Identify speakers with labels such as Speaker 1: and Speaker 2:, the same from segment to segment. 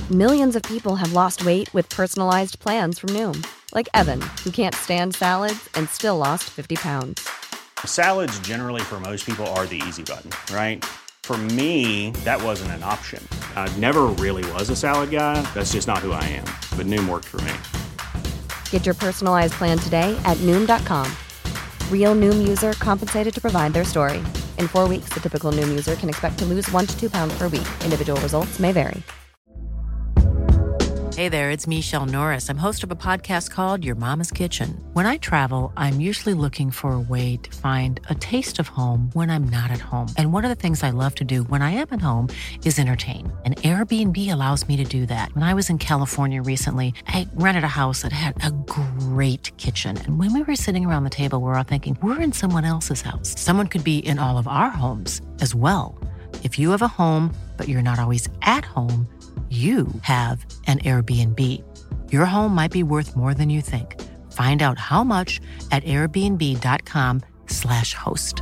Speaker 1: Millions of people have lost weight with personalized plans from Noom. Like Evan, who can't stand salads and still lost 50 pounds.
Speaker 2: Salads generally for most people are the easy button, right? For me, that wasn't an option. I never really was a salad guy. That's just not who I am. But Noom worked for me.
Speaker 1: Get your personalized plan today at Noom.com. Real Noom user compensated to provide their story. In 4 weeks, the typical Noom user can expect to lose 1 to 2 pounds per week. Individual results may vary.
Speaker 3: Hey there, it's Michelle Norris. I'm host of a podcast called Your Mama's Kitchen. When I travel, I'm usually looking for a way to find a taste of home when I'm not at home. And one of the things I love to do when I am at home is entertain. And Airbnb allows me to do that. When I was in California recently, I rented a house that had a great kitchen. And when we were sitting around the table, we're all thinking, we're in someone else's house. Someone could be in all of our homes as well. If you have a home, but you're not always at home, you have an Airbnb. Your home might be worth more than you think. Find out how much at airbnb.com/host.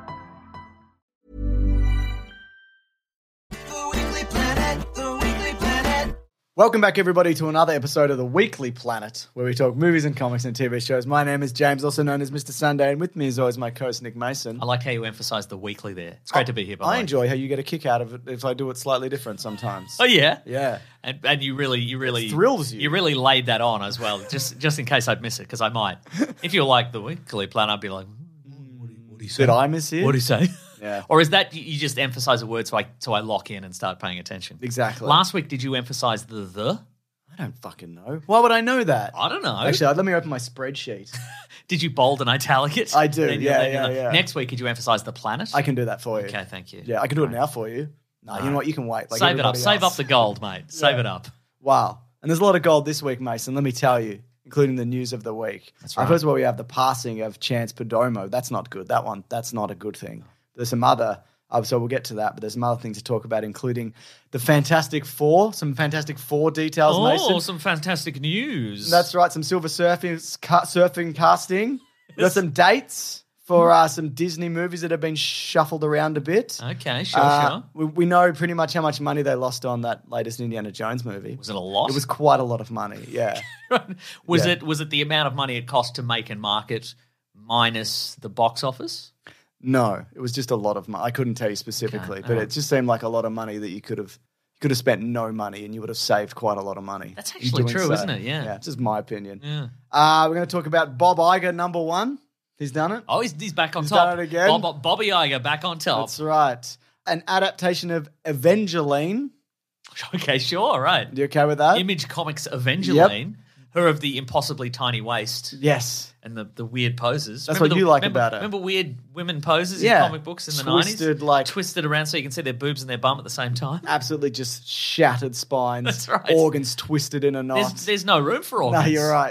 Speaker 4: Welcome back, everybody, to another episode of The Weekly Planet, where we talk movies and comics and TV shows. My name is James, also known as Mr. Sunday, and with me, as always, my co-host, Nick Mason.
Speaker 5: I like how you emphasise the weekly there. It's great to be here, by the way.
Speaker 4: I enjoy how you get a kick out of it if I do it slightly different sometimes.
Speaker 5: Oh, yeah?
Speaker 4: Yeah.
Speaker 5: And you really...
Speaker 4: It thrills you.
Speaker 5: You really laid that on as well, just in case I'd miss it, because I might. If you like The Weekly Planet, I'd be like, what do you say?
Speaker 4: Did I miss it?
Speaker 5: What do you say?
Speaker 4: Yeah.
Speaker 5: Or is that you just emphasise a word so I lock in and start paying attention?
Speaker 4: Exactly.
Speaker 5: Last week, did you emphasise the?
Speaker 4: I don't fucking know. Why would I know that?
Speaker 5: I don't know.
Speaker 4: Actually, let me open my spreadsheet.
Speaker 5: Did you bold and italic it?
Speaker 4: I do,
Speaker 5: Then
Speaker 4: yeah.
Speaker 5: Next week, could you emphasise the planet?
Speaker 4: I can do that for you.
Speaker 5: Okay, thank you.
Speaker 4: Yeah, I can do it now for you. No, you know what? You can wait. Like
Speaker 5: Save it up.
Speaker 4: everybody
Speaker 5: Save
Speaker 4: else.
Speaker 5: up the gold, mate. Save it up.
Speaker 4: Wow. And there's a lot of gold this week, Mason, let me tell you, including the news of the week.
Speaker 5: That's right.
Speaker 4: First of all, we have the passing of Chance Perdomo. That's not good. That's not a good thing. There's some other, so we'll get to that, but there's some other things to talk about, including the Fantastic Four, some Fantastic Four details, Mason.
Speaker 5: Oh, some fantastic news.
Speaker 4: That's right, some Silver Surfing casting. We've got some dates for some Disney movies that have been shuffled around a bit.
Speaker 5: Okay, sure.
Speaker 4: We know pretty much how much money they lost on that latest Indiana Jones movie.
Speaker 5: Was it a lot?
Speaker 4: It was quite a lot of money, yeah.
Speaker 5: Was
Speaker 4: Yeah.
Speaker 5: it the amount of money it cost to make and market minus the box office?
Speaker 4: No, it was just a lot of money. I couldn't tell you specifically, but it just seemed like a lot of money that you could have spent no money and you would have saved quite a lot of money.
Speaker 5: That's
Speaker 4: in
Speaker 5: actually
Speaker 4: doing
Speaker 5: true,
Speaker 4: so.
Speaker 5: isn't it? Yeah.
Speaker 4: Yeah, it's just my opinion.
Speaker 5: Yeah.
Speaker 4: We're going to talk about Bob Iger, number one. He's done it.
Speaker 5: Oh, he's back on
Speaker 4: He's
Speaker 5: top.
Speaker 4: done it again.
Speaker 5: Bobby Iger back on top.
Speaker 4: That's right. An adaptation of Evangeline.
Speaker 5: Okay, sure, right.
Speaker 4: You okay with that?
Speaker 5: Image Comics Evangeline, her of the impossibly tiny waist
Speaker 4: Yes.
Speaker 5: and the weird poses.
Speaker 4: That's what you like about her.
Speaker 5: Remember weird women poses
Speaker 4: Yeah.
Speaker 5: in comic books in the 90s?
Speaker 4: Twisted,
Speaker 5: Twisted around so you can see their boobs and their bum at the same time.
Speaker 4: Absolutely just shattered spines.
Speaker 5: That's right.
Speaker 4: Organs twisted in a knot.
Speaker 5: There's no room for
Speaker 4: No,
Speaker 5: organs.
Speaker 4: you're right.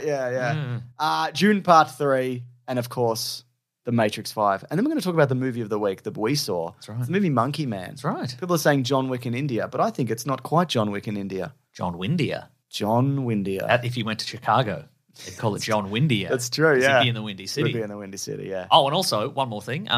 Speaker 4: Yeah. June Part 3, and of course, The Matrix 5. And then we're going to talk about the movie of the week that we saw.
Speaker 5: That's right.
Speaker 4: It's the movie Monkey Man.
Speaker 5: That's right.
Speaker 4: People are saying John Wick in India, but I think it's not quite John Wick in India.
Speaker 5: John Windia.
Speaker 4: John Windia.
Speaker 5: If you went to Chicago, they'd call it John Windia.
Speaker 4: That's true,
Speaker 5: 'Cause
Speaker 4: yeah.
Speaker 5: He'd be in the Windy City.
Speaker 4: Would be in the Windy City, yeah.
Speaker 5: Oh, and also one more thing.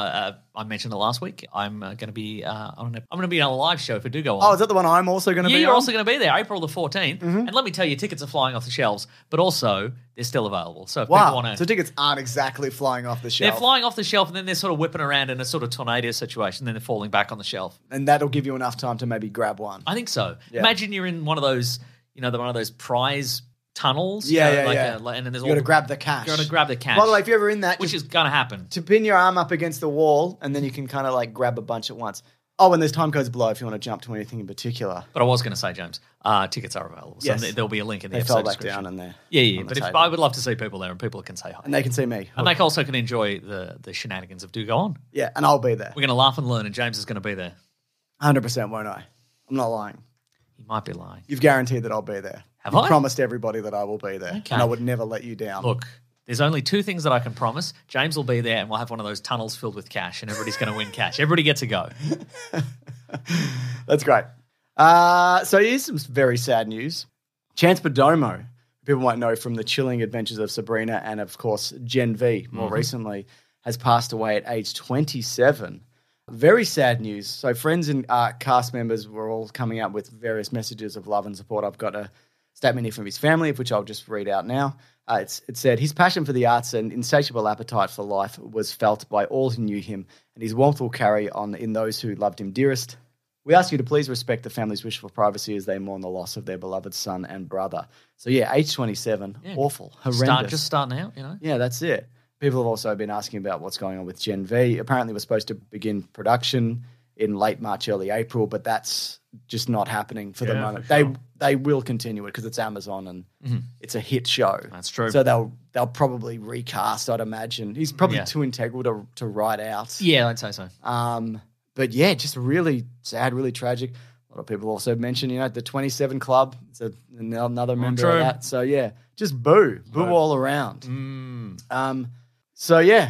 Speaker 5: I mentioned it last week. I'm going to be I'm going to be on a live show if it do go on.
Speaker 4: Oh, is that the one I'm also going to
Speaker 5: Yeah,
Speaker 4: be
Speaker 5: you're
Speaker 4: on?
Speaker 5: also going to be there, April the 14th. And let me tell you, tickets are flying off the shelves, but also they're still available. So if people
Speaker 4: Wow.
Speaker 5: want to,
Speaker 4: So tickets aren't exactly flying off the
Speaker 5: they're
Speaker 4: shelf.
Speaker 5: flying off the shelf, and then they're sort of whipping around in a sort of tornado situation. Then they're falling back on the shelf.
Speaker 4: And that'll give you enough time to maybe grab one.
Speaker 5: I think so.
Speaker 4: Yeah.
Speaker 5: Imagine you're in one of those, one of those prize tunnels.
Speaker 4: Yeah,
Speaker 5: you know,
Speaker 4: yeah,
Speaker 5: like
Speaker 4: yeah.
Speaker 5: and then there's
Speaker 4: You got to grab the cash.
Speaker 5: You got to grab the cash.
Speaker 4: By the way, if you're ever in that,
Speaker 5: which
Speaker 4: just
Speaker 5: is going to happen.
Speaker 4: to pin your arm up against the wall, and then you can kind of like grab a bunch at once. Oh, and there's time codes below if you want to jump to anything in particular.
Speaker 5: But I was going to say, James, tickets are available. So
Speaker 4: Yes.
Speaker 5: there'll be a link in the
Speaker 4: They
Speaker 5: episode
Speaker 4: fell back
Speaker 5: description.
Speaker 4: down in there.
Speaker 5: Yeah.
Speaker 4: on the
Speaker 5: But
Speaker 4: table.
Speaker 5: I would love to see people there, and people can say hi.
Speaker 4: And they can see me.
Speaker 5: And they also can enjoy the shenanigans of Do Go On.
Speaker 4: Yeah, and I'll be there.
Speaker 5: We're going to laugh and learn, and James is going to be there.
Speaker 4: 100%, won't I? I'm not lying.
Speaker 5: He might be lying.
Speaker 4: You've guaranteed that I'll be there.
Speaker 5: Have
Speaker 4: You've
Speaker 5: I?
Speaker 4: promised everybody that I will be there.
Speaker 5: Okay.
Speaker 4: And I would never let you down.
Speaker 5: Look, there's only two things that I can promise. James will be there, and we'll have one of those tunnels filled with cash, and everybody's going to win cash. Everybody gets a go.
Speaker 4: That's great. So here's some very sad news. Chance Perdomo, people might know from the chilling adventures of Sabrina and, of course, Gen V more recently, has passed away at age 27. Very sad news. So friends and cast members were all coming out with various messages of love and support. I've got a statement here from his family, which I'll just read out now. It said, his passion for the arts and insatiable appetite for life was felt by all who knew him, and his warmth will carry on in those who loved him dearest. We ask you to please respect the family's wish for privacy as they mourn the loss of their beloved son and brother. So yeah, age 27, awful, horrendous.
Speaker 5: Just starting out,
Speaker 4: Yeah, that's it. People have also been asking about what's going on with Gen V. Apparently we're supposed to begin production in late March, early April, but that's just not happening for the moment.
Speaker 5: For sure.
Speaker 4: They will continue it because it's Amazon and it's a hit show.
Speaker 5: That's true.
Speaker 4: So they'll probably recast, I'd imagine. He's probably too integral to write out.
Speaker 5: Yeah, I'd say so.
Speaker 4: But yeah, just really sad, really tragic. A lot of people also mentioned, the 27 Club. It's another member of that. So yeah, just boo all around. So yeah,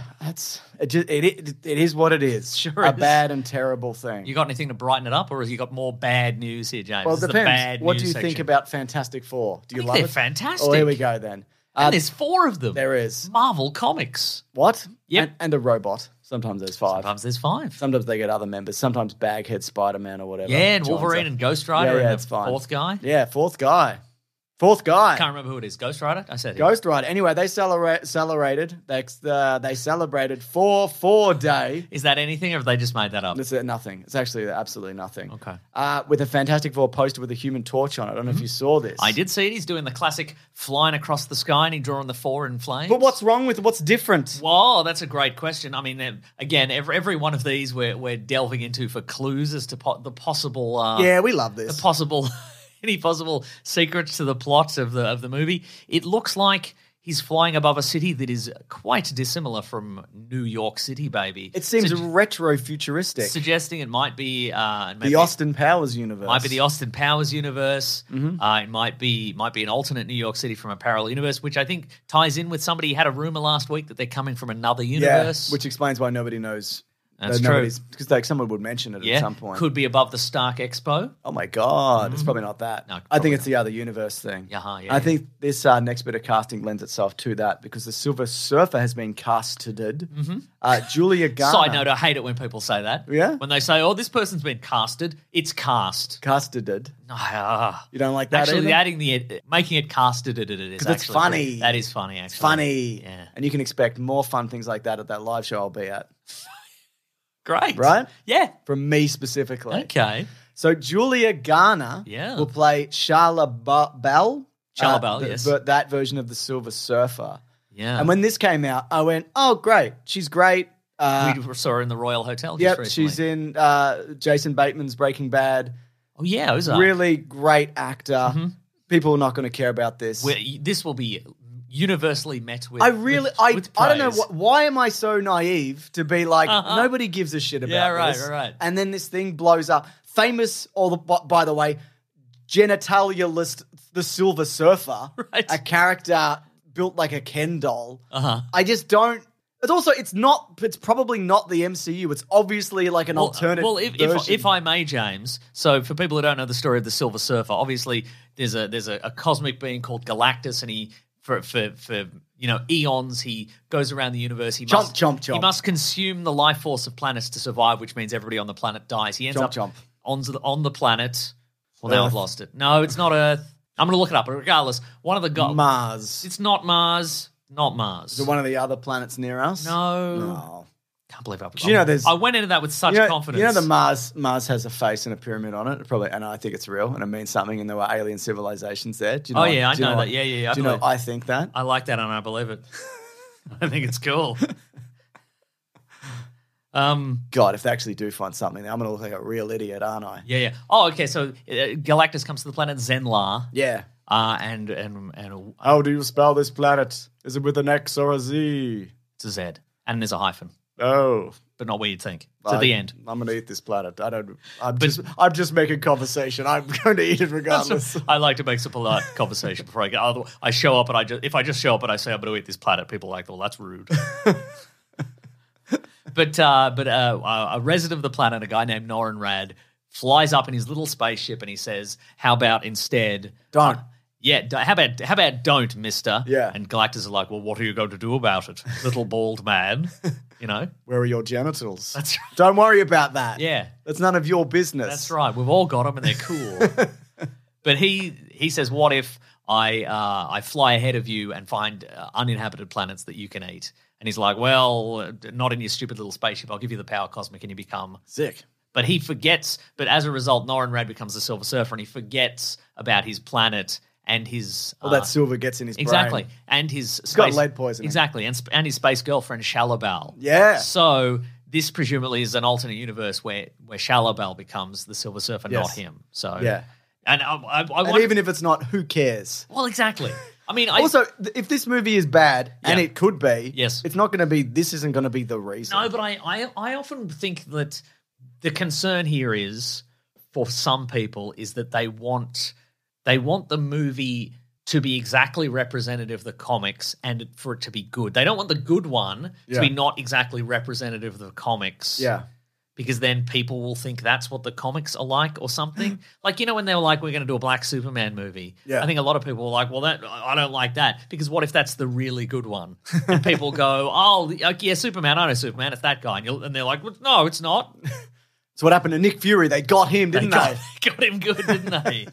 Speaker 4: it is what it is.
Speaker 5: Sure,
Speaker 4: a bad and terrible thing.
Speaker 5: You got anything to brighten it up, or have you got more bad news here, James?
Speaker 4: Well, it
Speaker 5: This is
Speaker 4: depends.
Speaker 5: the bad
Speaker 4: What
Speaker 5: news
Speaker 4: do you
Speaker 5: section.
Speaker 4: think about Fantastic Four? Do you love
Speaker 5: they're
Speaker 4: it?
Speaker 5: fantastic.
Speaker 4: Oh, here we go then.
Speaker 5: And there's 4 of them.
Speaker 4: There is.
Speaker 5: Marvel Comics.
Speaker 4: What?
Speaker 5: Yep.
Speaker 4: And a robot. Sometimes there's 5.
Speaker 5: Sometimes there's 5.
Speaker 4: Sometimes they get other members. Sometimes Baghead Spider-Man or whatever.
Speaker 5: Yeah, and
Speaker 4: joins
Speaker 5: Wolverine
Speaker 4: up.
Speaker 5: and Ghost Rider
Speaker 4: Yeah,
Speaker 5: and
Speaker 4: it's
Speaker 5: the
Speaker 4: fine.
Speaker 5: 4th guy.
Speaker 4: Yeah, fourth guy. Can't
Speaker 5: Can't remember who it is. Ghost Rider? I said it.
Speaker 4: Ghost Rider. Anyway, they celebrated. They celebrated 4 Day.
Speaker 5: Is that anything, or have they just made that up?
Speaker 4: It's nothing. It's actually absolutely nothing.
Speaker 5: Okay.
Speaker 4: With a Fantastic Four poster with a Human Torch on it. I don't know if you saw this.
Speaker 5: I did see it. He's doing the classic flying across the sky and he's drawing the 4 in flames.
Speaker 4: But what's wrong with it? What's different?
Speaker 5: Well, that's a great question. I mean, again, every one of these we're delving into for clues as to the possible.
Speaker 4: Yeah, we love this.
Speaker 5: The possible. Any possible secrets to the plot of the movie. It looks like he's flying above a city that is quite dissimilar from New York City, baby.
Speaker 4: It seems retro-futuristic.
Speaker 5: Suggesting it might be
Speaker 4: The Austin Powers universe.
Speaker 5: Might be the Austin Powers universe. It might be an alternate New York City from a parallel universe, which I think ties in with somebody had a rumor last week that they're coming from another universe.
Speaker 4: Yeah, which explains why nobody knows.
Speaker 5: That's true.
Speaker 4: Because someone would mention it at some point.
Speaker 5: Could be above the Stark Expo.
Speaker 4: Oh my God, it's probably not that.
Speaker 5: No,
Speaker 4: I
Speaker 5: probably
Speaker 4: think it's the other universe thing.
Speaker 5: Yeah.
Speaker 4: I think this next bit of casting lends itself to that because the Silver Surfer has been casted. Julia Garner.
Speaker 5: Side note, I hate it when people say that.
Speaker 4: Yeah?
Speaker 5: When they say, oh, this person's been casted, it's cast.
Speaker 4: Casted.
Speaker 5: You
Speaker 4: don't like that
Speaker 5: Actually,
Speaker 4: either?
Speaker 5: making it casted is
Speaker 4: Because
Speaker 5: actually
Speaker 4: it's funny.
Speaker 5: good. That is funny, actually.
Speaker 4: It's funny.
Speaker 5: Yeah.
Speaker 4: And you can expect more fun things like that at that live show I'll be at.
Speaker 5: Great.
Speaker 4: Right?
Speaker 5: Yeah.
Speaker 4: From me specifically.
Speaker 5: Okay.
Speaker 4: So Julia Garner will play Shala Bell.
Speaker 5: Shala Bell, yes.
Speaker 4: That version of the Silver Surfer.
Speaker 5: Yeah.
Speaker 4: And when this came out, I went, oh, great. She's great.
Speaker 5: We saw her in the Royal Hotel just
Speaker 4: Yep,
Speaker 5: recently.
Speaker 4: she's in Jason Bateman's Breaking Bad.
Speaker 5: Oh, yeah, Ozark.
Speaker 4: Really great actor. People are not going to care about this.
Speaker 5: This will be universally met with
Speaker 4: I don't know
Speaker 5: praise.
Speaker 4: why am I so naive to be like nobody gives a shit about this.
Speaker 5: right.
Speaker 4: And then this thing blows up. Famous, by the way, genitalialist, the Silver Surfer,
Speaker 5: Right.
Speaker 4: a character built like a Ken doll.
Speaker 5: Uh-huh.
Speaker 4: It's probably not the MCU. It's obviously like an alternate version.
Speaker 5: if I may, James. So for people who don't know the story of the Silver Surfer, obviously there's a cosmic being called Galactus, and he for eons he goes around the universe. He
Speaker 4: Chomp.
Speaker 5: He must consume the life force of planets to survive, which means everybody on the planet dies. He ends up on the planet. Well, now I've lost it. No, it's not Earth. I'm going to look it up. But regardless, one of the
Speaker 4: Mars.
Speaker 5: It's not Mars. Not Mars.
Speaker 4: Is it one of the other planets near us?
Speaker 5: No. Can't believe
Speaker 4: I
Speaker 5: went into that with such confidence.
Speaker 4: You know, Mars has a face and a pyramid on it. Probably, and I think it's real, and it means something. And there were alien civilizations there. Do you know
Speaker 5: I know that.
Speaker 4: Do
Speaker 5: Yeah.
Speaker 4: you know? I think that.
Speaker 5: I like that, and I believe it. I think it's cool.
Speaker 4: God, if they actually do find something, I'm going to look like a real idiot, aren't I?
Speaker 5: Yeah. Oh, okay. So Galactus comes to the planet Zenlar.
Speaker 4: Yeah.
Speaker 5: And
Speaker 4: how do you spell this planet? Is it with an X or a Z?
Speaker 5: It's a Z, and there's a hyphen.
Speaker 4: Oh,
Speaker 5: but not where you'd think. It's at the end.
Speaker 4: I'm going to eat this planet. I'm just making conversation. I'm going to eat it regardless.
Speaker 5: I like to make some polite conversation before I get. Otherwise, I show up and if I just show up and I say I'm going to eat this planet, people are like, well, that's rude. But a resident of the planet, a guy named Norin Rad, flies up in his little spaceship and he says, "How about instead?"
Speaker 4: Don't.
Speaker 5: Yeah, how about don't, mister?
Speaker 4: Yeah.
Speaker 5: And Galactus is like, well, what are you going to do about it, little bald man? You know?
Speaker 4: Where are your genitals?
Speaker 5: That's right.
Speaker 4: Don't worry about that.
Speaker 5: Yeah.
Speaker 4: That's none of your business.
Speaker 5: That's right. We've all got them and they're cool. But he says, what if I fly ahead of you and find uninhabited planets that you can eat? And he's like, well, not in your stupid little spaceship. I'll give you the power cosmic and you become...
Speaker 4: Sick.
Speaker 5: But he forgets, but as a result, Norrin Radd becomes the Silver Surfer and he forgets about his planet and his...
Speaker 4: All that silver gets in his brain.
Speaker 5: Exactly. And his space...
Speaker 4: got lead poisoning.
Speaker 5: Exactly. And his space girlfriend, Shalabal.
Speaker 4: Yeah.
Speaker 5: So this presumably is an alternate universe where Shalabal becomes the Silver Surfer,
Speaker 4: Yes.
Speaker 5: not him. So...
Speaker 4: Yeah.
Speaker 5: And I
Speaker 4: And
Speaker 5: wonder,
Speaker 4: even if it's not, who cares?
Speaker 5: Well, exactly. I mean,
Speaker 4: Also, if this movie is bad, and
Speaker 5: Yeah.
Speaker 4: it could be,
Speaker 5: Yes.
Speaker 4: it's not going to be, this isn't going to be the reason.
Speaker 5: No, but I often think that the concern here is, for some people, is that they want the movie to be exactly representative of the comics and for it to be good. They don't want the good one
Speaker 4: Yeah.
Speaker 5: to be not exactly representative of the comics.
Speaker 4: Yeah.
Speaker 5: Because then people will think that's what the comics are like or something. Like, you know, when they were like, we're going to do a Black Superman movie.
Speaker 4: Yeah.
Speaker 5: I think a lot of people were like, well, I don't like that. Because what if that's the really good one? And people go, oh, yeah, Superman, I know Superman, it's that guy. And they're like, well, no, it's not.
Speaker 4: So what happened to Nick Fury? They got him, didn't they?
Speaker 5: Got him good, didn't they?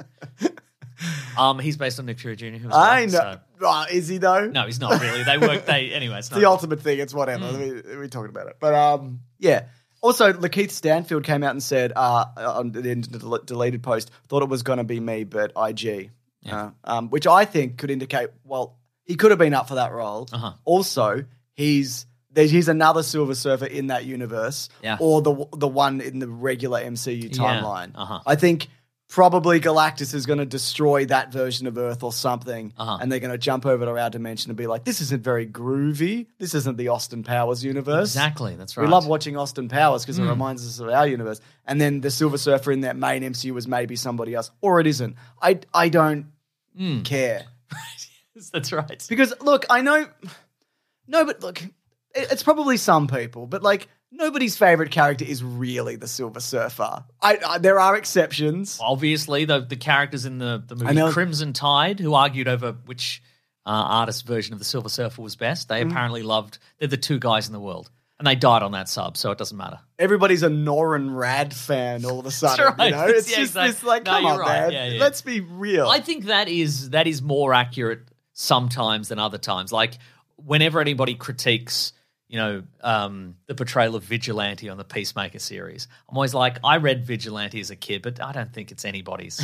Speaker 5: He's based on Nick Fury Jr. Who was
Speaker 4: I
Speaker 5: right,
Speaker 4: know.
Speaker 5: so-
Speaker 4: Oh, is he though?
Speaker 5: No, he's not really. Anyway, it's
Speaker 4: It's
Speaker 5: not.
Speaker 4: the ultimate thing. It's whatever. We're talking about it. But yeah. Also, Lakeith Stanfield came out and said on the deleted post, thought it was going to be me, but IG.
Speaker 5: Yeah.
Speaker 4: Which I think could indicate, well, he could have been up for that role.
Speaker 5: Uh-huh.
Speaker 4: Also, he's another Silver Surfer in that universe,
Speaker 5: Yeah.
Speaker 4: or the one in the regular MCU timeline.
Speaker 5: Uh-huh.
Speaker 4: I think probably Galactus is going to destroy that version of Earth or something, and they're going to jump over to our dimension and be like, this isn't very groovy. This isn't the Austin Powers universe.
Speaker 5: Exactly, that's right.
Speaker 4: We love watching Austin Powers because it reminds us of our universe. And then the Silver Surfer in that main MCU was maybe somebody else, or it isn't. I don't care.
Speaker 5: That's right.
Speaker 4: Because, look, I know... No, but look, it's probably some people, but, like, nobody's favorite character is really the Silver Surfer. There are exceptions.
Speaker 5: Obviously, the characters in the
Speaker 4: I know.
Speaker 5: movie Crimson Tide, who argued over which artist's version of the Silver Surfer was best, they apparently loved... They're the two guys in the world. And they died on that sub, so it doesn't matter.
Speaker 4: Everybody's a Norrin Radd fan all of a sudden.
Speaker 5: That's right.
Speaker 4: You know? It's
Speaker 5: Yeah,
Speaker 4: just
Speaker 5: exactly.
Speaker 4: this, like,
Speaker 5: No,
Speaker 4: come
Speaker 5: you're
Speaker 4: on,
Speaker 5: right.
Speaker 4: man.
Speaker 5: Yeah, yeah.
Speaker 4: Let's be real.
Speaker 5: I think that is more accurate sometimes than other times. Like, whenever anybody critiques... the portrayal of Vigilante on the Peacemaker series. I'm always like, I read Vigilante as a kid, but I don't think it's anybody's.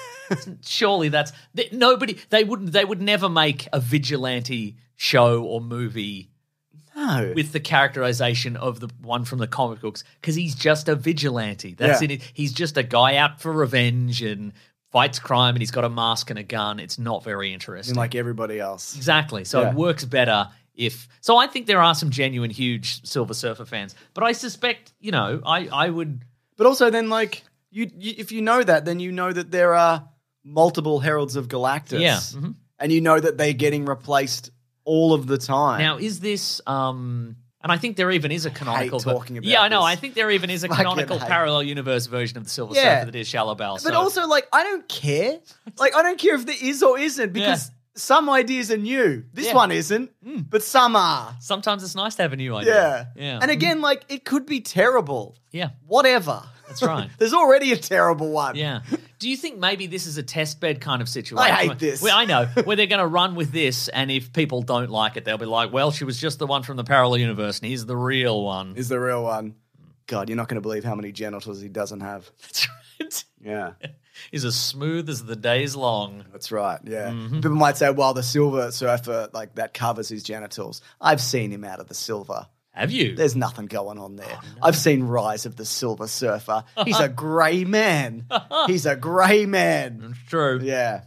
Speaker 5: Surely that's nobody. They would never make a Vigilante show or movie
Speaker 4: No.
Speaker 5: with the characterization of the one from the comic books because he's just a vigilante. That's
Speaker 4: Yeah.
Speaker 5: it. He's just a guy out for revenge and fights crime, and he's got a mask and a gun. It's not very interesting.
Speaker 4: Like everybody else.
Speaker 5: Exactly. So
Speaker 4: Yeah.
Speaker 5: it works better if... So I think there are some genuine huge Silver Surfer fans. But I suspect, I would...
Speaker 4: But also then, like, you if you know that, then you know that there are multiple Heralds of Galactus.
Speaker 5: Yeah.
Speaker 4: And you know that they're getting replaced all of the time.
Speaker 5: Now, is this... and I think there even is a canonical...
Speaker 4: talking about
Speaker 5: Yeah, I know.
Speaker 4: this.
Speaker 5: I think there even is a
Speaker 4: Fucking
Speaker 5: canonical
Speaker 4: hate.
Speaker 5: parallel universe version of the Silver
Speaker 4: Yeah.
Speaker 5: Surfer that is Shalabal.
Speaker 4: But also, like, I don't care. Like, I don't care if there is or isn't because some ideas are new. This
Speaker 5: Yeah.
Speaker 4: one isn't, but some are.
Speaker 5: sometimes it's nice to have a new idea. Yeah.
Speaker 4: And again, like, it could be terrible.
Speaker 5: Yeah.
Speaker 4: Whatever.
Speaker 5: That's right.
Speaker 4: There's already a terrible one.
Speaker 5: Yeah. Do you think maybe this is a test bed kind of situation?
Speaker 4: I hate this.
Speaker 5: Well, I know. Where they're going to run with this, and if people don't like it, they'll be like, well, she was just the one from the parallel universe, and he's the real one.
Speaker 4: Is the real one. God, you're not going to believe how many genitals he doesn't have.
Speaker 5: That's right.
Speaker 4: Yeah.
Speaker 5: He's as smooth as the day's long.
Speaker 4: That's right, yeah. People might say, well, the Silver Surfer, like, that covers his genitals. I've seen him out of the silver.
Speaker 5: Have you?
Speaker 4: There's nothing going on there. I've seen Rise of the Silver Surfer. He's a grey man. He's a grey man.
Speaker 5: It's true.
Speaker 4: Yeah.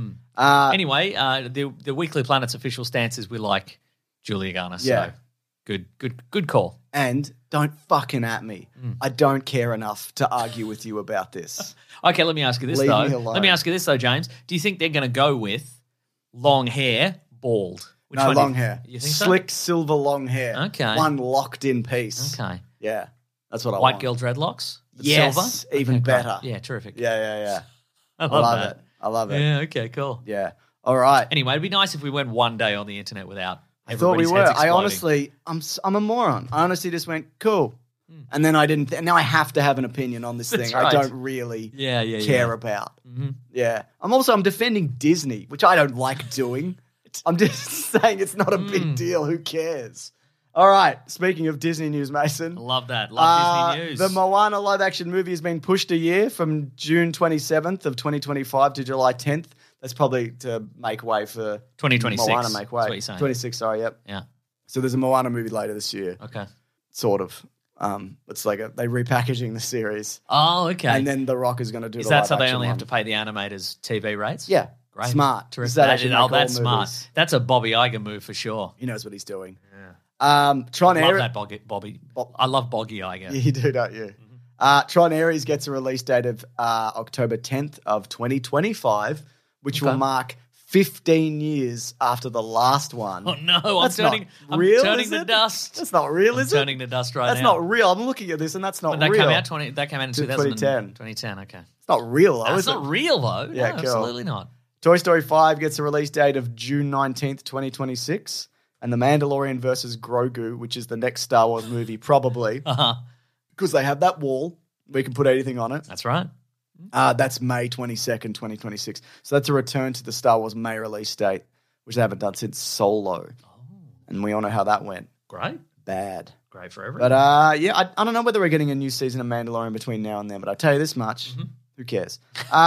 Speaker 5: Anyway, the Weekly Planet's official stance is we like Julia Garner.
Speaker 4: Yeah.
Speaker 5: So good call.
Speaker 4: And don't fucking at me. I don't care enough to argue with you about this.
Speaker 5: Okay, let me ask you this,
Speaker 4: Leave
Speaker 5: though.
Speaker 4: me alone.
Speaker 5: Let me ask you this, though, James. Do you think they're going to go with long hair, bald? Which
Speaker 4: No,
Speaker 5: one do
Speaker 4: long hair.
Speaker 5: You think so?
Speaker 4: Slick silver long hair.
Speaker 5: Okay.
Speaker 4: One locked in piece.
Speaker 5: Okay.
Speaker 4: Yeah. That's what I
Speaker 5: White
Speaker 4: want.
Speaker 5: girl dreadlocks?
Speaker 4: Yes,
Speaker 5: Silver?
Speaker 4: even
Speaker 5: Okay, great.
Speaker 4: better.
Speaker 5: Yeah, terrific.
Speaker 4: Yeah.
Speaker 5: I
Speaker 4: I
Speaker 5: love
Speaker 4: love
Speaker 5: that.
Speaker 4: it. I love it.
Speaker 5: Yeah, okay, cool.
Speaker 4: Yeah. All right.
Speaker 5: Anyway, it'd be nice if we went one day on the internet without
Speaker 4: I thought we
Speaker 5: everybody's
Speaker 4: were.
Speaker 5: heads
Speaker 4: I
Speaker 5: exploding.
Speaker 4: honestly, I'm a moron. I honestly just went, cool. And then I didn't. And now I have to have an opinion on this
Speaker 5: That's
Speaker 4: thing I
Speaker 5: right.
Speaker 4: don't really
Speaker 5: Yeah,
Speaker 4: care about. Yeah. I'm defending Disney, which I don't like doing. I'm just saying it's not a big deal. Who cares? All right. Speaking of Disney news, Mason.
Speaker 5: I love that. Love Disney news.
Speaker 4: The Moana live-action movie has been pushed a year from June 27th of 2025 to July 10th. That's probably to make way for
Speaker 5: 2026.
Speaker 4: Moana make way.
Speaker 5: That's what you're saying.
Speaker 4: 26, sorry, yep.
Speaker 5: Yeah.
Speaker 4: So there's a Moana movie later this year.
Speaker 5: Okay.
Speaker 4: Sort of. It's like they repackaging the series.
Speaker 5: Oh, okay.
Speaker 4: And then The Rock is going to do
Speaker 5: is
Speaker 4: the
Speaker 5: that so they
Speaker 4: live-action
Speaker 5: only have
Speaker 4: one.
Speaker 5: to pay the animators TV rates?
Speaker 4: Yeah.
Speaker 5: Great.
Speaker 4: Smart.
Speaker 5: Terrific.
Speaker 4: Does that actually make all
Speaker 5: that's smart.
Speaker 4: movies?
Speaker 5: That's a Bobby Iger move for sure.
Speaker 4: He knows what he's doing.
Speaker 5: Yeah.
Speaker 4: Tron
Speaker 5: I love
Speaker 4: Ares.
Speaker 5: that Bobby. I love Boggy Iger.
Speaker 4: You do, don't you?
Speaker 5: Mm-hmm.
Speaker 4: Tron Ares gets a release date of October 10th of 2025, which will mark 15 years after the last one.
Speaker 5: Oh no,
Speaker 4: That's
Speaker 5: I'm
Speaker 4: not real,
Speaker 5: turning
Speaker 4: is
Speaker 5: to
Speaker 4: it?
Speaker 5: dust.
Speaker 4: That's not real,
Speaker 5: I'm
Speaker 4: is it?
Speaker 5: turning to dust right
Speaker 4: That's
Speaker 5: now.
Speaker 4: not real. I'm looking at this and that's not
Speaker 5: When that
Speaker 4: real.
Speaker 5: came out that came out in
Speaker 4: 2010.
Speaker 5: 2010, okay.
Speaker 4: It's not real, though,
Speaker 5: That's
Speaker 4: is it?
Speaker 5: not real though.
Speaker 4: Yeah,
Speaker 5: No,
Speaker 4: cool.
Speaker 5: absolutely not.
Speaker 4: Toy Story 5 gets a release date of June 19th, 2026. And The Mandalorian versus Grogu, which is the next Star Wars movie, probably. Because they have that wall. We can put anything on it.
Speaker 5: That's right.
Speaker 4: That's May 22nd, 2026. So that's a return to the Star Wars May release date, which they haven't done since Solo. And we all know how that went.
Speaker 5: Great.
Speaker 4: Bad.
Speaker 5: Great for everyone.
Speaker 4: But yeah, I don't know whether we're getting a new season of Mandalorian between now and then, but I tell you this much. Who cares?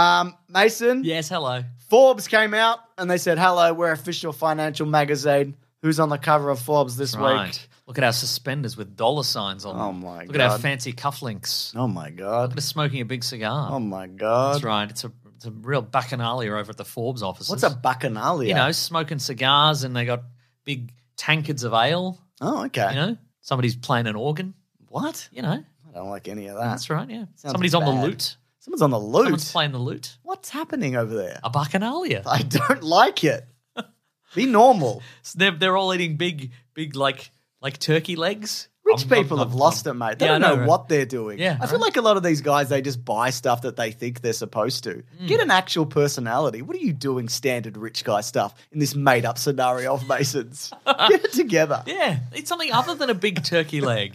Speaker 4: Mason,
Speaker 5: Yes, hello.
Speaker 4: Forbes came out and they said, hello, we're official financial magazine. Who's on the cover of Forbes this
Speaker 5: Right.
Speaker 4: week?
Speaker 5: Look at our suspenders with dollar signs on them.
Speaker 4: Oh, my
Speaker 5: Look at our
Speaker 4: God.
Speaker 5: fancy cufflinks.
Speaker 4: Oh, my
Speaker 5: Look
Speaker 4: God.
Speaker 5: at us smoking a big cigar.
Speaker 4: Oh, my God.
Speaker 5: That's right. It's a real bacchanalia over at the Forbes offices.
Speaker 4: What's a bacchanalia?
Speaker 5: You know, smoking cigars and they got big tankards of ale.
Speaker 4: Oh, okay.
Speaker 5: You know, somebody's playing an organ.
Speaker 4: What?
Speaker 5: You know,
Speaker 4: I don't like any of that.
Speaker 5: that's right. Yeah,
Speaker 4: Sounds
Speaker 5: somebody's on the
Speaker 4: bad.
Speaker 5: lute.
Speaker 4: Someone's on the lute.
Speaker 5: Someone's playing the lute.
Speaker 4: What's happening over there?
Speaker 5: A bacchanalia.
Speaker 4: I don't like it. Be normal.
Speaker 5: So they're all eating big like turkey legs.
Speaker 4: Rich people have lost it, mate. They
Speaker 5: Yeah, I
Speaker 4: don't know
Speaker 5: know, right?
Speaker 4: what they're doing.
Speaker 5: Yeah,
Speaker 4: I feel
Speaker 5: right.
Speaker 4: like a lot of these guys, they just buy stuff that they think they're supposed to. Get an actual personality. What are you doing standard rich guy stuff in this made-up scenario of Masons? Get it together.
Speaker 5: Yeah, eat something other than a big turkey leg.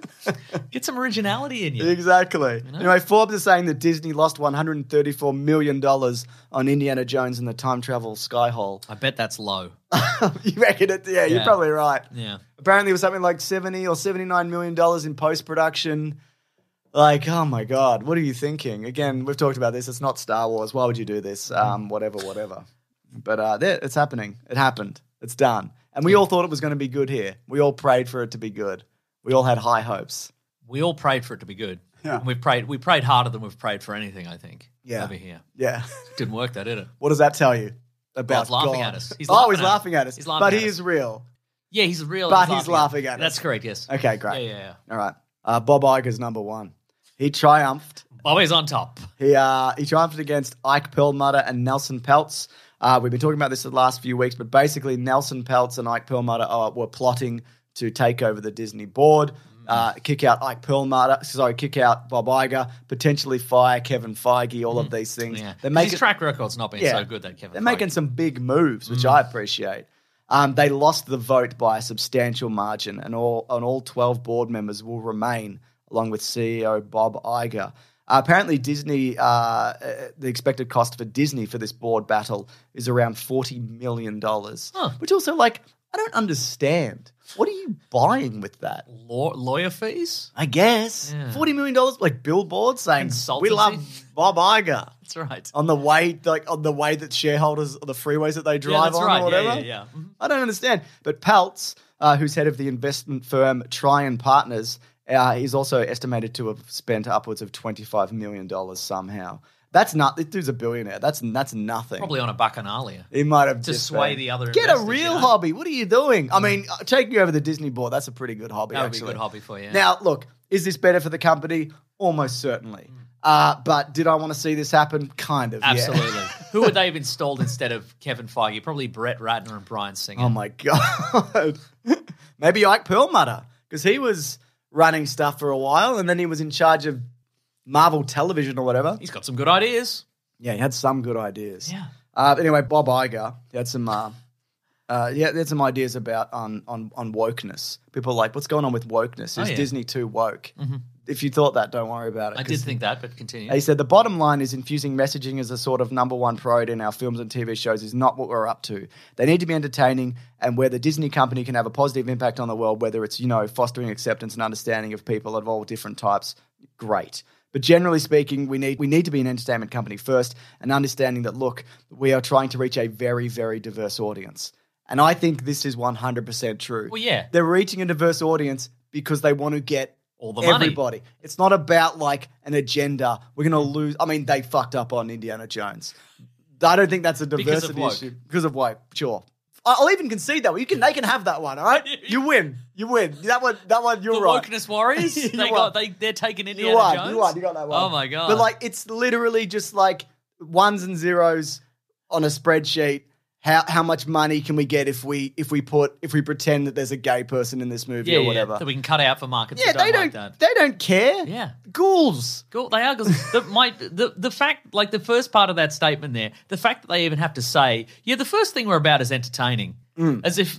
Speaker 5: Get some originality in you.
Speaker 4: Exactly. Anyway, Forbes is saying that Disney lost $134 million on Indiana Jones and the Time Travel Sky Hole.
Speaker 5: I bet that's low.
Speaker 4: You reckon it? Yeah, you're
Speaker 5: Yeah.
Speaker 4: probably right.
Speaker 5: Yeah.
Speaker 4: Apparently, it was something like $70 or $79 million in post-production. Like, oh my God, what are you thinking? Again, we've talked about this. It's not Star Wars. Why would you do this? Whatever. But it's happening. It happened. It's done. And we all thought it was going to be good here. We all prayed for it to be good. We all had high hopes.
Speaker 5: We all prayed for it to be good.
Speaker 4: Yeah.
Speaker 5: And we prayed harder than we've prayed for anything, I think.
Speaker 4: Yeah.
Speaker 5: Over here.
Speaker 4: Yeah.
Speaker 5: Didn't work that, did it?
Speaker 4: What does that tell you about
Speaker 5: he's laughing
Speaker 4: God?
Speaker 5: at us. He's
Speaker 4: He's
Speaker 5: laughing
Speaker 4: laughing
Speaker 5: at
Speaker 4: at
Speaker 5: us.
Speaker 4: us.
Speaker 5: He's laughing
Speaker 4: But
Speaker 5: at
Speaker 4: he
Speaker 5: us.
Speaker 4: is real.
Speaker 5: Yeah, he's real.
Speaker 4: But he's laughing at us.
Speaker 5: That's correct, yes.
Speaker 4: Okay, great.
Speaker 5: Yeah.
Speaker 4: All right. Bob Iger's number one. He triumphed.
Speaker 5: Always on top.
Speaker 4: He triumphed against Ike Perlmutter and Nelson Peltz. We've been talking about this the last few weeks, but basically Nelson Peltz and Ike Perlmutter were plotting to take over the Disney board, kick out kick out Bob Iger, potentially fire Kevin Feige, all of these things.
Speaker 5: Yeah.
Speaker 4: They're
Speaker 5: 'Cause
Speaker 4: making
Speaker 5: his track record's not been so good that Kevin
Speaker 4: They're
Speaker 5: Feige.
Speaker 4: making some big moves, which I appreciate. They lost the vote by a substantial margin, and all 12 board members will remain, along with CEO Bob Iger. Apparently, Disney, the expected cost for Disney for this board battle is around $40 million, which also, like, I don't understand. What are you buying with that?
Speaker 5: Lawyer fees?
Speaker 4: I guess.
Speaker 5: Yeah.
Speaker 4: $40 million, like billboards saying, we
Speaker 5: Consultancy?
Speaker 4: love Bob Iger.
Speaker 5: That's right.
Speaker 4: On the way that shareholders, the freeways that they drive
Speaker 5: that's
Speaker 4: on
Speaker 5: right.
Speaker 4: or whatever.
Speaker 5: Yeah. Mhm.
Speaker 4: I don't understand. But Peltz, who's head of the investment firm Tryon Partners, is also estimated to have spent upwards of $25 million somehow. That's not. This dude's a billionaire. That's nothing.
Speaker 5: Probably on a bacchanalia.
Speaker 4: He might have
Speaker 5: To
Speaker 4: just
Speaker 5: sway
Speaker 4: been-
Speaker 5: the other
Speaker 4: Get a
Speaker 5: investors,
Speaker 4: real
Speaker 5: you know?
Speaker 4: hobby. What are you doing? I mean, taking over the Disney board. That's a pretty good hobby.
Speaker 5: That would be a
Speaker 4: actually.
Speaker 5: good hobby for you.
Speaker 4: Now, look, is this better for the company? Almost certainly. But did I want to see this happen? Kind of. yeah.
Speaker 5: Absolutely. Who would they have installed instead of Kevin Feige? Probably Brett Ratner and Bryan Singer.
Speaker 4: Oh my God. Maybe Ike Perlmutter, because he was running stuff for a while and then he was in charge of Marvel Television or whatever.
Speaker 5: He's got some good ideas.
Speaker 4: Yeah, he had some good ideas.
Speaker 5: Yeah.
Speaker 4: Anyway, Bob Iger, he had some he had some ideas about on wokeness. People are like, what's going on with wokeness? Is Disney too woke? Mm-hmm. If you thought that, don't worry about it.
Speaker 5: I did think that, but continue.
Speaker 4: He said the bottom line is infusing messaging as a sort of number one priority in our films and TV shows is not what we're up to. They need to be entertaining, and where the Disney company can have a positive impact on the world, whether it's, fostering acceptance and understanding of people of all different types, great. But generally speaking, we need to be an entertainment company first, and understanding that, look, we are trying to reach a very, very diverse audience. And I think this is 100% true.
Speaker 5: Well, yeah.
Speaker 4: They're reaching a diverse audience because they want to get
Speaker 5: all the money.
Speaker 4: Everybody. It's not about like an agenda. We're going to lose. I mean, they fucked up on Indiana Jones. I don't think that's a diversity issue. Because of woke, sure. I'll even concede that one. They can have that one, all right? You win. That one, you're right.
Speaker 5: The wokeness warriors, they're taking Indiana Jones.
Speaker 4: You got that one.
Speaker 5: Oh my God.
Speaker 4: But like, it's literally just like ones and zeros on a spreadsheet. How much money can we get if we pretend that there's a gay person in this movie or whatever?
Speaker 5: That we can cut out for markets
Speaker 4: Yeah,
Speaker 5: that don't like that.
Speaker 4: They don't care.
Speaker 5: Yeah.
Speaker 4: Ghouls.
Speaker 5: They are ghouls. The fact, like the first part of that statement there, the fact that they even have to say, the first thing we're about is entertaining. As if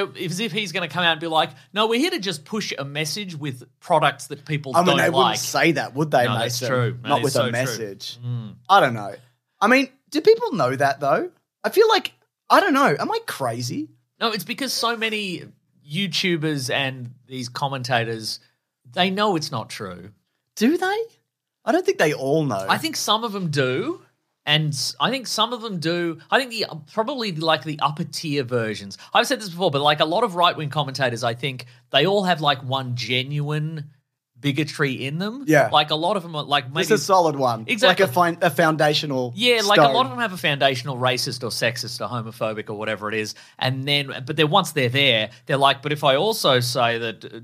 Speaker 5: he's going to come out and be like, no, we're here to just push a message with products that people don't like.
Speaker 4: They wouldn't say that, would they,
Speaker 5: No,
Speaker 4: Mason?
Speaker 5: that's true.
Speaker 4: Not with a message. I don't know. I mean, do people know that though? I feel like, I don't know. Am I crazy?
Speaker 5: No, it's because so many YouTubers and these commentators, they know it's not true.
Speaker 4: Do they? I don't think they all know.
Speaker 5: I think some of them do. And I think some of them do. I think probably like the upper tier versions. I've said this before, but like a lot of right-wing commentators, I think they all have like one genuine bigotry in them.
Speaker 4: Yeah.
Speaker 5: Like a lot of them are like maybe...
Speaker 4: It's a solid one.
Speaker 5: Exactly.
Speaker 4: Like a foundational
Speaker 5: Yeah, like
Speaker 4: stone.
Speaker 5: a lot of them have a foundational racist or sexist or homophobic or whatever it is. And then, but then once they're there, they're like, but if I also say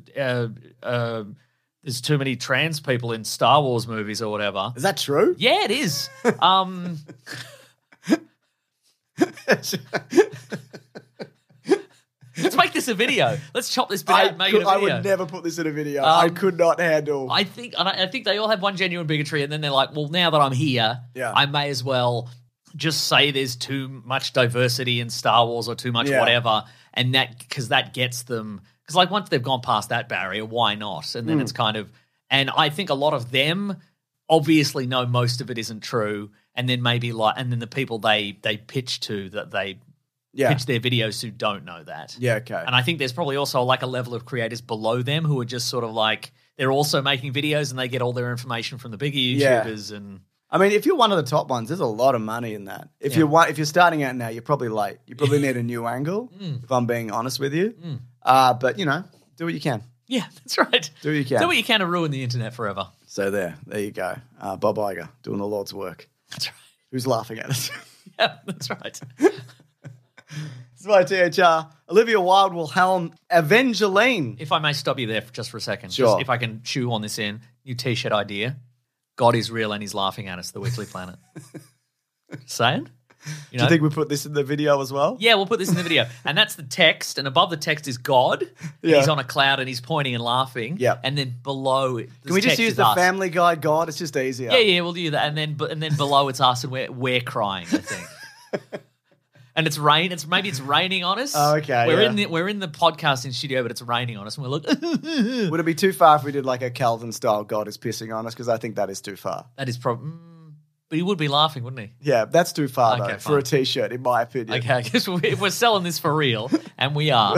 Speaker 5: that there's too many trans people in Star Wars movies or whatever.
Speaker 4: Is that true?
Speaker 5: Yeah, it is. Let's make this a video. Let's chop this bit out and make it a video.
Speaker 4: I would never put this in a video. I could not handle.
Speaker 5: I think they all have one genuine bigotry, and then they're like, well, now that I'm here, I may as well just say there's too much diversity in Star Wars or too much whatever, and because that gets them. Because like once they've gone past that barrier, why not? And then it's kind of, and I think a lot of them obviously know most of it isn't true, and then maybe and then the people they pitch to that they pitch their videos who don't know that.
Speaker 4: Yeah, okay.
Speaker 5: And I think there's probably also like a level of creators below them who are just sort of like they're also making videos and they get all their information from the bigger YouTubers and.
Speaker 4: I mean, if you're one of the top ones, there's a lot of money in that. If you're starting out now, you're probably late. You probably need a new angle. If I'm being honest with you, but do what you can.
Speaker 5: Yeah, that's right.
Speaker 4: Do what you can.
Speaker 5: Do what you can to ruin the internet forever.
Speaker 4: So there you go. Bob Iger doing the Lord's work.
Speaker 5: That's right.
Speaker 4: Who's laughing at us?
Speaker 5: Yeah, that's right.
Speaker 4: This is my THR. Olivia Wilde will helm Evangeline.
Speaker 5: If I may stop you there just for a second.
Speaker 4: Sure.
Speaker 5: Just if I can chew on this in. New T-shirt idea. God is real and he's laughing at us, the Weekly Planet. Saying?
Speaker 4: Do you think we put this in the video as well?
Speaker 5: Yeah, we'll put this in the video. And that's the text, and above the text is God. And he's on a cloud and he's pointing and laughing.
Speaker 4: Yeah.
Speaker 5: And then below
Speaker 4: Can we just use the
Speaker 5: us.
Speaker 4: Family Guy God? It's just easier.
Speaker 5: Yeah, we'll do that. And then below it's us and we're crying, I think. And it's rain. Maybe it's raining on us.
Speaker 4: Oh, okay.
Speaker 5: We're in the podcasting studio, but it's raining on us, and we're like,
Speaker 4: would it be too far if we did like a Calvin style God is pissing on us? Because I think that is too far.
Speaker 5: That is probably. But he would be laughing, wouldn't he?
Speaker 4: Yeah, that's too far though
Speaker 5: Okay,
Speaker 4: for a T-shirt, in my opinion.
Speaker 5: Okay, I guess if we're selling this for real, and we are.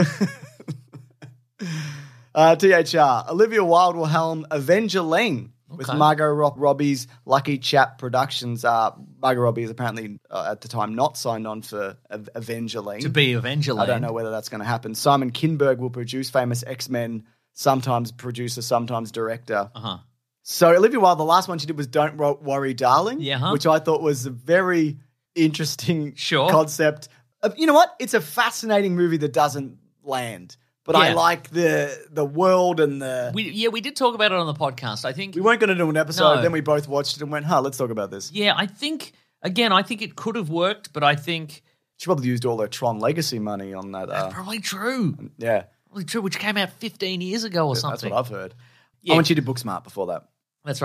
Speaker 4: THR. Olivia Wilde will helm Evangeline. With Margot Robbie's Lucky Chap Productions. Margot Robbie is apparently, at the time, not signed on for Evangeline.
Speaker 5: To be Evangeline.
Speaker 4: I don't know whether that's going to happen. Simon Kinberg will produce famous X-Men, sometimes producer, sometimes director.
Speaker 5: Uh-huh.
Speaker 4: So Olivia Wilde, the last one she did was Don't Worry, Darling, which I thought was a very interesting concept. You know what? It's a fascinating movie that doesn't land. But I like the world and the...
Speaker 5: We did talk about it on the podcast. I think...
Speaker 4: We weren't going to do an episode, then we both watched it and went, let's talk about this.
Speaker 5: Yeah, I think it could have worked, but I think...
Speaker 4: She probably used all her Tron Legacy money on that.
Speaker 5: That's probably true.
Speaker 4: Yeah.
Speaker 5: Probably true, which came out 15 years ago or something.
Speaker 4: That's what I've heard. Yeah. I want you to Booksmart before that.
Speaker 5: That's right.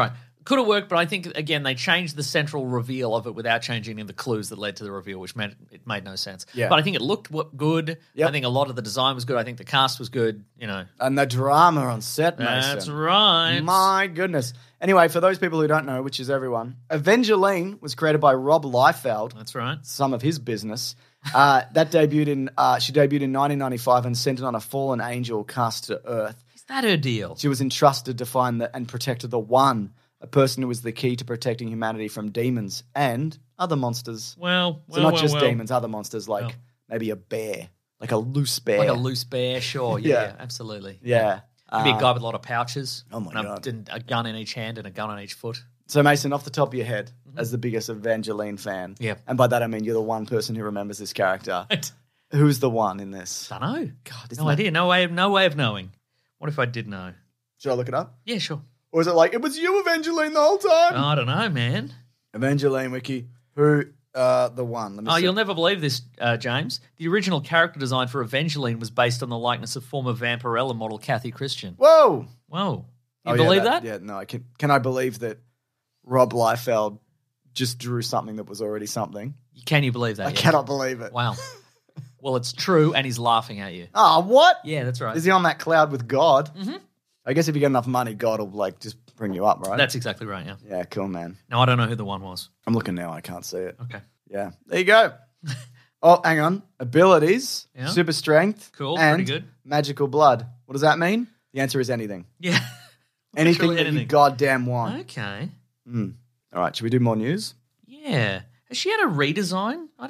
Speaker 5: Could have worked, but I think, again, they changed the central reveal of it without changing any of the clues that led to the reveal, which meant it made no sense.
Speaker 4: Yeah.
Speaker 5: But I think it looked good.
Speaker 4: Yep.
Speaker 5: I think a lot of the design was good. I think the cast was good,
Speaker 4: And the drama on set, Mason.
Speaker 5: That's right.
Speaker 4: My goodness. Anyway, for those people who don't know, which is everyone, Evangeline was created by Rob Liefeld.
Speaker 5: That's right.
Speaker 4: Some of his business. She debuted in 1995 and sent it on a fallen angel cast to Earth.
Speaker 5: Is that her deal?
Speaker 4: She was entrusted to find and protect the One, a person who was the key to protecting humanity from demons and other monsters.
Speaker 5: Well,
Speaker 4: So not just demons, other monsters like maybe a bear, like a loose bear.
Speaker 5: Like a loose bear, sure.
Speaker 4: Yeah.
Speaker 5: Yeah, absolutely.
Speaker 4: Yeah.
Speaker 5: Maybe a guy with a lot of pouches.
Speaker 4: Oh my God.
Speaker 5: And a gun in each hand and a gun on each foot.
Speaker 4: So Mason, off the top of your head, as the biggest Evangeline fan,
Speaker 5: Yeah.
Speaker 4: and by that I mean you're the one person who remembers this character. Who's the one in this?
Speaker 5: I don't know.
Speaker 4: God,
Speaker 5: No idea. No way of knowing. What if I did know?
Speaker 4: Should I look it up?
Speaker 5: Yeah, sure.
Speaker 4: Or is it like, it was you, Evangeline, the whole time?
Speaker 5: I don't know, man.
Speaker 4: Evangeline Wiki, who the one? Let me see.
Speaker 5: You'll never believe this, James. The original character design for Evangeline was based on the likeness of former Vampirella model Kathy Christian.
Speaker 4: Whoa!
Speaker 5: Whoa.
Speaker 4: Oh,
Speaker 5: You believe that?
Speaker 4: Yeah, no. Can I believe that Rob Liefeld just drew something that was already something?
Speaker 5: Can you believe that?
Speaker 4: I
Speaker 5: Yeah.
Speaker 4: cannot believe it.
Speaker 5: Wow. Well, it's true, and he's laughing at you.
Speaker 4: Oh, what?
Speaker 5: Yeah, that's right.
Speaker 4: Is he on that cloud with God? Mm-hmm. I guess if you get enough money, God will just bring you up, right?
Speaker 5: That's exactly right, yeah.
Speaker 4: Yeah, cool, man.
Speaker 5: No, I don't know who the one was.
Speaker 4: I'm looking now. I can't see it.
Speaker 5: Okay.
Speaker 4: Yeah. There you go. Oh, hang on. Abilities,
Speaker 5: Yeah.
Speaker 4: super strength,
Speaker 5: Cool,
Speaker 4: and
Speaker 5: pretty good.
Speaker 4: magical blood. What does that mean? The answer is anything.
Speaker 5: Yeah.
Speaker 4: Anything
Speaker 5: Literally
Speaker 4: that you
Speaker 5: anything.
Speaker 4: goddamn want.
Speaker 5: Okay.
Speaker 4: All right, should we do more news?
Speaker 5: Yeah. Has she had a redesign? I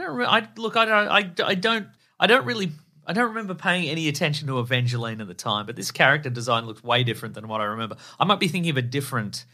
Speaker 5: don't remember paying any attention to Evangeline at the time, but this character design looks way different than what I remember. I might be thinking of a different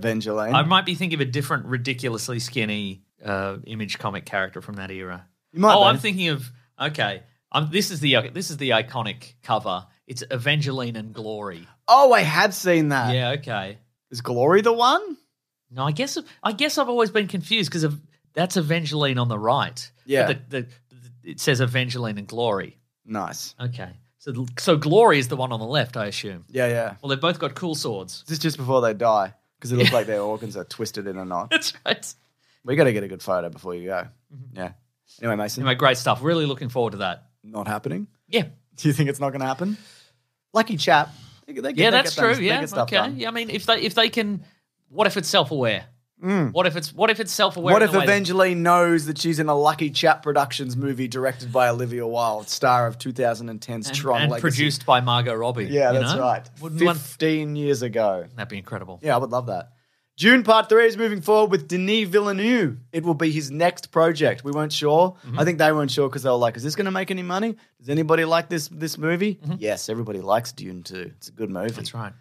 Speaker 5: ridiculously skinny Image comic character from that era.
Speaker 4: You might be.
Speaker 5: I'm thinking of this is the iconic cover. It's Evangeline and Glory.
Speaker 4: Oh, I have seen that.
Speaker 5: Yeah, okay.
Speaker 4: Is Glory the one?
Speaker 5: No, I guess I've always been confused because that's Evangeline on the right.
Speaker 4: Yeah.
Speaker 5: But it says Evangeline and Glory.
Speaker 4: Nice.
Speaker 5: Okay. So Glory is the one on the left, I assume.
Speaker 4: Yeah, yeah.
Speaker 5: Well, they've both got cool swords.
Speaker 4: This is just before they die because it looks like their organs are twisted in a knot.
Speaker 5: That's right.
Speaker 4: We got to get a good photo before you go.
Speaker 5: Mm-hmm.
Speaker 4: Yeah. Anyway, Mason,
Speaker 5: Anyway, great stuff. Really looking forward to that.
Speaker 4: not happening.
Speaker 5: Yeah.
Speaker 4: Do you think it's not going to happen? Lucky chap.
Speaker 5: That's true.
Speaker 4: They
Speaker 5: Yeah.
Speaker 4: get stuff
Speaker 5: Okay.
Speaker 4: done.
Speaker 5: Yeah. I mean, if they can, what if it's self-aware? What if it's self-aware?
Speaker 4: What
Speaker 5: in
Speaker 4: if
Speaker 5: the way that-
Speaker 4: Evangeline knows that she's in a Lucky Chap Productions movie directed by Olivia Wilde, star of 2010's Tron
Speaker 5: and
Speaker 4: Legacy?
Speaker 5: produced by Margot Robbie?
Speaker 4: Yeah,
Speaker 5: you
Speaker 4: that's
Speaker 5: know?
Speaker 4: right.
Speaker 5: Wouldn't one-
Speaker 4: 15 years ago.
Speaker 5: That'd be incredible.
Speaker 4: Yeah, I would love that. Dune Part 3 is moving forward with Denis Villeneuve. It will be his next project. We weren't sure. I think they weren't sure because they were like, is this going to make any money? Does anybody like this movie? Yes, everybody likes Dune 2. It's a good movie.
Speaker 5: That's right.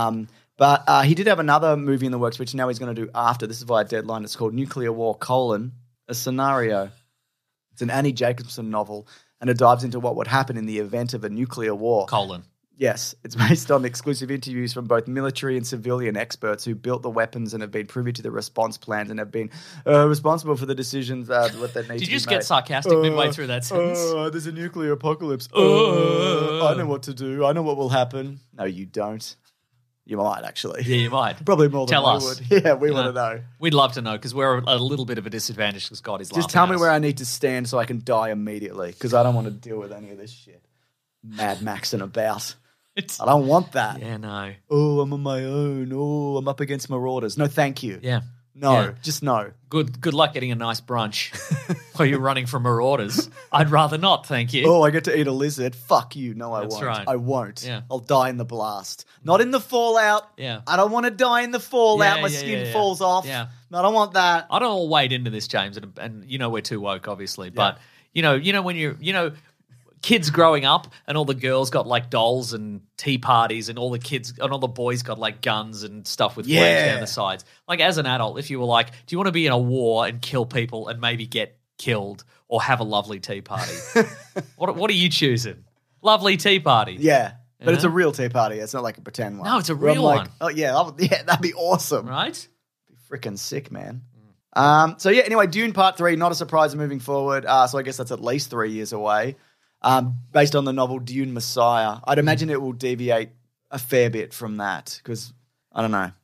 Speaker 4: But he did have another movie in the works, which now he's going to do after. This is via Deadline. It's called Nuclear War, a Scenario. It's an Annie Jacobson novel, and it dives into what would happen in the event of a nuclear war. Yes, it's based on exclusive interviews from both military and civilian experts who built the weapons and have been privy to the response plans and have been responsible for the decisions what that needs to be
Speaker 5: Did you just
Speaker 4: made.
Speaker 5: get sarcastic midway through that sentence?
Speaker 4: There's a nuclear apocalypse. I know what to do. I know what will happen. No, you don't. You might, actually.
Speaker 5: Yeah, you might.
Speaker 4: Probably more than
Speaker 5: Tell
Speaker 4: I
Speaker 5: us.
Speaker 4: would. Yeah, we
Speaker 5: You
Speaker 4: want to know.
Speaker 5: We'd love to know because we're a little bit of a disadvantage because God is laughing
Speaker 4: Just tell
Speaker 5: at
Speaker 4: me
Speaker 5: us.
Speaker 4: where I need to stand so I can die immediately because I don't want to deal with any of this shit. Mad Maxing about. I don't want that.
Speaker 5: Yeah, no.
Speaker 4: Oh, I'm on my own. Oh, I'm up against marauders. No, thank you.
Speaker 5: Yeah.
Speaker 4: No,
Speaker 5: Yeah.
Speaker 4: just no.
Speaker 5: Good luck getting a nice brunch while you're running from marauders. I'd rather not, thank you.
Speaker 4: Oh, I get to eat a lizard. Fuck you. No, I
Speaker 5: That's
Speaker 4: won't.
Speaker 5: right.
Speaker 4: I won't.
Speaker 5: Yeah.
Speaker 4: I'll die in the blast. Not in the fallout.
Speaker 5: Yeah.
Speaker 4: I don't want to die in the fallout.
Speaker 5: Yeah,
Speaker 4: My
Speaker 5: yeah,
Speaker 4: skin
Speaker 5: yeah.
Speaker 4: falls off.
Speaker 5: Yeah.
Speaker 4: No, I don't want that.
Speaker 5: I don't all wade into this, James, and you know we're too woke, obviously. But you know when kids growing up and all the girls got like dolls and tea parties and all the kids and all the boys got like guns and stuff with flames
Speaker 4: Yeah.
Speaker 5: down the sides. Like as an adult, if you were like, do you want to be in a war and kill people and maybe get killed or have a lovely tea party? What are you choosing? Lovely tea party.
Speaker 4: Yeah. But it's a
Speaker 5: Yeah.
Speaker 4: real tea party. It's not like a pretend one.
Speaker 5: No, it's a
Speaker 4: Where I'm
Speaker 5: real
Speaker 4: like,
Speaker 5: one.
Speaker 4: Oh, yeah. That'd be awesome.
Speaker 5: Right?
Speaker 4: Freaking sick, man. So yeah, anyway, Dune Part 3, not a surprise moving forward. So I guess that's at least 3 years away. Based on the novel Dune Messiah. I'd imagine it will deviate a fair bit from that because, I don't know,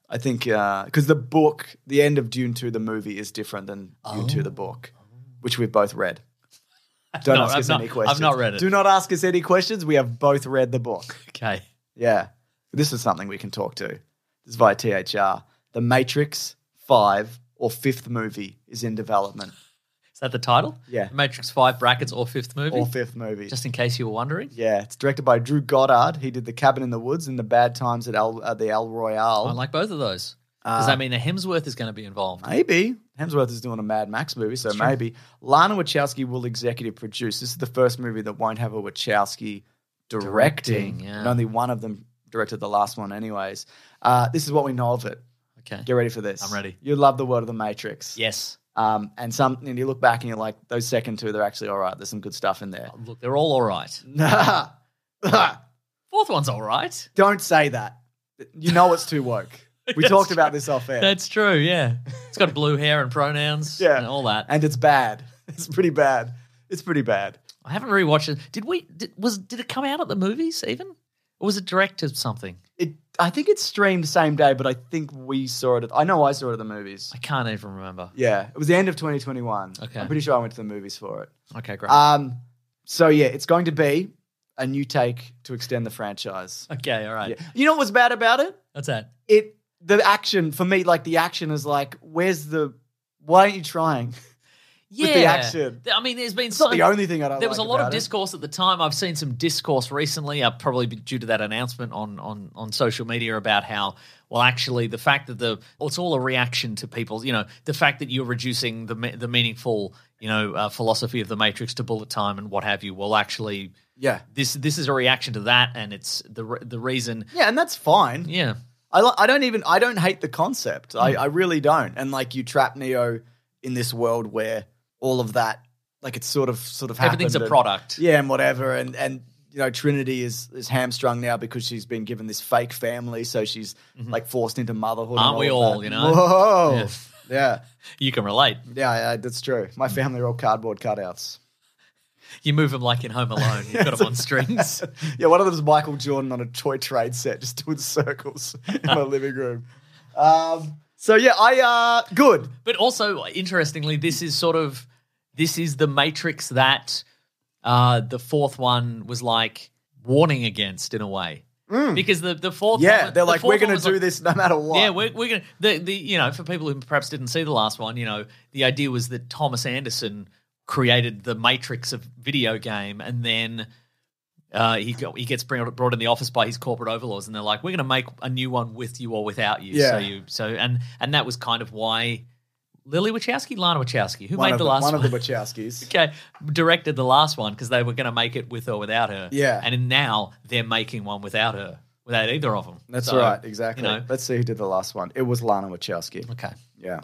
Speaker 4: I think because the book, the end of Dune 2, the movie, is different than Dune 2, the book, which we've both read. Don't ask us any questions.
Speaker 5: I've not read it.
Speaker 4: Do not ask us any questions. We have both read the book.
Speaker 5: Okay.
Speaker 4: Yeah. This is something we can talk to. This is via THR. The Matrix 5 or 5th movie is in development.
Speaker 5: Is that the title?
Speaker 4: Yeah.
Speaker 5: Matrix 5 brackets or 5th movie?
Speaker 4: Or 5th movie.
Speaker 5: Just in case you were wondering.
Speaker 4: Yeah. It's directed by Drew Goddard. He did The Cabin in the Woods and The Bad Times at the El Royale.
Speaker 5: I like both of those. Does that mean a Hemsworth is going to be involved?
Speaker 4: Maybe. Hemsworth is doing a Mad Max movie, so maybe. Lana Wachowski will executive produce. This is the first movie that won't have a Wachowski directing.
Speaker 5: Yeah.
Speaker 4: And only one of them directed the last one anyways. This is what we know of it.
Speaker 5: Okay.
Speaker 4: Get ready for this.
Speaker 5: I'm ready.
Speaker 4: You love the world of The Matrix.
Speaker 5: Yes.
Speaker 4: And you look back and you're like, those second two, they're actually all right. There's some good stuff in there.
Speaker 5: Look, they're all right. Fourth one's all right.
Speaker 4: Don't say that. You know it's too woke. We talked about this off air.
Speaker 5: That's true, yeah. It's got blue hair and pronouns and all that.
Speaker 4: And it's bad. It's pretty bad. It's pretty bad.
Speaker 5: I haven't rewatched it. Did it come out at the movies even? Or was it direct to something?
Speaker 4: I think it's streamed same day, but I think we saw it. I know I saw it at the movies.
Speaker 5: I can't even remember.
Speaker 4: Yeah, it was the end of 2021.
Speaker 5: Okay.
Speaker 4: I'm pretty sure I went to the movies for it.
Speaker 5: Okay, great.
Speaker 4: So yeah, it's going to be a new take to extend the franchise.
Speaker 5: Okay, all right.
Speaker 4: Yeah. You know what was bad about it?
Speaker 5: What's that?
Speaker 4: The action, for me, like the action is like, why aren't you trying?
Speaker 5: Yeah.
Speaker 4: With the action.
Speaker 5: I mean, there's been
Speaker 4: It's not the only thing I don't
Speaker 5: There was
Speaker 4: like
Speaker 5: a lot of
Speaker 4: about it.
Speaker 5: discourse at the time. I've seen some discourse recently, probably due to that announcement on social media about how, well, actually, the fact that it's all a reaction to people, the fact that you're reducing the meaningful, philosophy of the Matrix to bullet time and what have you. Well, actually,
Speaker 4: Yeah.
Speaker 5: this is a reaction to that, and it's the reason.
Speaker 4: Yeah, and that's fine.
Speaker 5: Yeah.
Speaker 4: I don't hate the concept. I really don't. And like you trap Neo in this world where all of that, like it's sort of happened.
Speaker 5: Everything's a product.
Speaker 4: Yeah, and whatever. And Trinity is hamstrung now because she's been given this fake family, so she's like forced into motherhood.
Speaker 5: Aren't
Speaker 4: and
Speaker 5: we
Speaker 4: of
Speaker 5: all,
Speaker 4: that.
Speaker 5: you know?
Speaker 4: Whoa. Yeah.
Speaker 5: You can relate.
Speaker 4: Yeah, that's true. My family are all cardboard cutouts.
Speaker 5: You move them like in Home Alone. You've got them on strings.
Speaker 4: Yeah, one of them is Michael Jordan on a toy trade set, just doing circles in my living room. So yeah, good.
Speaker 5: But also, interestingly, this is the Matrix that the fourth one was like warning against in a way. Because the fourth one,
Speaker 4: they're like, we're
Speaker 5: going
Speaker 4: going to do this no matter what.
Speaker 5: Yeah, we're going to, for people who perhaps didn't see the last one, the idea was that Thomas Anderson created the Matrix of video game, and then he gets brought in the office by his corporate overlords, and they're like, we're going to make a new one with you or without you.
Speaker 4: Yeah.
Speaker 5: And that was kind of why Lana Wachowski, who
Speaker 4: One
Speaker 5: made
Speaker 4: of
Speaker 5: the last one.
Speaker 4: One of the Wachowskis.
Speaker 5: Okay, directed the last one because they were going to make it with or without her.
Speaker 4: Yeah.
Speaker 5: And now they're making one without her, without either of them.
Speaker 4: That's
Speaker 5: So,
Speaker 4: right, exactly. Let's see who did the last one. It was Lana Wachowski.
Speaker 5: Okay.
Speaker 4: Yeah.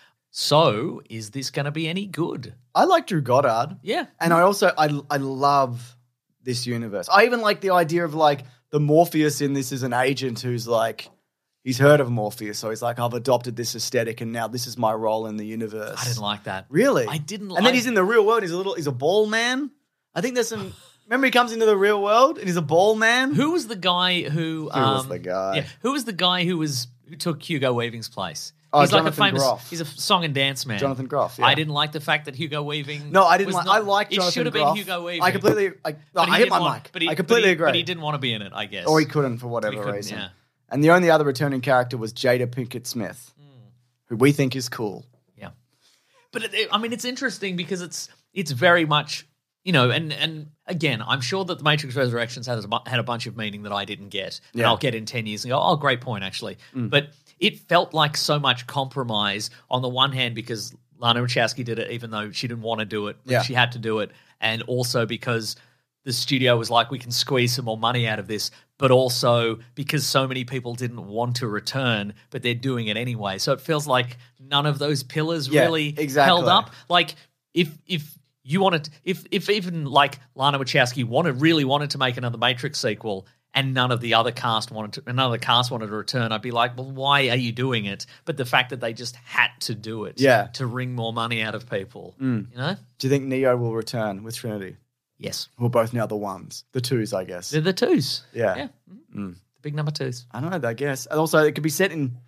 Speaker 5: So is this going to be any good?
Speaker 4: I like Drew Goddard.
Speaker 5: Yeah.
Speaker 4: And I also, I love this universe. I even like the idea of like the Morpheus in this is an agent who's like, he's heard of Morpheus. So he's like, I've adopted this aesthetic and now this is my role in the universe.
Speaker 5: I didn't like that.
Speaker 4: Really?
Speaker 5: I didn't like.
Speaker 4: And then he's in the real world. He's a ball man. I think there's some. Remember, he comes into the real world and he's a ball man.
Speaker 5: Who was the guy who?
Speaker 4: was the guy?
Speaker 5: Yeah, who was the guy who took Hugo Weaving's place?
Speaker 4: Oh,
Speaker 5: he's like a
Speaker 4: Jonathan
Speaker 5: famous.
Speaker 4: Groff.
Speaker 5: He's a song and dance man.
Speaker 4: Jonathan Groff. Yeah.
Speaker 5: I didn't like the fact that Hugo Weaving.
Speaker 4: No, I didn't
Speaker 5: was
Speaker 4: like.
Speaker 5: not-
Speaker 4: I like Jonathan
Speaker 5: It should have
Speaker 4: Groff.
Speaker 5: been Hugo Weaving.
Speaker 4: I completely.
Speaker 5: But
Speaker 4: I
Speaker 5: he
Speaker 4: hit
Speaker 5: didn't
Speaker 4: my
Speaker 5: want-
Speaker 4: mic. I completely agree.
Speaker 5: But he didn't want to be in it, I guess.
Speaker 4: Or he couldn't for whatever
Speaker 5: couldn't,
Speaker 4: reason.
Speaker 5: yeah.
Speaker 4: And the only other returning character was Jada Pinkett Smith, who we think is cool.
Speaker 5: Yeah, but it's interesting because it's very much and again, I'm sure that the Matrix Resurrections had a bunch of meaning that I didn't get, and
Speaker 4: Yeah.
Speaker 5: I'll get in 10 years and go, oh, great point actually. But it felt like so much compromise on the one hand because Lana Wachowski did it even though she didn't want to do it, but
Speaker 4: Yeah.
Speaker 5: she had to do it, and also because the studio was like, we can squeeze some more money out of this, but also because so many people didn't want to return, but they're doing it anyway. So it feels like none of those pillars
Speaker 4: Yeah,
Speaker 5: really
Speaker 4: exactly.
Speaker 5: held up. Like if you wanted, if even like Lana Wachowski really wanted to make another Matrix sequel, and none of the other cast wanted to return, I'd be like, well, why are you doing it? But the fact that they just had to do it,
Speaker 4: Yeah.
Speaker 5: to wring more money out of people, you know?
Speaker 4: Do you think Neo will return with Trinity?
Speaker 5: Yes,
Speaker 4: Who are both now the ones, the twos, I guess.
Speaker 5: they're the twos.
Speaker 4: Yeah.
Speaker 5: Yeah, the big number twos.
Speaker 4: I don't know. I guess. And also, it could be set in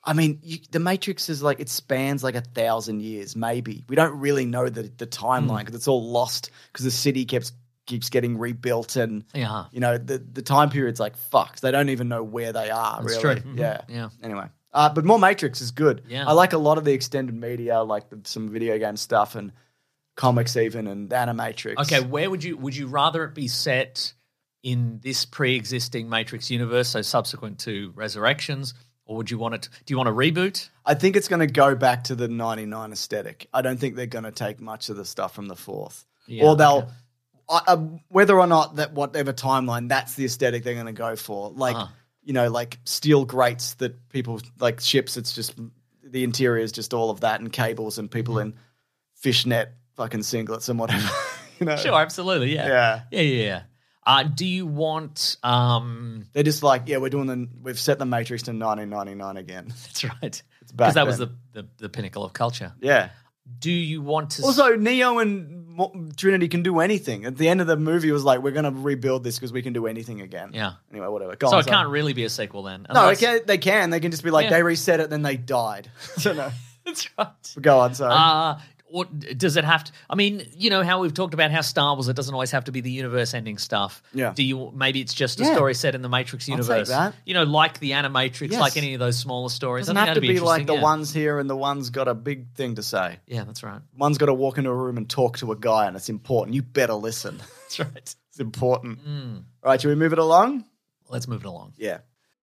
Speaker 4: I mean, the Matrix is like, it spans like 1,000 years, maybe. We don't really know the timeline because it's all lost because the city keeps getting rebuilt and, you know, the time period's like fucked. They don't even know where they are,
Speaker 5: That's
Speaker 4: really.
Speaker 5: true.
Speaker 4: Yeah. Anyway. But more Matrix is good.
Speaker 5: Yeah.
Speaker 4: I like a lot of the extended media, like some video game stuff and comics even and Animatrix.
Speaker 5: Okay, where would you rather it be set in this pre-existing Matrix universe, so subsequent to Resurrections, or would you want it? Do you want a reboot?
Speaker 4: I think it's going to go back to the 99 aesthetic. I don't think they're going to take much of the stuff from the fourth.
Speaker 5: Yeah,
Speaker 4: or they'll, whether or not that whatever timeline, that's the aesthetic they're going to go for. Like, you know, like steel grates that people, like ships, it's just, the interior is just all of that and cables and people in fishnet fucking singlets and whatever. You know?
Speaker 5: Sure, absolutely, yeah. Do you want?
Speaker 4: They're just like, we've set the Matrix to 1999 again.
Speaker 5: That's right.
Speaker 4: Because
Speaker 5: that was the pinnacle of culture.
Speaker 4: Yeah.
Speaker 5: Do you want to?
Speaker 4: Also, Neo and Trinity can do anything. At the end of the movie, it was like, we're going to rebuild this because we can do anything again.
Speaker 5: Yeah.
Speaker 4: Anyway, whatever.
Speaker 5: So it can't really be a sequel then.
Speaker 4: No, they can. They can just be like, they reset it, then they died. So no.
Speaker 5: That's right.
Speaker 4: Go on, sorry.
Speaker 5: Or does it have to? I mean, you know how we've talked about how Star Wars, it doesn't always have to be the universe-ending stuff.
Speaker 4: Yeah.
Speaker 5: Maybe it's just a story set in the Matrix universe.
Speaker 4: I'll take that.
Speaker 5: You know, like the Animatrix,
Speaker 4: Yes.
Speaker 5: like any of those smaller stories.
Speaker 4: Doesn't
Speaker 5: I think
Speaker 4: have to
Speaker 5: that'd
Speaker 4: be like the
Speaker 5: interesting,
Speaker 4: one's here and the one's got a big thing to say.
Speaker 5: Yeah, that's right.
Speaker 4: One's got to walk into a room and talk to a guy, and it's important. You better listen.
Speaker 5: That's right.
Speaker 4: It's important. All right, should we move it along?
Speaker 5: Let's move it along.
Speaker 4: Yeah.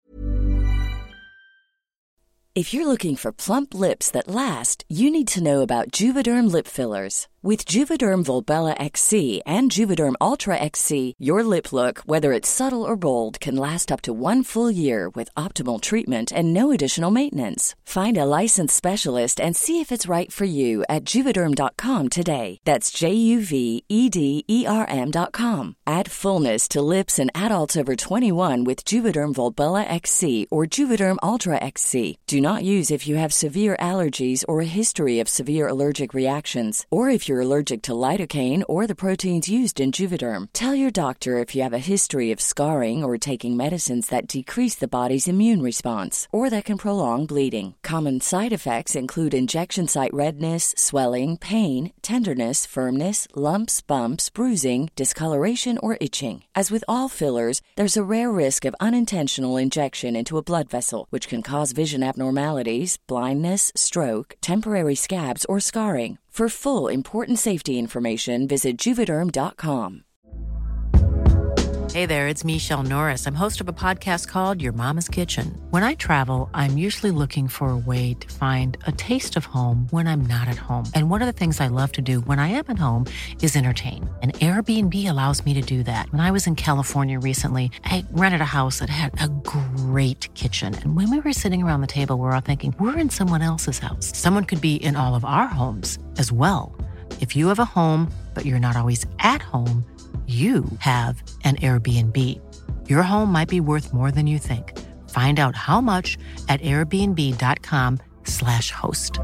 Speaker 6: If you're looking for plump lips that last, you need to know about Juvederm lip fillers. With Juvederm Volbella XC and Juvederm Ultra XC, your lip look, whether it's subtle or bold, can last up to 1 full year with optimal treatment and no additional maintenance. Find a licensed specialist and see if it's right for you at Juvederm.com today. That's JUVEDERM.com. Add fullness to lips in adults over 21 with Juvederm Volbella XC or Juvederm Ultra XC. Do not use if you have severe allergies or a history of severe allergic reactions, or if you're allergic to lidocaine or the proteins used in Juvederm. Tell your doctor if you have a history of scarring or taking medicines that decrease the body's immune response or that can prolong bleeding. Common side effects include injection site redness, swelling, pain, tenderness, firmness, lumps, bumps, bruising, discoloration, or itching. As with all fillers, there's a rare risk of unintentional injection into a blood vessel, which can cause vision abnormalities, blindness, stroke, temporary scabs, or scarring. For full, important safety information, visit Juvederm.com.
Speaker 3: Hey there, it's Michelle Norris. I'm host of a podcast called Your Mama's Kitchen. When I travel, I'm usually looking for a way to find a taste of home when I'm not at home. And one of the things I love to do when I am at home is entertain. And Airbnb allows me to do that. When I was in California recently, I rented a house that had a great kitchen. And when we were sitting around the table, we were all thinking, we're in someone else's house. Someone could be in all of our homes as well. If you have a home, but you're not always at home, you have an Airbnb. Your home might be worth more than you think. Find out how much at airbnb.com/host.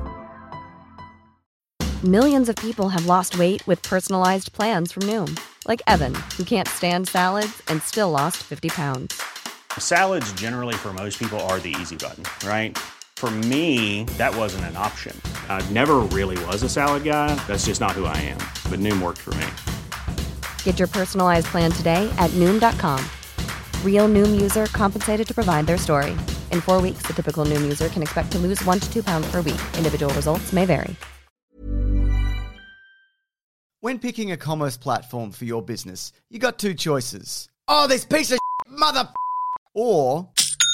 Speaker 1: Millions of people have lost weight with personalized plans from Noom, like Evan, who can't stand salads and still lost 50 pounds.
Speaker 2: Salads generally for most people are the easy button, right? For me, that wasn't an option. I never really was a salad guy. That's just not who I am. But Noom worked for me.
Speaker 1: Get your personalized plan today at Noom.com. Real Noom user compensated to provide their story. In 4 weeks, the typical Noom user can expect to lose 1 to 2 pounds per week. Individual results may vary.
Speaker 4: When picking a commerce platform for your business, you got two choices. Oh, this piece of mother... Or...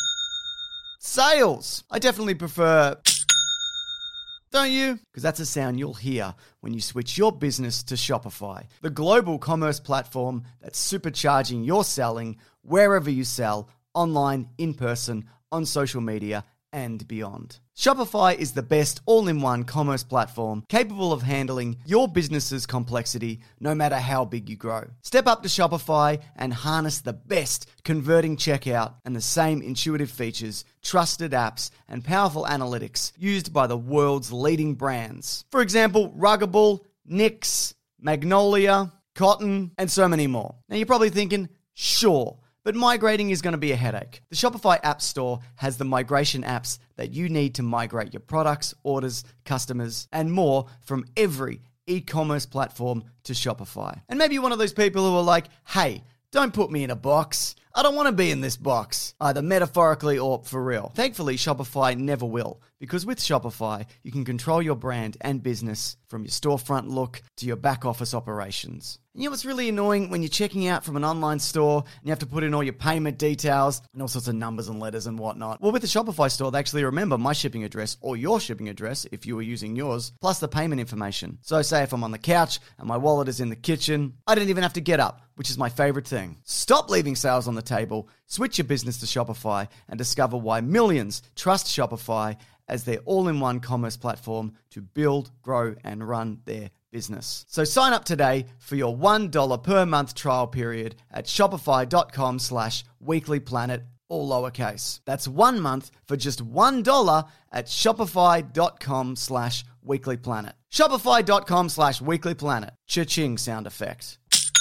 Speaker 4: sales. I definitely prefer... Don't you? Because that's a sound you'll hear when you switch your business to Shopify, the global commerce platform that's supercharging your selling wherever you sell, online, in person, on social media, and beyond. Shopify is the best all-in-one commerce platform capable of handling your business's complexity no matter how big you grow. Step up to Shopify and harness the best converting checkout and the same intuitive features, trusted apps, and powerful analytics used by the world's leading brands. For example, Ruggable, NYX, Magnolia, Cotton, and so many more. Now you're probably thinking, sure, But migrating is going to be a headache. The Shopify App Store has the migration apps that you need to migrate your products, orders, customers, and more from every e-commerce platform to Shopify. And maybe you're one of those people who are like, hey, don't put me in a box. I don't want to be in this box, either metaphorically or for real. Thankfully, Shopify never will, because with Shopify, you can control your brand and business from your storefront look to your back office operations. You know what's really annoying when you're checking out from an online store and you have to put in all your payment details and all sorts of numbers and letters and whatnot? Well, with the Shopify store, they actually remember my shipping address or your shipping address if you were using yours, plus the payment information. So say if I'm on the couch and my wallet is in the kitchen, I don't even have to get up, which is my favorite thing. Stop leaving sales on the table, switch your business to Shopify, and discover why millions trust Shopify as their all-in-one commerce platform to build, grow, and run their business. So sign up today for your $1 per month trial period at shopify.com/weeklyplanet, all lowercase. That's 1 month for just $1 at shopify.com/weeklyplanet. Shopify.com/weeklyplanet. Cha-ching sound effect.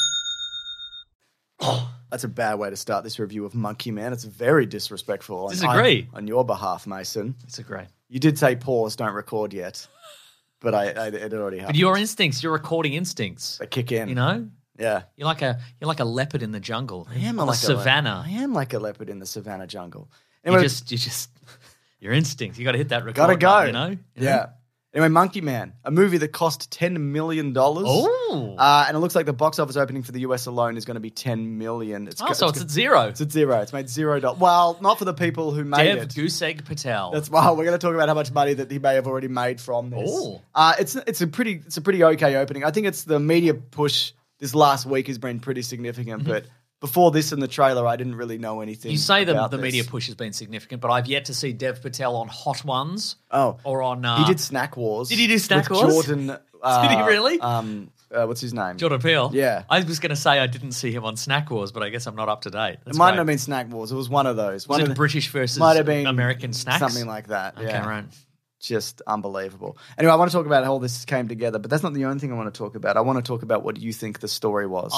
Speaker 4: That's a bad way to start this review of Monkey Man. It's very disrespectful.
Speaker 5: Disagree.
Speaker 4: On your behalf, Mason.
Speaker 5: Disagree.
Speaker 4: You did say pause, don't record yet. But it already happened.
Speaker 5: But your instincts, your recording instincts,
Speaker 4: They kick in.
Speaker 5: you know,
Speaker 4: Yeah.
Speaker 5: you're like a leopard in the jungle.
Speaker 4: I am
Speaker 5: on the
Speaker 4: like
Speaker 5: savannah.
Speaker 4: I am like a leopard in the savannah jungle.
Speaker 5: You
Speaker 4: Anyway,
Speaker 5: just your instincts. You got to hit that record.
Speaker 4: gotta go.
Speaker 5: button, you know.
Speaker 4: Yeah. Anyway, Monkey Man, a movie that cost $10 million.
Speaker 5: Oh.
Speaker 4: And it looks like the box office opening for the US alone is going to be $10 million.
Speaker 5: So it's at zero.
Speaker 4: It's at zero. It's made $0. Well, not for the people who made
Speaker 5: Dev
Speaker 4: it.
Speaker 5: Goosegg Patel.
Speaker 4: That's why we're going to talk about how much money that he may have already made from this.
Speaker 5: Oh.
Speaker 4: It's a pretty okay opening. I think it's the media push this last week has been pretty significant, but before this in the trailer, I didn't really know anything.
Speaker 5: You say the
Speaker 4: about this.
Speaker 5: media push has been significant, but I've yet to see Dev Patel on Hot Ones.
Speaker 4: Oh,
Speaker 5: or on
Speaker 4: he did Snack Wars.
Speaker 5: Did he do Snack
Speaker 4: with
Speaker 5: Wars?
Speaker 4: Jordan.
Speaker 5: Did he really?
Speaker 4: What's his name?
Speaker 5: Jordan Peele.
Speaker 4: Yeah.
Speaker 5: I was going to say I didn't see him on Snack Wars, but I guess I'm not up to date.
Speaker 4: It might not have been Snack Wars. It was one of those.
Speaker 5: Was it British versus
Speaker 4: might have been
Speaker 5: American snacks?
Speaker 4: Something like that.
Speaker 5: Okay,
Speaker 4: yeah.
Speaker 5: right.
Speaker 4: Just unbelievable. Anyway, I want to talk about how all this came together, but that's not the only thing I want to talk about. I want to talk about what you think the story was.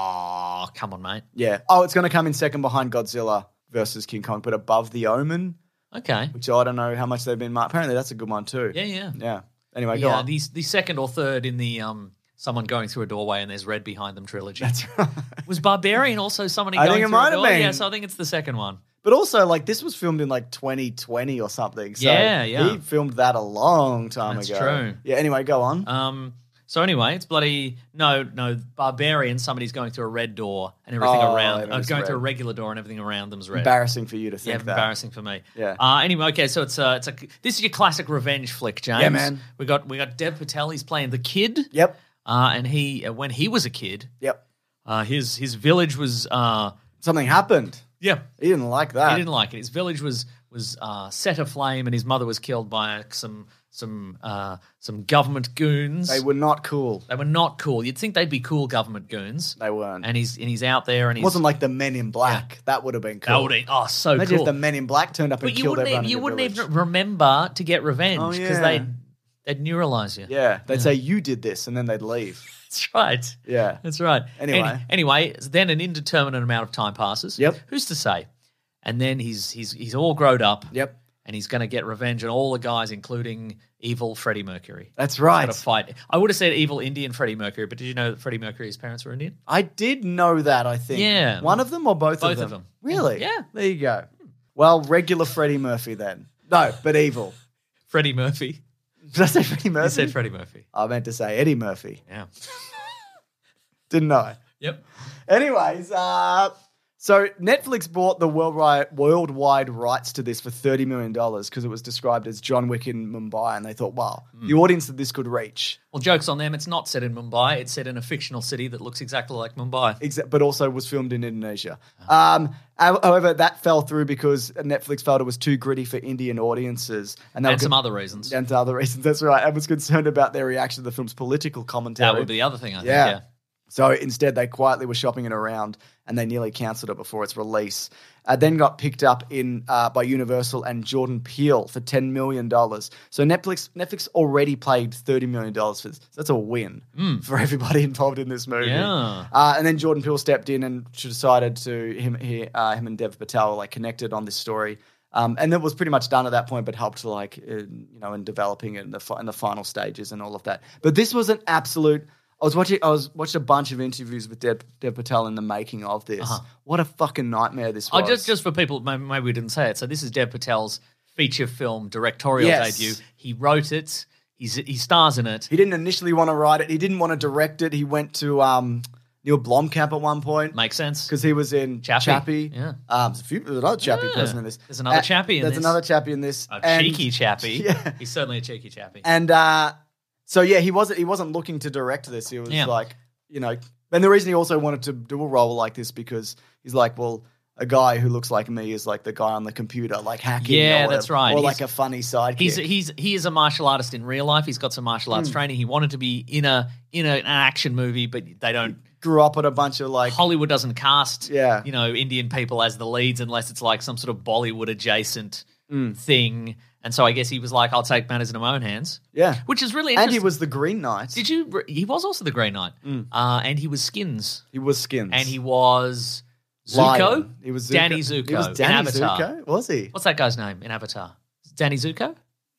Speaker 5: Oh, come on, mate.
Speaker 4: Yeah. Oh, it's going to come in second behind Godzilla versus King Kong, but above The Omen,
Speaker 5: Okay.
Speaker 4: which I don't know how much they've been marked. Apparently, that's a good one too.
Speaker 5: Yeah.
Speaker 4: Yeah. Anyway, go on.
Speaker 5: The second or third in the someone going through a doorway and there's red behind them trilogy.
Speaker 4: That's right.
Speaker 5: Was Barbarian also somebody
Speaker 4: I
Speaker 5: going
Speaker 4: think it
Speaker 5: through
Speaker 4: might
Speaker 5: a
Speaker 4: have
Speaker 5: door?
Speaker 4: been.
Speaker 5: Yeah, so I think it's the second one.
Speaker 4: But also, like, this was filmed in like 2020 or something. So
Speaker 5: Yeah.
Speaker 4: he filmed that a long time
Speaker 5: That's
Speaker 4: ago.
Speaker 5: true.
Speaker 4: Yeah. Anyway, go on.
Speaker 5: So anyway, it's bloody no Barbarian. Somebody's going through a red door and everything around.
Speaker 4: everything's
Speaker 5: Going
Speaker 4: red.
Speaker 5: through a regular door and everything around them's red.
Speaker 4: Embarrassing for you to think that.
Speaker 5: Embarrassing for me.
Speaker 4: Yeah.
Speaker 5: Anyway, okay, so it's a this is your classic revenge flick, James.
Speaker 4: Yeah, man.
Speaker 5: We got Dev Patel. He's playing the kid.
Speaker 4: Yep.
Speaker 5: And he when he was a kid,
Speaker 4: Yep.
Speaker 5: his village was
Speaker 4: Something happened.
Speaker 5: yeah.
Speaker 4: He didn't like that.
Speaker 5: He didn't like it. His village was set aflame, and his mother was killed by some government goons.
Speaker 4: They were not cool.
Speaker 5: They were not cool. You'd think they'd be cool government goons.
Speaker 4: They weren't.
Speaker 5: And he's out there, and
Speaker 4: It
Speaker 5: he's
Speaker 4: wasn't like the Men in Black. That would have been cool.
Speaker 5: that would be so
Speaker 4: Imagine
Speaker 5: cool.
Speaker 4: if the Men in Black turned up and
Speaker 5: But you
Speaker 4: killed
Speaker 5: wouldn't
Speaker 4: everyone in
Speaker 5: you
Speaker 4: your
Speaker 5: wouldn't
Speaker 4: village.
Speaker 5: even remember to get revenge
Speaker 4: Oh,
Speaker 5: because
Speaker 4: yeah.
Speaker 5: they'd neuralize you.
Speaker 4: Yeah, they'd say you did this, and then they'd leave.
Speaker 5: That's right.
Speaker 4: Yeah.
Speaker 5: That's right.
Speaker 4: Anyway.
Speaker 5: Anyway, then an indeterminate amount of time passes.
Speaker 4: Yep.
Speaker 5: Who's to say? And then he's all grown up.
Speaker 4: Yep.
Speaker 5: And he's going to get revenge on all the guys, including evil Freddie Mercury.
Speaker 4: That's right.
Speaker 5: Got to fight. I would have said evil Indian Freddie Mercury, but did you know that Freddie Mercury's parents were Indian?
Speaker 4: I did know that, I think.
Speaker 5: Yeah.
Speaker 4: One of them or both of them?
Speaker 5: Both of them.
Speaker 4: Really?
Speaker 5: Yeah.
Speaker 4: There you go. Well, regular Freddie Murphy then. No, but evil.
Speaker 5: Freddie Murphy.
Speaker 4: Did I say Freddie Murphy?
Speaker 5: You said Freddie Murphy.
Speaker 4: I meant to say Eddie Murphy.
Speaker 5: Yeah.
Speaker 4: Didn't I?
Speaker 5: Yep.
Speaker 4: Anyways, so Netflix bought the worldwide rights to this for $30 million because it was described as John Wick in Mumbai, and they thought, wow, the audience that this could reach.
Speaker 5: Well, joke's on them. It's not set in Mumbai. It's set in a fictional city that looks exactly like Mumbai.
Speaker 4: But also was filmed in Indonesia. However, that fell through because Netflix felt it was too gritty for Indian audiences.
Speaker 5: And some other reasons.
Speaker 4: And other reasons, that's right. I was concerned about their reaction to the film's political commentary.
Speaker 5: That would be the other thing, I think.
Speaker 4: Yeah. So instead, they quietly were shopping it around, and they nearly cancelled it before its release. Then got picked up by Universal and Jordan Peele for $10 million. So Netflix already paid $30 million for this. So that's a win for everybody involved in this movie.
Speaker 5: Yeah.
Speaker 4: And then Jordan Peele stepped in and decided to him and Dev Patel were connected on this story. And it was pretty much done at that point, but helped in developing it in the final stages and all of that. But this was an absolute. I was watching a bunch of interviews with Dev Patel in the making of this. What a fucking nightmare this was.
Speaker 5: Just for people, maybe we didn't say it. So this is Dev Patel's feature film directorial debut. He wrote it. He stars in it.
Speaker 4: He didn't initially want to write it. He didn't want to direct it. He went to Neil Blomkamp at one point.
Speaker 5: Makes sense.
Speaker 4: Because he was in Chappie.
Speaker 5: Yeah.
Speaker 4: There's another Chappie person in this.
Speaker 5: There's another Chappie in this.
Speaker 4: There's another Chappie in this.
Speaker 5: Cheeky Chappie.
Speaker 4: Yeah.
Speaker 5: He's certainly a cheeky Chappie.
Speaker 4: And he wasn't looking to direct this. He was and the reason he also wanted to do a role like this because he's like, well, a guy who looks like me is like the guy on the computer, like hacking.
Speaker 5: Yeah,
Speaker 4: or whatever,
Speaker 5: that's right.
Speaker 4: Or like a funny sidekick.
Speaker 5: He is a martial artist in real life. He's got some martial arts training. He wanted to be in an action movie, but they don't.
Speaker 4: Grew up at a bunch of
Speaker 5: Hollywood doesn't cast Indian people as the leads unless it's like some sort of Bollywood adjacent thing. And so I guess he was like, I'll take matters into my own hands.
Speaker 4: Yeah.
Speaker 5: Which is really interesting.
Speaker 4: And he was the Green Knight.
Speaker 5: He was also the Green Knight. And he was Skins.
Speaker 4: He was Skins.
Speaker 5: And he was Zuko.
Speaker 4: Lion. He was Zuko.
Speaker 5: Danny Zuko.
Speaker 4: He was Danny
Speaker 5: in Avatar.
Speaker 4: Zuko? Was he?
Speaker 5: What's that guy's name in Avatar? Danny Zuko?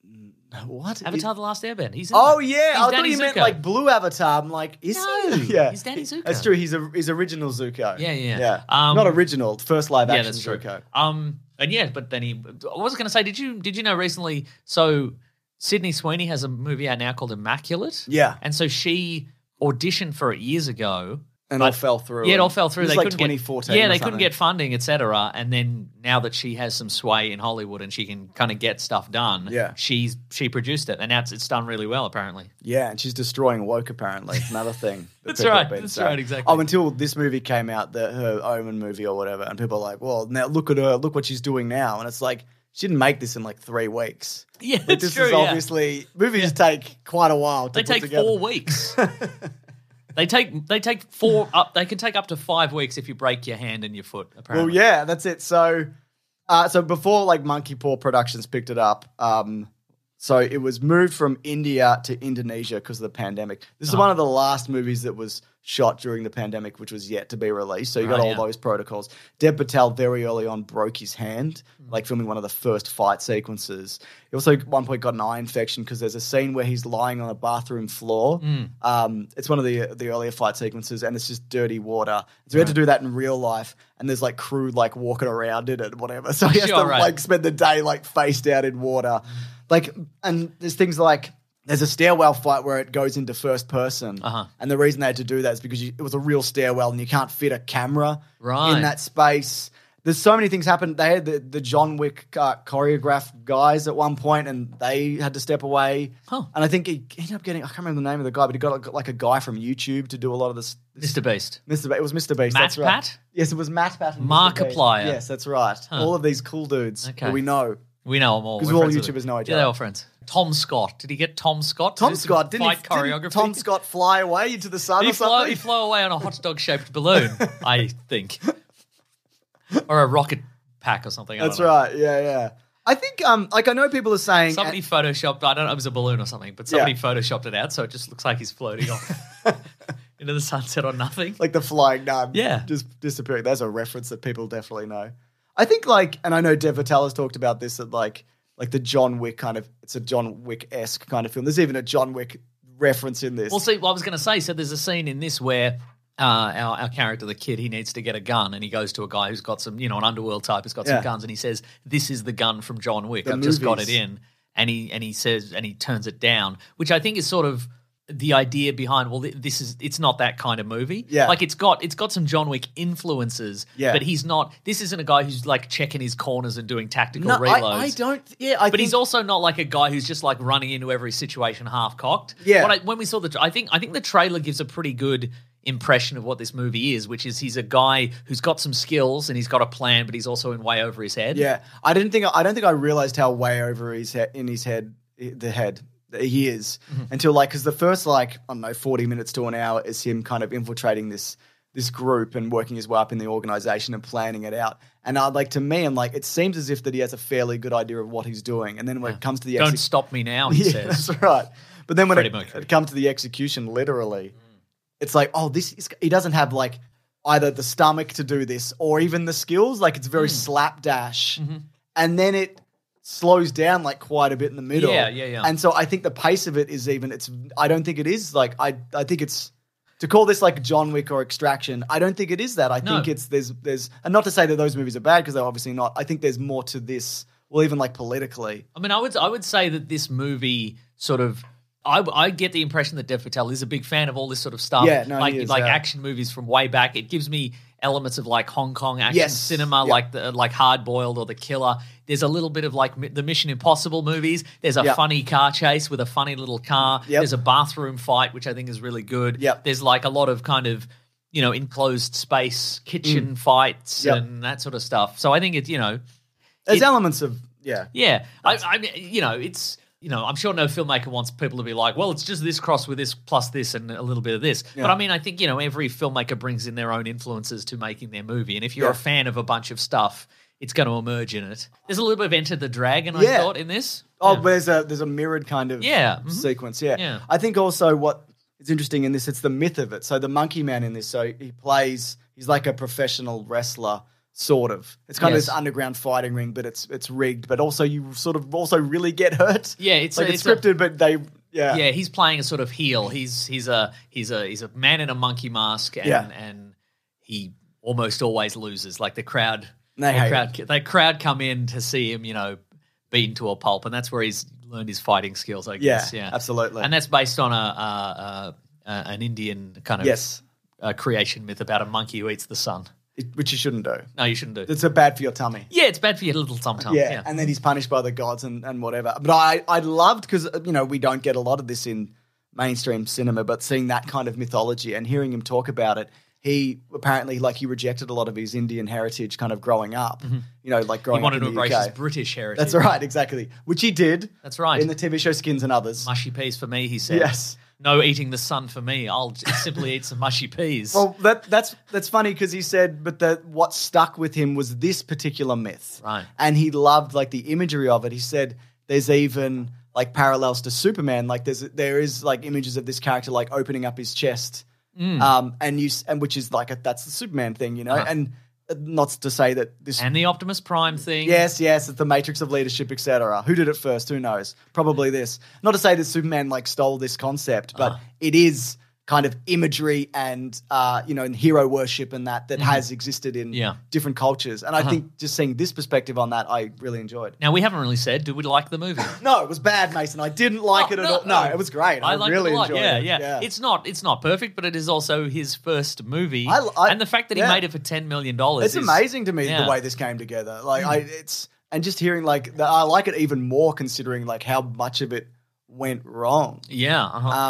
Speaker 4: What?
Speaker 5: Avatar: The Last Airbender. He's in
Speaker 4: Oh
Speaker 5: that.
Speaker 4: yeah,
Speaker 5: He's
Speaker 4: I thought
Speaker 5: Danny
Speaker 4: you meant
Speaker 5: Zuko.
Speaker 4: like Blue Avatar. I'm like, is
Speaker 5: No,
Speaker 4: he? Yeah,
Speaker 5: he's Danny Zuko.
Speaker 4: That's true. He's original Zuko.
Speaker 5: Yeah.
Speaker 4: Not original. First live action
Speaker 5: that's true.
Speaker 4: Zuko.
Speaker 5: But then I was going to say, did you know recently? So Sydney Sweeney has a movie out now called Immaculate.
Speaker 4: Yeah.
Speaker 5: and so she auditioned for it years ago.
Speaker 4: And all fell through.
Speaker 5: Yeah, it all fell through.
Speaker 4: It was
Speaker 5: They
Speaker 4: like
Speaker 5: couldn't
Speaker 4: 2014.
Speaker 5: They
Speaker 4: or
Speaker 5: couldn't
Speaker 4: something.
Speaker 5: get funding, etc. And then now that she has some sway in Hollywood and she can kind of get stuff done, she produced it, and now it's done really well apparently.
Speaker 4: Yeah, and she's destroying woke apparently. Another thing.
Speaker 5: That's right. That's right. Exactly.
Speaker 4: Oh, until this movie came out, her Omen movie or whatever, and people are like, "Well, now look at her. Look what she's doing now." And it's like she didn't make this in like 3 weeks.
Speaker 5: Yeah,
Speaker 4: Like,
Speaker 5: that's
Speaker 4: this
Speaker 5: true.
Speaker 4: is obviously movies take quite a while.
Speaker 5: They
Speaker 4: put
Speaker 5: take
Speaker 4: together.
Speaker 5: 4 weeks. They take 4 up. They can take up to 5 weeks if you break your hand and your foot. Apparently.
Speaker 4: Well, yeah, that's it. So before like Monkey Paw Productions picked it up, so it was moved from India to Indonesia because of the pandemic. This is one of the last movies that was shot during the pandemic, which was yet to be released. So you got all those protocols. Dev Patel very early on broke his hand, like filming one of the first fight sequences. He also at one point got an eye infection because there's a scene where he's lying on a bathroom floor. It's one of the earlier fight sequences, and it's just dirty water. So we had to do that in real life, and there's like crew like walking around in it and whatever. So he has to like spend the day like face down in water. Like, and there's things like there's a stairwell fight where it goes into first person. And the reason they had to do that is because it was a real stairwell and you can't fit a camera in that space. There's so many things happen. They had the John Wick choreographed guys at one point and they had to step away. And I think he ended up getting, I can't remember the name of the guy, but he got like a guy from YouTube to do a lot of this.
Speaker 5: Mr. Beast.
Speaker 4: It was Mr. Beast.
Speaker 5: Matt
Speaker 4: that's right.
Speaker 5: Pat?
Speaker 4: Yes, it was Matt Pat. And
Speaker 5: Markiplier.
Speaker 4: Yes, that's right. All of these cool dudes who we know.
Speaker 5: We know them all.
Speaker 4: Because all YouTubers know each other.
Speaker 5: Yeah, they're all friends. Tom Scott. Did he get Tom Scott?
Speaker 4: Tom Scott. Didn't Tom Scott fly away into the sun or something?
Speaker 5: He flew away on a hot dog-shaped balloon, I think. Or a rocket pack or something.
Speaker 4: That's right. Yeah. I think, like, I know people are saying...
Speaker 5: Somebody photoshopped, I don't know, it was a balloon or something, but somebody photoshopped it out, so it just looks like he's floating off into the sunset or nothing.
Speaker 4: Like the flying nun.
Speaker 5: Yeah.
Speaker 4: Just disappearing. That's a reference that people definitely know. I think, like, and I know Dev Patel has talked about this, that, like the John Wick kind of, it's a John Wick-esque kind of film. There's even a John Wick reference in this.
Speaker 5: Well, see, I was going to say, so there's a scene in this where our character, the kid, he needs to get a gun, and he goes to a guy who's got some, an underworld type who's got some guns, and he says, "This is the gun from John Wick. I've just got it in," and he says, and he turns it down, which I think is sort of the idea behind, well, it's not that kind of movie.
Speaker 4: Yeah.
Speaker 5: Like it's got some John Wick influences, but he's not, this isn't a guy who's like checking his corners and doing tactical reloads. But he's also not like a guy who's just like running into every situation half cocked.
Speaker 4: Yeah.
Speaker 5: When we saw I think the trailer gives a pretty good impression of what this movie is, which is he's a guy who's got some skills and he's got a plan, but he's also in way over his head.
Speaker 4: Yeah. I don't think I realized how way over his head, the that he is until like, because the first like, I don't know, 40 minutes to an hour is him kind of infiltrating this group and working his way up in the organization and planning it out. And like, to me, I'm like, it seems as if that he has a fairly good idea of what he's doing. And then when it comes to the
Speaker 5: Don't stop me now, he says.
Speaker 4: That's right. But then when
Speaker 5: Freddie
Speaker 4: it
Speaker 5: Mercury.
Speaker 4: comes to the execution, literally, it's like, oh, he doesn't have like either the stomach to do this or even the skills. Like, it's very slapdash. And then it slows down like quite a bit in the middle.
Speaker 5: Yeah.
Speaker 4: And so I think the pace of it is I don't think it is like, I think it's, to call this like John Wick or Extraction, I don't think it is that. I think it's, there's, and not to say that those movies are bad because they're obviously not. I think there's more to this, well, even like politically.
Speaker 5: I mean, I would say that this movie sort of, I get the impression that Dev Patel is a big fan of all this sort of stuff.
Speaker 4: Yeah, no, he is,
Speaker 5: like
Speaker 4: yeah.
Speaker 5: action movies from way back. It gives me elements of like Hong Kong action cinema, like Hard Boiled or The Killer. There's a little bit of like the Mission Impossible movies. There's a funny car chase with a funny little car. There's a bathroom fight, which I think is really good. There's like a lot of kind of, enclosed space kitchen fights and that sort of stuff. So I think it's,
Speaker 4: There's elements of,
Speaker 5: Yeah. I mean, it's, I'm sure no filmmaker wants people to be like, well, it's just this cross with this plus this and a little bit of this. But I mean, I think, every filmmaker brings in their own influences to making their movie. And if you're a fan of a bunch of stuff, it's going to emerge in it. There's a little bit of Enter the Dragon, I thought, in this.
Speaker 4: Oh, but there's a mirrored kind of sequence. Yeah. I think also what is interesting in this, it's the myth of it. So the Monkey Man in this, so he's like a professional wrestler. Sort of. It's kind of this underground fighting ring, but it's rigged. But also, you sort of also really get hurt.
Speaker 5: Yeah, it's
Speaker 4: scripted, but they. Yeah,
Speaker 5: yeah. He's playing a sort of heel. He's a man in a monkey mask, and he almost always loses. Like the crowd come in to see him, beaten to a pulp, and that's where he's learned his fighting skills. I guess. Yeah,
Speaker 4: absolutely.
Speaker 5: And that's based on an Indian kind of creation myth about a monkey who eats the sun.
Speaker 4: Which you shouldn't do.
Speaker 5: No, you shouldn't do.
Speaker 4: It's bad for your tummy.
Speaker 5: Yeah, it's bad for your little tum-tum.
Speaker 4: Yeah, and then he's punished by the gods and whatever. But I loved, because, we don't get a lot of this in mainstream cinema, but seeing that kind of mythology and hearing him talk about it, he apparently, he rejected a lot of his Indian heritage kind of growing up. Like growing up in the UK.
Speaker 5: He wanted to embrace his British heritage.
Speaker 4: That's right, exactly. Which he did.
Speaker 5: That's right.
Speaker 4: In the TV show Skins and Others.
Speaker 5: Mushy peas for me, he said.
Speaker 4: Yes.
Speaker 5: No eating the sun for me. I'll simply eat some mushy peas.
Speaker 4: Well, that's funny because he said, but what stuck with him was this particular myth.
Speaker 5: Right.
Speaker 4: And he loved the imagery of it. He said there's even parallels to Superman. There is images of this character opening up his chest. And which is that's the Superman thing, and not to say that this
Speaker 5: and the Optimus Prime thing.
Speaker 4: Yes, it's the Matrix of leadership, etc. Who did it first? Who knows? Probably this. Not to say that Superman stole this concept, but it is kind of imagery and and hero worship and that has existed in different cultures. And I think just seeing this perspective on that, I really enjoyed.
Speaker 5: Now, we haven't really said, do we like the movie?
Speaker 4: No, it was bad, Mason. I didn't like it at all. No, it was great. I
Speaker 5: liked
Speaker 4: really
Speaker 5: it a lot.
Speaker 4: enjoyed it.
Speaker 5: Yeah. It's not perfect, but it is also his first movie. And the fact that he made it for $10 million
Speaker 4: it's amazing to me the way this came together. And just hearing that I like it even more considering how much of it went wrong.
Speaker 5: Yeah.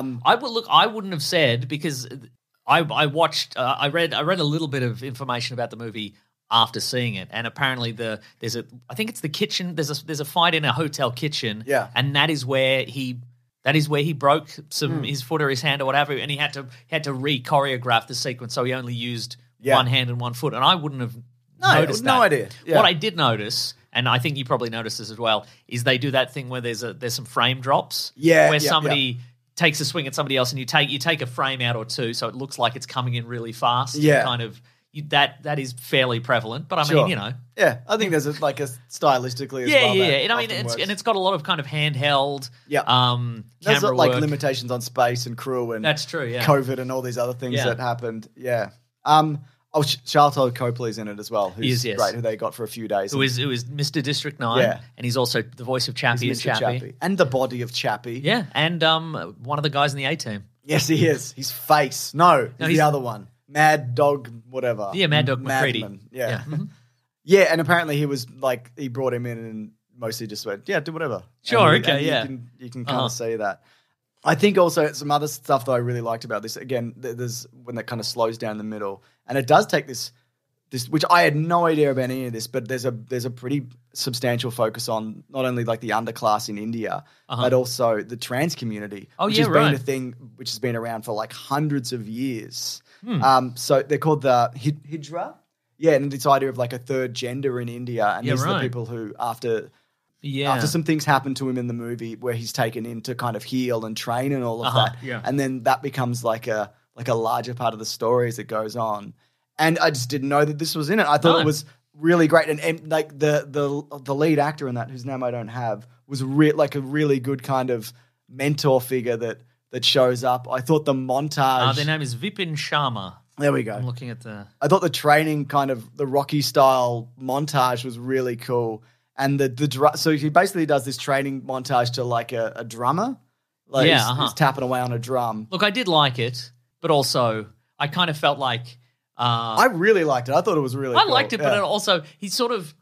Speaker 5: I wouldn't have said, because I watched I read a little bit of information about the movie after seeing it, and apparently I think it's the kitchen. There's a fight in a hotel kitchen, and that is where he broke his foot or his hand or whatever, and he had to re-choreograph the sequence, so he only used one hand and one foot, and I wouldn't have noticed that.
Speaker 4: No idea. Yeah.
Speaker 5: What I did notice, and I think you probably noticed this as well, is they do that thing where there's some frame drops.
Speaker 4: Yeah.
Speaker 5: Where somebody takes a swing at somebody else and you take a frame out or two so it looks like it's coming in really fast.
Speaker 4: Yeah.
Speaker 5: Kind of that is fairly prevalent. But I mean,
Speaker 4: Yeah, I think there's a stylistically as well.
Speaker 5: Yeah. And I mean, it's got a lot of kind of handheld
Speaker 4: there's
Speaker 5: camera work.
Speaker 4: Limitations on space and crew and
Speaker 5: that's true, yeah.
Speaker 4: COVID and all these other things that happened. Yeah. Charlton Copley's in it as well. Who's great, who they got for a few days.
Speaker 5: Who is Mr. District 9, and he's also the voice of Chappie and Chappie.
Speaker 4: And the body of Chappie.
Speaker 5: Yeah, and one of the guys in the A-Team.
Speaker 4: Yes, he is. His face. No, he's the other one. Mad Dog, whatever.
Speaker 5: Yeah, Mad Dog McCready.
Speaker 4: Madman. Yeah. Yeah, and apparently he was he brought him in and mostly just went, do whatever.
Speaker 5: Sure,
Speaker 4: and you can kind of see that. I think also some other stuff that I really liked about this, again, there's when that kind of slows down the middle. And it does take this this, which I had no idea about any of this, but there's a pretty substantial focus on not only like the underclass in India, but also the trans community, which has been a thing which has been around for like hundreds of years. So they're called the Hijra. Yeah, and this idea of like a third gender in India, and these are the people who after some things happen to him in the movie where he's taken in to kind of heal and train and all of that, and then that becomes like a larger part of the story as it goes on. And I just didn't know that this was in it. I thought it was really great, and like the lead actor in that, whose name I don't have, was like a really good kind of mentor figure that shows up. I thought the montage.
Speaker 5: Their name is Vipin Sharma.
Speaker 4: There we go.
Speaker 5: I'm looking at the.
Speaker 4: I thought the training kind of the Rocky style montage was really cool, and so he basically does this training montage to like a drummer, like he's tapping away on a drum.
Speaker 5: Look, I did like it, but also I kind of felt like.
Speaker 4: I really liked it. I thought it was really cool.
Speaker 5: I liked it, but it also he's sort of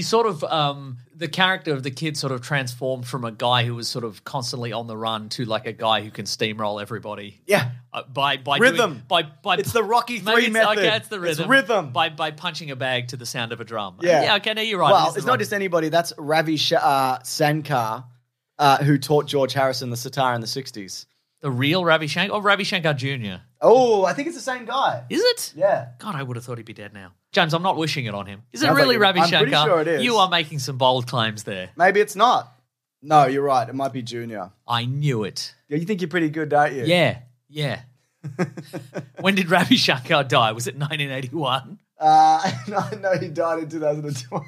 Speaker 5: the character of the kid sort of transformed from a guy who was sort of constantly on the run to like a guy who can steamroll everybody.
Speaker 4: Yeah,
Speaker 5: by
Speaker 4: rhythm.
Speaker 5: By
Speaker 4: it's the Rocky 3 method.
Speaker 5: Okay, it's the rhythm.
Speaker 4: It's rhythm
Speaker 5: by punching a bag to the sound of a drum.
Speaker 4: Yeah,
Speaker 5: okay, no, you're right.
Speaker 4: Well, it's not just anybody. That's Ravi Shankar, who taught George Harrison the sitar in the 60s.
Speaker 5: The real Ravi Shankar or Ravi Shankar Jr.?
Speaker 4: Oh, I think it's the same guy.
Speaker 5: Is it?
Speaker 4: Yeah.
Speaker 5: God, I would have thought he'd be dead now. James, I'm not wishing it on him. Is it really Ravi Shankar?
Speaker 4: I'm pretty sure it is.
Speaker 5: You are making some bold claims there.
Speaker 4: Maybe it's not. No, you're right. It might be Junior.
Speaker 5: I knew it.
Speaker 4: Yeah, you think you're pretty good, don't you?
Speaker 5: Yeah. When did Ravi Shankar die? Was it 1981?
Speaker 4: No, he died in 2012.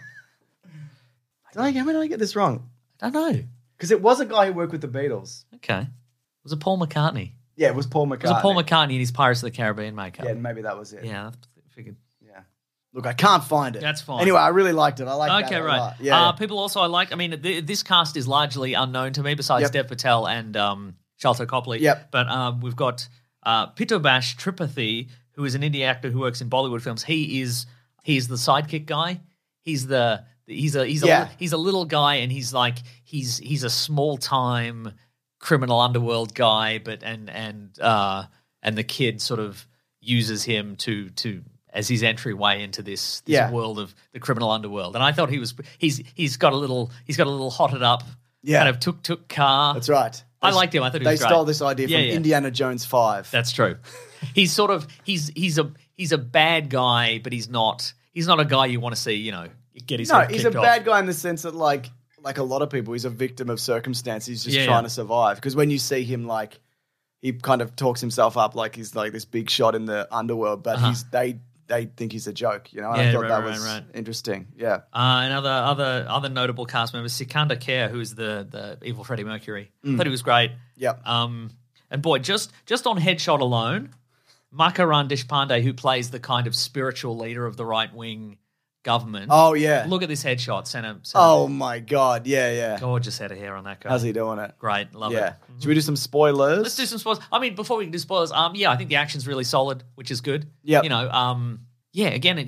Speaker 4: When did I get this wrong?
Speaker 5: I don't know.
Speaker 4: Because it was a guy who worked with the Beatles.
Speaker 5: Okay. Was it Paul McCartney?
Speaker 4: Yeah, it was Paul McCartney.
Speaker 5: Was it Paul McCartney in his Pirates of the Caribbean makeup?
Speaker 4: Yeah, maybe that was it.
Speaker 5: Yeah, I figured.
Speaker 4: Yeah. Look, I can't find it.
Speaker 5: That's fine.
Speaker 4: Anyway, I really liked it. I liked that a
Speaker 5: right.
Speaker 4: lot. Yeah.
Speaker 5: People also I like. I mean, this cast is largely unknown to me, besides Dev Patel and Shalto Copley.
Speaker 4: Yep.
Speaker 5: But we've got Pitobash Tripathi, who is an indie actor who works in Bollywood films. He's the sidekick guy. He's a little guy, and he's a small time criminal underworld guy, but and the kid sort of uses him to as his entryway into this world of the criminal underworld. And I thought he's got a little hotted up kind of tuk car.
Speaker 4: That's right.
Speaker 5: I liked him. I thought he was great.
Speaker 4: They stole this idea from Indiana Jones 5.
Speaker 5: That's true. He's sort of he's a bad guy, but he's not a guy you want to see, get his head
Speaker 4: he's
Speaker 5: kicked
Speaker 4: a
Speaker 5: off.
Speaker 4: bad guy in the sense that like a lot of people, he's a victim of circumstance. He's just trying to survive. Because when you see him, like, he kind of talks himself up like he's like this big shot in the underworld, but they think he's a joke, And I thought that was interesting. Yeah.
Speaker 5: And other notable cast members, Sikandar Kher, who's the evil Freddie Mercury. I thought he was great.
Speaker 4: Yep.
Speaker 5: And boy, just on headshot alone, Makaran Deshpande, who plays the kind of spiritual leader of the right wing government.
Speaker 4: Oh, yeah.
Speaker 5: Look at this headshot.
Speaker 4: Oh, my God. Yeah.
Speaker 5: Gorgeous head of hair on that guy.
Speaker 4: How's he doing it?
Speaker 5: Great. Love it. Mm-hmm.
Speaker 4: Should we do some spoilers?
Speaker 5: Let's do some spoilers. I mean, before we can do spoilers, I think the action's really solid, which is good.
Speaker 4: Yeah.
Speaker 5: Again,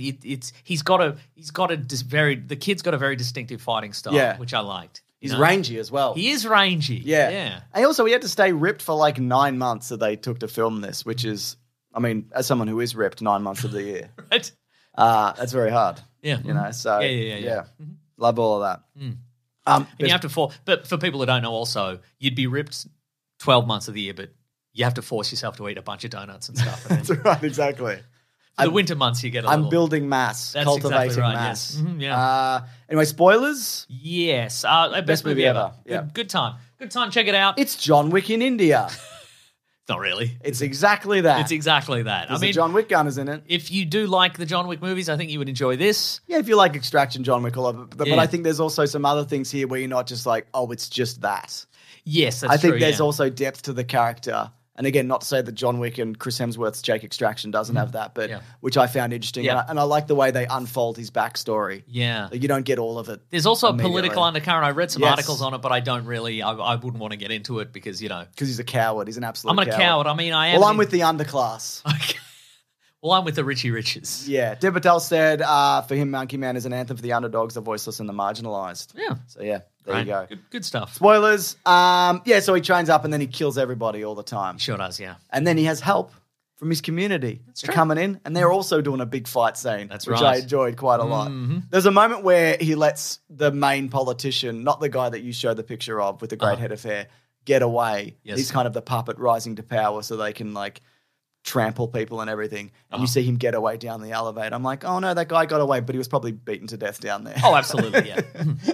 Speaker 5: the kid's got a very distinctive fighting style, which I liked.
Speaker 4: He's rangy as well.
Speaker 5: He is rangy.
Speaker 4: Yeah. And also, he had to stay ripped for like 9 months that they took to film this, which is, I mean, as someone who is ripped 9 months of the year.
Speaker 5: Right.
Speaker 4: That's very hard.
Speaker 5: Yeah.
Speaker 4: So
Speaker 5: Yeah.
Speaker 4: Mm-hmm. Love all of that.
Speaker 5: And you have to but for people who don't know also, you'd be ripped 12 months of the year, but you have to force yourself to eat a bunch of donuts and stuff.
Speaker 4: That's right, exactly.
Speaker 5: For the winter months you get a little.
Speaker 4: I'm building mass,
Speaker 5: That's
Speaker 4: cultivating
Speaker 5: exactly right,
Speaker 4: mass.
Speaker 5: Yes. Mm-hmm,
Speaker 4: anyway, spoilers?
Speaker 5: Yes. Best movie ever.
Speaker 4: Yeah.
Speaker 5: Good time. Check it out.
Speaker 4: It's John Wick in India.
Speaker 5: Not really.
Speaker 4: It's exactly that.
Speaker 5: It's exactly that.
Speaker 4: There's John Wick gun is in it.
Speaker 5: If you do like the John Wick movies, I think you would enjoy this.
Speaker 4: Yeah, if you like Extraction, John Wick, all of it. But I think there's also some other things here where you're not just like, oh, it's just that.
Speaker 5: Yes, that's true.
Speaker 4: I think there's also depth to the character. And again, not to say that John Wick and Chris Hemsworth's Jake Extraction doesn't have that, but which I found interesting.
Speaker 5: Yeah.
Speaker 4: And I like the way they unfold his backstory.
Speaker 5: Yeah.
Speaker 4: Like, you don't get all of it.
Speaker 5: There's also a political undercurrent. I read some articles on it, but I don't really, I wouldn't want to get into it because,
Speaker 4: Because he's a coward. He's an absolute coward.
Speaker 5: I'm a coward. I mean, I am.
Speaker 4: Well, I'm with the underclass.
Speaker 5: Okay. Well, I'm with the Richie Riches.
Speaker 4: Yeah. Dev Patel said for him, Monkey Man is an anthem for the underdogs, the voiceless, and the marginalized.
Speaker 5: Yeah.
Speaker 4: So, there you go.
Speaker 5: Good stuff.
Speaker 4: Spoilers. So he trains up and then he kills everybody all the time.
Speaker 5: Sure does, yeah.
Speaker 4: And then he has help from his community.
Speaker 5: true.
Speaker 4: Coming in, and they're also doing a big fight scene,
Speaker 5: That's
Speaker 4: which
Speaker 5: right.
Speaker 4: I enjoyed quite a lot. There's a moment where he lets the main politician, not the guy that you show the picture of with the great head of hair, get away.
Speaker 5: Yes.
Speaker 4: He's kind of the puppet rising to power so they can like trample people and everything. And you see him get away down the elevator. I'm like, oh no, that guy got away, but he was probably beaten to death down there.
Speaker 5: Oh, absolutely, yeah.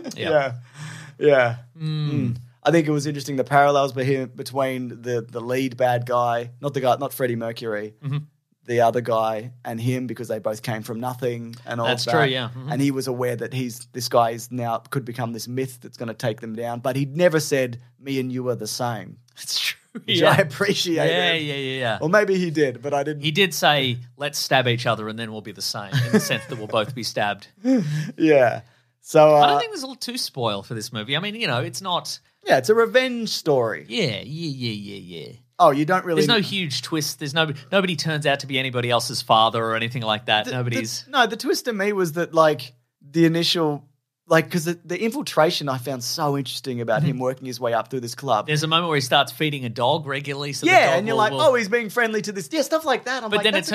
Speaker 4: Yeah. I think it was interesting the parallels between the lead bad guy, not Freddie Mercury, the other guy and him, because they both came from nothing and all
Speaker 5: That's
Speaker 4: that.
Speaker 5: true, yeah.
Speaker 4: And he was aware that this guy is now could become this myth that's going to take them down, but he'd never said me and you are the same.
Speaker 5: It's true.
Speaker 4: Which I appreciated.
Speaker 5: Yeah.
Speaker 4: Or maybe he did, but I didn't.
Speaker 5: He did say, let's stab each other and then we'll be the same, in the sense that we'll both be stabbed.
Speaker 4: Yeah. So
Speaker 5: I don't think there's a little too spoil for this movie. I mean, it's not...
Speaker 4: yeah, it's a revenge story.
Speaker 5: Yeah.
Speaker 4: Oh, you don't really.
Speaker 5: There's no huge twist. There's nobody turns out to be anybody else's father or anything like that.
Speaker 4: The twist to me was that like the initial. Like, because the infiltration I found so interesting about him working his way up through this club.
Speaker 5: There's a moment where he starts feeding a dog regularly. So the
Speaker 4: Yeah,
Speaker 5: dog
Speaker 4: and you're
Speaker 5: will-
Speaker 4: like,
Speaker 5: will-
Speaker 4: oh, he's being friendly to this. Yeah, stuff like that.
Speaker 5: But then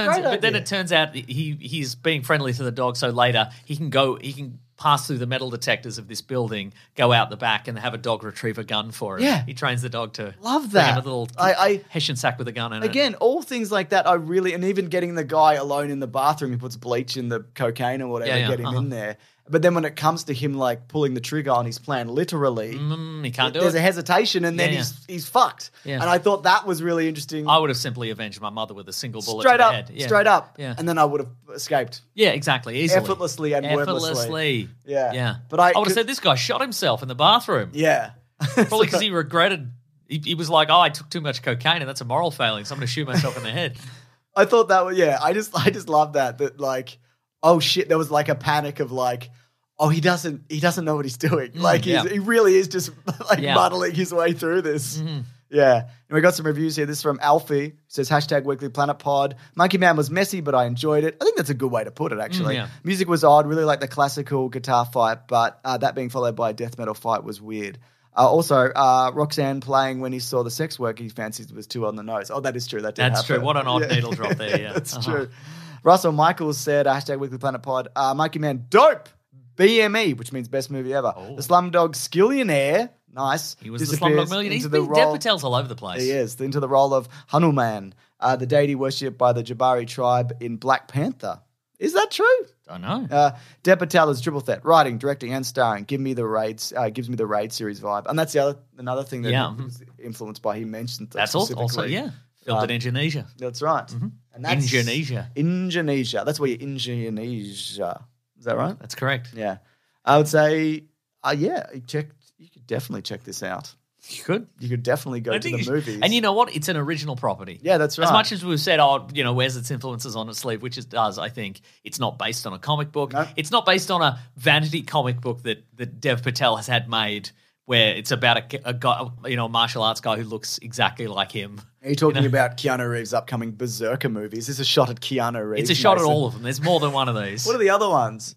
Speaker 5: it turns out he's being friendly to the dog. So later he can pass through the metal detectors of this building, go out the back, and have a dog retrieve a gun for him.
Speaker 4: Yeah.
Speaker 5: He trains the dog to
Speaker 4: Love
Speaker 5: bring him
Speaker 4: that.
Speaker 5: a little
Speaker 4: I
Speaker 5: Hessian sack with a gun in it.
Speaker 4: Again, all things like that, and even getting the guy alone in the bathroom, he puts bleach in the cocaine or whatever,
Speaker 5: Yeah,
Speaker 4: get him in there. But then when it comes to him like pulling the trigger on his plan, literally,
Speaker 5: He can't do
Speaker 4: there's
Speaker 5: it.
Speaker 4: a hesitation, and then
Speaker 5: Yeah.
Speaker 4: he's fucked.
Speaker 5: Yeah.
Speaker 4: And I thought that was really interesting.
Speaker 5: I would have simply avenged my mother with a single bullet
Speaker 4: straight
Speaker 5: to the
Speaker 4: up,
Speaker 5: head. Yeah.
Speaker 4: straight up,
Speaker 5: Yeah.
Speaker 4: and then I would have escaped.
Speaker 5: Yeah, exactly. Easily.
Speaker 4: Effortlessly and wordlessly.
Speaker 5: Effortlessly.
Speaker 4: Yeah.
Speaker 5: Yeah.
Speaker 4: But I
Speaker 5: would have
Speaker 4: could-
Speaker 5: said this guy shot himself in the bathroom.
Speaker 4: Yeah,
Speaker 5: Probably because he regretted. He was like, "Oh, I took too much cocaine, and that's a moral failing. So I'm going to shoot myself in the head."
Speaker 4: I thought that was I just love that like, oh shit, there was like a panic of like, oh, he doesn't know what he's doing. Like
Speaker 5: yeah.
Speaker 4: he really is just like
Speaker 5: Yeah.
Speaker 4: muddling his way through this. Yeah. And we got some reviews here. This is from Alfie. It says #Weekly Planet Pod. Monkey Man was messy, but I enjoyed it. I think that's a good way to put it, actually.
Speaker 5: yeah.
Speaker 4: Music was odd. Really like the classical guitar fight, but that being followed by a death metal fight was weird. Also, Roxanne playing when he saw the sex work he fancied was too on the nose. Oh, that is true. That did
Speaker 5: That's
Speaker 4: happen.
Speaker 5: true. What an odd needle drop there. Yeah,
Speaker 4: That's true. Russell Michaels said, #Weekly Planet Pod, Monkey Man, dope. BME, which means best movie ever. The Slumdog Skillionaire, nice.
Speaker 5: He was the
Speaker 4: disappears
Speaker 5: Slumdog Millionaire. He's
Speaker 4: into the
Speaker 5: been Dev
Speaker 4: role-
Speaker 5: Patel's all over the place.
Speaker 4: He is, into the role of Hanuman, the deity worshipped by the Jabari tribe in Black Panther. Is that true?
Speaker 5: Don't know.
Speaker 4: Dev Patel is triple threat, writing, directing, and starring. Gives me the Raid series vibe, and that's another thing that was influenced by. He mentioned that
Speaker 5: That's also
Speaker 4: specifically.
Speaker 5: filmed in Indonesia.
Speaker 4: That's right. And that's
Speaker 5: Indonesia.
Speaker 4: Indonesia. That's where you're Indonesia. Is that right?
Speaker 5: That's correct.
Speaker 4: Yeah. I would say, you could definitely check this out.
Speaker 5: You could.
Speaker 4: You could definitely go to the movies.
Speaker 5: And you know what? It's an original property.
Speaker 4: Yeah, that's right.
Speaker 5: As much as we've said, where's its influences on its sleeve, which it does, I think. It's not based on a comic book.
Speaker 4: No.
Speaker 5: It's not based on a vanity comic book that Dev Patel has had made where it's about a guy, a martial arts guy who looks exactly like him.
Speaker 4: Are you talking about Keanu Reeves' upcoming Berserker movies? This is a shot at Keanu Reeves.
Speaker 5: It's a shot at
Speaker 4: Mason.
Speaker 5: all of them. There's more than one of these.
Speaker 4: What are the other ones?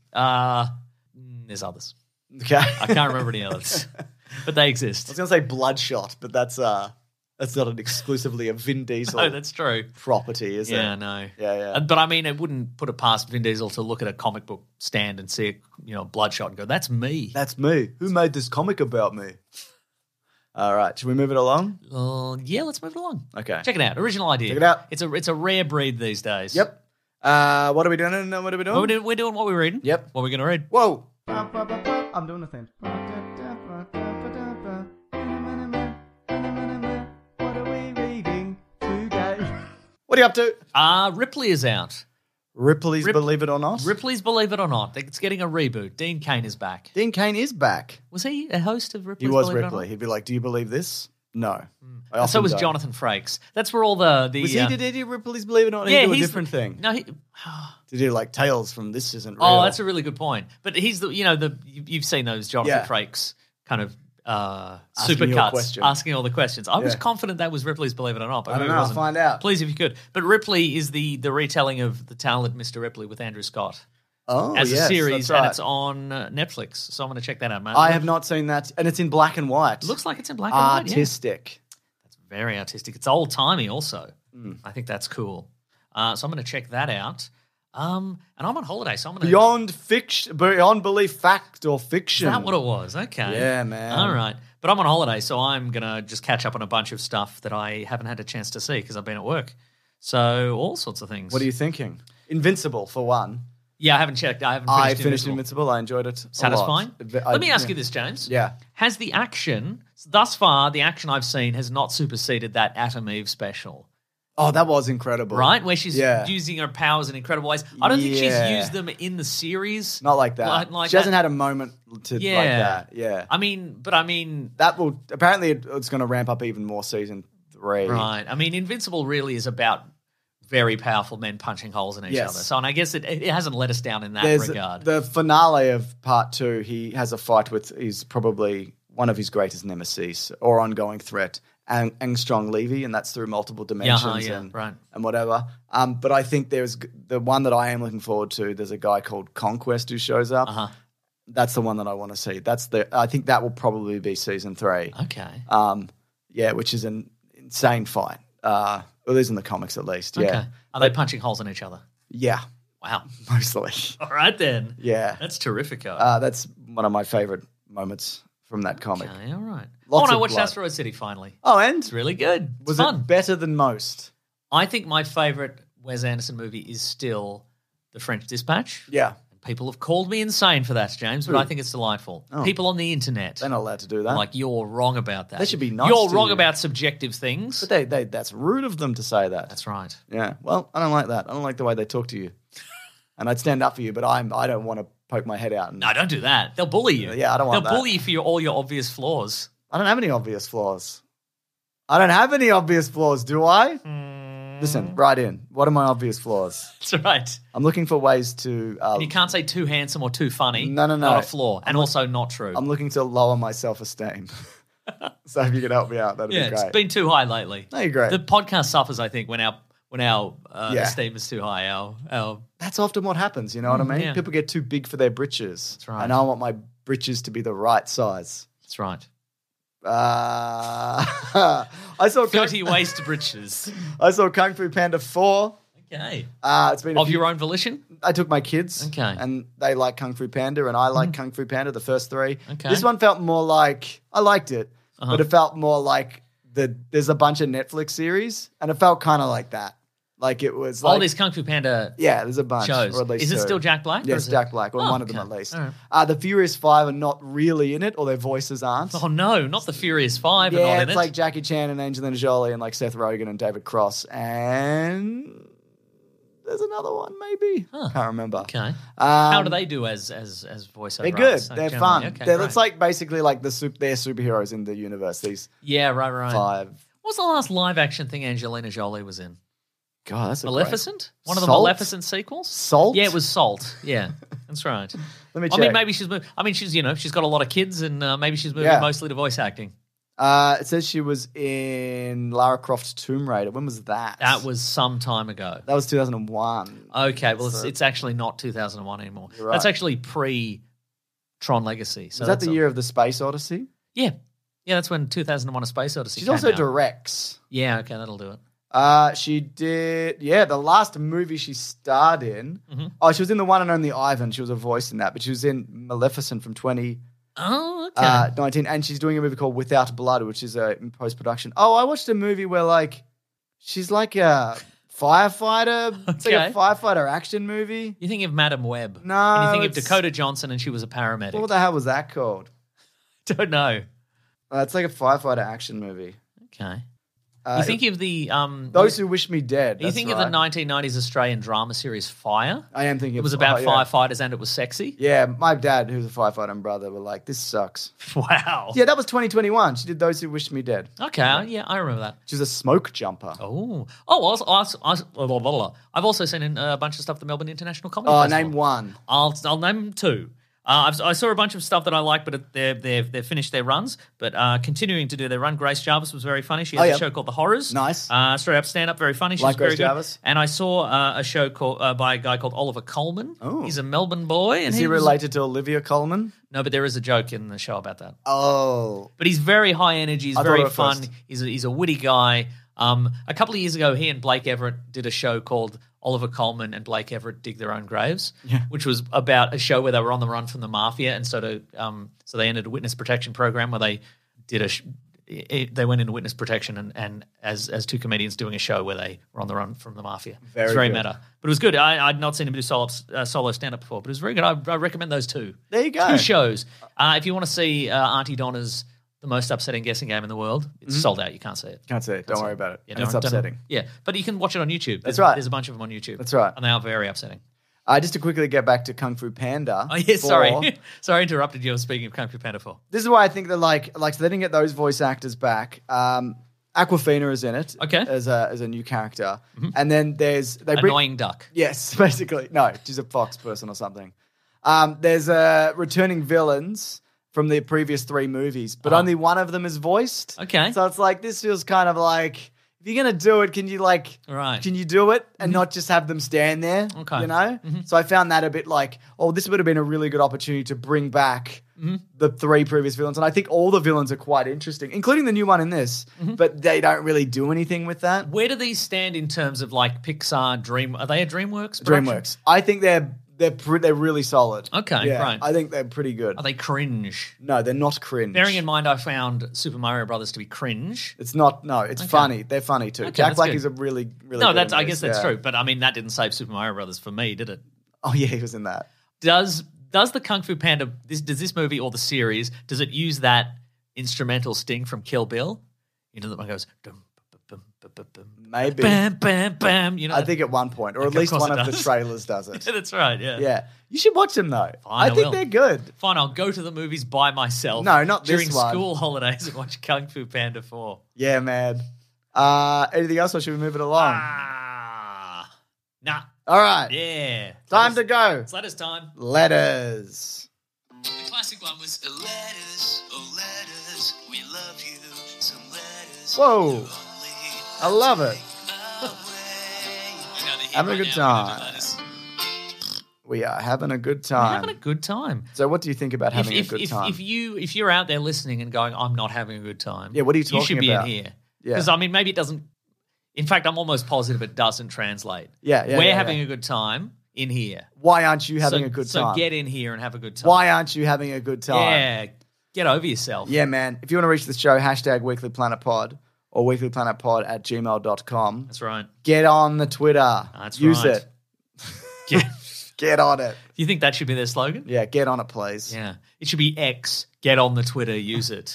Speaker 5: There's others.
Speaker 4: Okay.
Speaker 5: I can't remember any others. But they exist.
Speaker 4: I was going to say Bloodshot, but that's not an exclusively a Vin Diesel
Speaker 5: No, that's true.
Speaker 4: property, is it?
Speaker 5: Yeah, no.
Speaker 4: Yeah.
Speaker 5: But I mean, it wouldn't put it past Vin Diesel to look at a comic book stand and see, Bloodshot and go, that's me.
Speaker 4: That's me. Who made this comic about me? All right. Should we move it along?
Speaker 5: Yeah, let's move it along.
Speaker 4: Okay.
Speaker 5: Check it out. Original idea.
Speaker 4: Check it out.
Speaker 5: It's a rare breed these days.
Speaker 4: Yep. What are we doing?
Speaker 5: We're doing what we're reading.
Speaker 4: Yep.
Speaker 5: What are we going to read?
Speaker 4: Whoa. I'm doing the thing. What are we reading today? What are you up to?
Speaker 5: Ripley is out.
Speaker 4: Ripley's Believe It or Not?
Speaker 5: Ripley's Believe It or Not. It's getting a reboot. Dean Cain is back.
Speaker 4: Dean Cain is back.
Speaker 5: Was he a host of Ripley's
Speaker 4: He was
Speaker 5: Believe It or
Speaker 4: Ripley.
Speaker 5: Not?
Speaker 4: He'd be like, do you believe this? No. I
Speaker 5: And so
Speaker 4: often
Speaker 5: was
Speaker 4: don't.
Speaker 5: Jonathan Frakes. That's where all the
Speaker 4: Was he did he Ripley's Believe It or Not?
Speaker 5: yeah,
Speaker 4: He do a
Speaker 5: he's
Speaker 4: different thing.
Speaker 5: No,
Speaker 4: Did he do like Tales from This Isn't Real?
Speaker 5: oh, that's a really good point. But he's you've seen those Jonathan
Speaker 4: Yeah.
Speaker 5: Frakes kind of
Speaker 4: Asking you a
Speaker 5: supercuts
Speaker 4: question.
Speaker 5: asking all the questions. I was
Speaker 4: Yeah.
Speaker 5: confident that was Ripley's Believe It or Not, but
Speaker 4: I don't
Speaker 5: maybe it
Speaker 4: know. I'll
Speaker 5: wasn't.
Speaker 4: find out.
Speaker 5: Please, if you could. But Ripley is the retelling of The Talented Mr. Ripley with Andrew Scott
Speaker 4: Oh,
Speaker 5: as
Speaker 4: yes,
Speaker 5: a series,
Speaker 4: that's right.
Speaker 5: and it's on Netflix. So I'm going to check that out, man.
Speaker 4: I have not seen that, and it's in black and white.
Speaker 5: Looks like it's in black and white. Yeah.
Speaker 4: artistic.
Speaker 5: Very artistic. It's old timey, also.
Speaker 4: Hmm.
Speaker 5: I think that's cool. So I'm going to check that out. And I'm on holiday, so I'm going to...
Speaker 4: Beyond belief, fact or fiction.
Speaker 5: Is that what it was? Okay.
Speaker 4: Yeah, man.
Speaker 5: All right. But I'm on holiday, so I'm going to just catch up on a bunch of stuff that I haven't had a chance to see because I've been at work. So all sorts of things.
Speaker 4: What are you thinking? Invincible, for one.
Speaker 5: Yeah, I haven't checked. I
Speaker 4: finished Invincible. I enjoyed it.
Speaker 5: Satisfying? Let me ask you this, James.
Speaker 4: Yeah.
Speaker 5: Has the action, thus far, the action I've seen has not superseded that Atom Eve special?
Speaker 4: Oh, that was incredible.
Speaker 5: Right? Where she's using her powers in incredible ways. I don't think she's used them in the series.
Speaker 4: Not like that. She hasn't had a moment like that. Yeah.
Speaker 5: I mean...
Speaker 4: That will... Apparently, it's going to ramp up even more season 3.
Speaker 5: Right. I mean, Invincible really is about very powerful men punching holes in each other. So, and I guess it hasn't let us down in that regard.
Speaker 4: The finale of part 2, he has a fight with... He's probably one of his greatest nemesis or ongoing threat, Angstrong Levy, and that's through multiple dimensions and whatever. But I think there's the one that I am looking forward to. There's a guy called Conquest who shows up. That's the one that I want to see. I think that will probably be season 3.
Speaker 5: Okay.
Speaker 4: Which is an insane fight. It is in the comics at least.
Speaker 5: Okay.
Speaker 4: Yeah.
Speaker 5: Are they punching holes in each other?
Speaker 4: Yeah.
Speaker 5: Wow.
Speaker 4: Mostly.
Speaker 5: All right then.
Speaker 4: Yeah.
Speaker 5: That's terrific.
Speaker 4: That's one of my favorite moments from that comic.
Speaker 5: Okay, all right.
Speaker 4: Lots
Speaker 5: I
Speaker 4: of
Speaker 5: watched
Speaker 4: blood.
Speaker 5: Asteroid City finally.
Speaker 4: Oh, and?
Speaker 5: It's really good.
Speaker 4: Was
Speaker 5: fun.
Speaker 4: it better than most?
Speaker 5: I think my favorite Wes Anderson movie is still The French Dispatch.
Speaker 4: Yeah.
Speaker 5: People have called me insane for that, James, but I think it's delightful.
Speaker 4: Oh.
Speaker 5: People on the internet.
Speaker 4: They're not allowed to do that.
Speaker 5: Like, you're wrong about that.
Speaker 4: They should be nice
Speaker 5: You're
Speaker 4: to
Speaker 5: wrong
Speaker 4: you.
Speaker 5: about subjective things.
Speaker 4: But that's rude of them to say that.
Speaker 5: That's right.
Speaker 4: Yeah. Well, I don't like that. I don't like the way they talk to you. And I'd stand up for you, but I don't want to poke my head out. And,
Speaker 5: No, don't do that. They'll bully you.
Speaker 4: Yeah, I don't want
Speaker 5: They'll
Speaker 4: that.
Speaker 5: bully you for all your obvious flaws.
Speaker 4: I don't have any obvious flaws. I don't have any obvious flaws, do I? Listen, write in. What are my obvious flaws?
Speaker 5: That's right.
Speaker 4: I'm looking for ways to...
Speaker 5: And you can't say too handsome or too funny.
Speaker 4: No.
Speaker 5: Not a flaw. And also not true.
Speaker 4: I'm looking to lower my self-esteem. So if you could help me out, that'd be great.
Speaker 5: It's been too high lately.
Speaker 4: No, you're great.
Speaker 5: The podcast suffers, I think, when our esteem is too high.
Speaker 4: That's often what happens, you know what I mean?
Speaker 5: yeah.
Speaker 4: People get too big for their britches.
Speaker 5: That's right.
Speaker 4: And I want my britches to be the right size.
Speaker 5: That's right.
Speaker 4: I saw
Speaker 5: 30 waist britches.
Speaker 4: I saw Kung Fu Panda 4.
Speaker 5: Okay.
Speaker 4: It's been
Speaker 5: Of your own volition?
Speaker 4: I took my kids.
Speaker 5: Okay.
Speaker 4: And they like Kung Fu Panda, and I like Kung Fu Panda, the first 3.
Speaker 5: Okay.
Speaker 4: This one felt more like, I liked it, but it felt more like there's a bunch of Netflix series, and it felt kind of like that. Like it was like...
Speaker 5: Oh, there's Kung Fu Panda
Speaker 4: Yeah, there's a bunch.
Speaker 5: shows.
Speaker 4: Or at least
Speaker 5: Is it
Speaker 4: 2.
Speaker 5: still Jack Black?
Speaker 4: Yes, Jack Black, or one of them
Speaker 5: okay.
Speaker 4: at least.
Speaker 5: All right.
Speaker 4: The Furious 5 are not really in it, or their voices aren't.
Speaker 5: Oh, no, not the Furious 5 are
Speaker 4: Yeah,
Speaker 5: not in
Speaker 4: it's
Speaker 5: it.
Speaker 4: like Jackie Chan and Angelina Jolie and like Seth Rogen and David Cross. And there's another one maybe. Can't remember.
Speaker 5: Okay. How do they do as voiceover
Speaker 4: They're good.
Speaker 5: artists?
Speaker 4: They're
Speaker 5: Generally?
Speaker 4: fun.
Speaker 5: Okay,
Speaker 4: It's
Speaker 5: great.
Speaker 4: like basically like they're superheroes in the universe. These
Speaker 5: Yeah, right.
Speaker 4: 5.
Speaker 5: What was the last live action thing Angelina Jolie was in?
Speaker 4: God, that's a
Speaker 5: Maleficent? One of the
Speaker 4: Salt?
Speaker 5: Maleficent sequels?
Speaker 4: Salt?
Speaker 5: Yeah, it was Salt. Yeah, that's right.
Speaker 4: Let me
Speaker 5: I
Speaker 4: check.
Speaker 5: mean, maybe she's she's got a lot of kids, and maybe she's moving
Speaker 4: Yeah.
Speaker 5: mostly to voice acting.
Speaker 4: It says she was in Lara Croft's Tomb Raider. When was that?
Speaker 5: That was some time ago.
Speaker 4: That was 2001.
Speaker 5: Okay, well,
Speaker 4: So-
Speaker 5: it's actually not 2001 anymore.
Speaker 4: You're right.
Speaker 5: That's actually pre-Tron Legacy. So
Speaker 4: Was that
Speaker 5: that's
Speaker 4: the year of the Space Odyssey?
Speaker 5: Yeah, that's when 2001: A Space Odyssey.
Speaker 4: She
Speaker 5: came
Speaker 4: also
Speaker 5: out.
Speaker 4: directs.
Speaker 5: Yeah, okay, that'll do it.
Speaker 4: She did, the last movie she starred in. Oh, she was in the one and only Ivan. She was a voice in that, but she was in Maleficent from 2019,
Speaker 5: Oh, okay.
Speaker 4: and she's doing a movie called Without Blood, which is in post-production. Oh, I watched a movie where, like, she's like a firefighter. It's like
Speaker 5: Okay.
Speaker 4: a firefighter action movie.
Speaker 5: You think of Madam Web.
Speaker 4: No,
Speaker 5: And you think of
Speaker 4: it's-
Speaker 5: Dakota Johnson and she was a paramedic.
Speaker 4: What the hell was that called?
Speaker 5: Don't know.
Speaker 4: It's like a firefighter action movie.
Speaker 5: Okay. You think of the
Speaker 4: Those Who Wish Me Dead.
Speaker 5: you
Speaker 4: that's
Speaker 5: think
Speaker 4: right.
Speaker 5: of the 1990s Australian drama series Fire?
Speaker 4: I am thinking
Speaker 5: It was
Speaker 4: of
Speaker 5: about
Speaker 4: yeah.
Speaker 5: firefighters and it was sexy.
Speaker 4: Yeah, my dad, who's a firefighter, and brother were like, this sucks.
Speaker 5: Wow.
Speaker 4: Yeah, that was 2021. She did Those Who Wish Me Dead.
Speaker 5: Okay. Yeah, I remember that.
Speaker 4: She's a smoke jumper.
Speaker 5: Oh. I've also seen a bunch of stuff at the Melbourne International Comedy
Speaker 4: Oh,
Speaker 5: Festival.
Speaker 4: name one.
Speaker 5: I'll name 2. I saw a bunch of stuff that I like, but they've finished their runs. But continuing to do their run, Grace Jarvis was very funny. She has
Speaker 4: yeah.
Speaker 5: a show called The Horrors.
Speaker 4: Nice.
Speaker 5: Straight up stand up, very funny. She's
Speaker 4: Like
Speaker 5: very
Speaker 4: Grace
Speaker 5: good.
Speaker 4: Jarvis?
Speaker 5: And I saw a show called by a guy called Oliver Coleman.
Speaker 4: Oh.
Speaker 5: He's a Melbourne boy. And
Speaker 4: Is he
Speaker 5: was-
Speaker 4: related to Olivia Colman?
Speaker 5: No, but there is a joke in the show about that.
Speaker 4: Oh.
Speaker 5: But he's very high energy. He's
Speaker 4: I thought
Speaker 5: very
Speaker 4: it
Speaker 5: fun.
Speaker 4: first.
Speaker 5: He's a witty guy. A couple of years ago, he and Blake Everett did a show called Oliver Coleman and Blake Everett Dig Their Own Graves, which was about a show where they were on the run from the mafia, and so they entered a witness protection program where they did they went into witness protection and as two comedians doing a show where they were on the run from the mafia. It's very
Speaker 4: good.
Speaker 5: meta, but it was good. I'd not seen him do solo stand up before, but it was very good. I recommend those two.
Speaker 4: There you go.
Speaker 5: Two shows. If you want to see Auntie Donna's The Most Upsetting Guessing Game in the World, it's sold out. You can't see it.
Speaker 4: Can't see it. Don't worry about it.
Speaker 5: Yeah,
Speaker 4: And it's
Speaker 5: don't-
Speaker 4: upsetting.
Speaker 5: Yeah, but you can watch it on YouTube.
Speaker 4: That's right.
Speaker 5: There's a bunch of them on YouTube.
Speaker 4: That's right.
Speaker 5: And they are very upsetting.
Speaker 4: Just to quickly get back to Kung Fu Panda.
Speaker 5: Oh, yeah,
Speaker 4: 4,
Speaker 5: sorry. Sorry, I interrupted you. I was speaking of Kung Fu Panda 4.
Speaker 4: This is why I think that so they didn't get those voice actors back. Aquafina is in it.
Speaker 5: Okay.
Speaker 4: As a new character. And then there's
Speaker 5: Annoying duck.
Speaker 4: Yes, basically. No, she's a fox person or something. There's returning villains from the previous 3 movies, but only one of them is voiced.
Speaker 5: Okay.
Speaker 4: So it's like, this feels kind of like, if you're going to do it, can you
Speaker 5: Right.
Speaker 4: can you do it and not just have them stand there?
Speaker 5: Okay.
Speaker 4: You know? So I found that a bit like, this would have been a really good opportunity to bring back the 3 previous villains. And I think all the villains are quite interesting, including the new one in this, but they don't really do anything with that.
Speaker 5: Where do these stand in terms of like Pixar, Dream? Are they a DreamWorks production?
Speaker 4: DreamWorks. I think they're really solid.
Speaker 5: Okay,
Speaker 4: yeah,
Speaker 5: right.
Speaker 4: I think they're pretty good.
Speaker 5: Are they cringe?
Speaker 4: No, they're not cringe.
Speaker 5: Bearing in mind I found Super Mario Brothers to be cringe.
Speaker 4: It's not. No, it's funny. They're funny too.
Speaker 5: Okay,
Speaker 4: Jack
Speaker 5: that's
Speaker 4: Black
Speaker 5: good.
Speaker 4: is a really, really.
Speaker 5: No,
Speaker 4: good
Speaker 5: I
Speaker 4: in
Speaker 5: guess
Speaker 4: this,
Speaker 5: that's
Speaker 4: yeah.
Speaker 5: true. But I mean, that didn't save Super Mario Brothers for me, did it?
Speaker 4: Oh yeah, he was in that.
Speaker 5: Does the Kung Fu Panda, does this movie or the series, does it use that instrumental sting from Kill Bill? You know, that one goes, dum, bum, bum, bum, bum,
Speaker 4: Maybe.
Speaker 5: bam, bam, bam. You know,
Speaker 4: I think at one point, or at
Speaker 5: Okay,
Speaker 4: least
Speaker 5: of course
Speaker 4: one
Speaker 5: it
Speaker 4: of the
Speaker 5: does.
Speaker 4: trailers does it.
Speaker 5: Yeah, that's right, yeah.
Speaker 4: Yeah, you should watch them though.
Speaker 5: Fine, I
Speaker 4: think
Speaker 5: will.
Speaker 4: they're good.
Speaker 5: Fine, I'll go to the movies by myself.
Speaker 4: No, not this
Speaker 5: during
Speaker 4: one.
Speaker 5: school holidays and watch Kung Fu Panda 4.
Speaker 4: Yeah, man. Anything else, or should we move it along?
Speaker 5: Nah.
Speaker 4: All right,
Speaker 5: Yeah.
Speaker 4: time to go.
Speaker 5: It's letters time.
Speaker 4: Letters.
Speaker 5: The classic one was
Speaker 7: Letters, oh letters, we love you. Some letters.
Speaker 4: Whoa, I love it.
Speaker 5: having
Speaker 4: a good time. We are having a good time.
Speaker 5: Having a good time.
Speaker 4: So, what do you think about having a good time?
Speaker 5: If you're out there listening and going, I'm not having a good time.
Speaker 4: Yeah, what are you
Speaker 5: You should
Speaker 4: talking
Speaker 5: be
Speaker 4: about?
Speaker 5: in here.
Speaker 4: Yeah.
Speaker 5: Because I mean, maybe it doesn't. In fact, I'm almost positive it doesn't translate.
Speaker 4: Yeah,
Speaker 5: We're
Speaker 4: yeah,
Speaker 5: having
Speaker 4: yeah.
Speaker 5: a good time in here.
Speaker 4: Why aren't you having
Speaker 5: So-
Speaker 4: a good
Speaker 5: So
Speaker 4: time?
Speaker 5: get in here and have a good time.
Speaker 4: Why aren't you having a good time?
Speaker 5: Yeah. Get over yourself.
Speaker 4: Yeah, man. If you want to reach the show, hashtag #WeeklyPlanetPod or weeklyplanetpod@gmail.com.
Speaker 5: That's right.
Speaker 4: Get on the Twitter.
Speaker 5: That's
Speaker 4: Use
Speaker 5: right.
Speaker 4: it.
Speaker 5: Get,
Speaker 4: Get on it.
Speaker 5: you think that should be their slogan?
Speaker 4: Yeah, get on it, please.
Speaker 5: Yeah. It should be X. Get on the Twitter. Use it.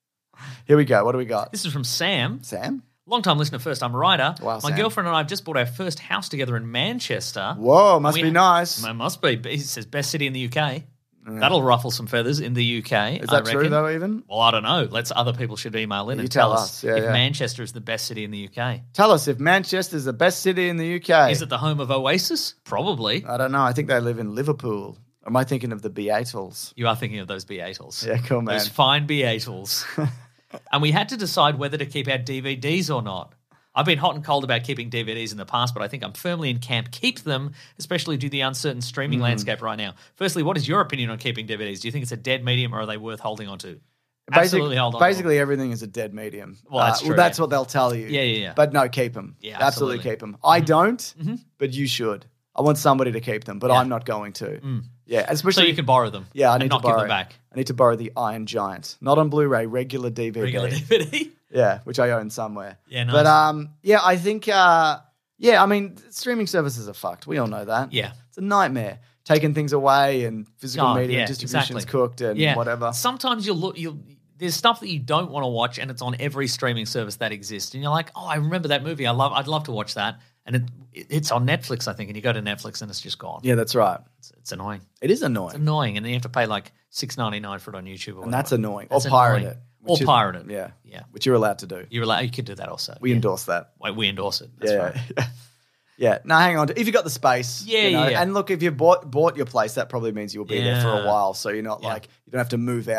Speaker 4: Here we go. What do we got?
Speaker 5: This is from Sam.
Speaker 4: Sam?
Speaker 5: Long-time listener, first-time writer.
Speaker 4: Wow,
Speaker 5: My
Speaker 4: Sam.
Speaker 5: girlfriend and I have just bought our first house together in Manchester.
Speaker 4: Whoa, must
Speaker 5: We-
Speaker 4: be nice.
Speaker 5: It must be. It says best city in the UK. That'll ruffle some feathers in the UK.
Speaker 4: Is that
Speaker 5: I
Speaker 4: true,
Speaker 5: reckon.
Speaker 4: though, even?
Speaker 5: Well, I don't know. Other people should email in
Speaker 4: You
Speaker 5: and
Speaker 4: tell
Speaker 5: tell
Speaker 4: us. Yeah,
Speaker 5: if
Speaker 4: yeah.
Speaker 5: Manchester is the best city in the UK.
Speaker 4: Tell us if Manchester's the best city in the UK.
Speaker 5: Is it the home of Oasis? Probably.
Speaker 4: I don't know. I think they live in Liverpool. Am I thinking of the Beatles?
Speaker 5: You are thinking of those Beatles.
Speaker 4: Yeah, cool, man.
Speaker 5: Those fine Beatles. And we had to decide whether to keep our DVDs or not. I've been hot and cold about keeping DVDs in the past, but I think I'm firmly in camp keep them, especially due to the uncertain streaming landscape right now. Firstly, what is your opinion on keeping DVDs? Do you think it's a dead medium or are they worth holding on to? Absolutely hold on.
Speaker 4: Basically, everything is a dead medium.
Speaker 5: Well, that's true,
Speaker 4: That's
Speaker 5: yeah.
Speaker 4: what they'll tell you.
Speaker 5: Yeah.
Speaker 4: But no, keep them.
Speaker 5: Yeah,
Speaker 4: absolutely
Speaker 5: absolutely.
Speaker 4: keep them. I don't, but you should. I want somebody to keep them, but
Speaker 5: Yeah.
Speaker 4: I'm not going to. Yeah,
Speaker 5: So
Speaker 4: especially
Speaker 5: you can borrow them.
Speaker 4: Yeah, I
Speaker 5: and
Speaker 4: need
Speaker 5: not
Speaker 4: to borrow
Speaker 5: give them back.
Speaker 4: I need to borrow the Iron Giant, not on Blu-ray, regular DVD.
Speaker 5: Regular DVD.
Speaker 4: Yeah, which I own somewhere.
Speaker 5: Yeah, nice.
Speaker 4: But yeah, I think I mean, streaming services are fucked. We all know that.
Speaker 5: Yeah.
Speaker 4: It's a nightmare. Taking things away and physical media distribution's
Speaker 5: exactly.
Speaker 4: cooked and whatever.
Speaker 5: Sometimes there's stuff that you don't want to watch and it's on every streaming service that exists. And you're like, oh, I remember that movie. I'd love to watch that. And it's on Netflix, I think. And you go to Netflix and it's just gone.
Speaker 4: Yeah, that's right.
Speaker 5: It's annoying.
Speaker 4: It is annoying.
Speaker 5: It's annoying. And then you have to pay like $6.99 for it on YouTube. Or
Speaker 4: And that's
Speaker 5: whatever.
Speaker 4: annoying.
Speaker 5: That's
Speaker 4: or pirate
Speaker 5: annoying.
Speaker 4: it.
Speaker 5: Or
Speaker 4: which is-
Speaker 5: pirate it.
Speaker 4: Yeah.
Speaker 5: Yeah.
Speaker 4: Which you're allowed to do.
Speaker 5: You could do that also.
Speaker 4: We endorse that.
Speaker 5: We endorse it. That's
Speaker 4: Yeah.
Speaker 5: right.
Speaker 4: Yeah. Yeah. No, hang on. If you got the space.
Speaker 5: Yeah,
Speaker 4: you know,
Speaker 5: yeah.
Speaker 4: And look, if you bought your place, that probably means you'll be there for a
Speaker 5: Yeah.
Speaker 4: while. So you're not
Speaker 5: Yeah.
Speaker 4: like, you don't have to move out and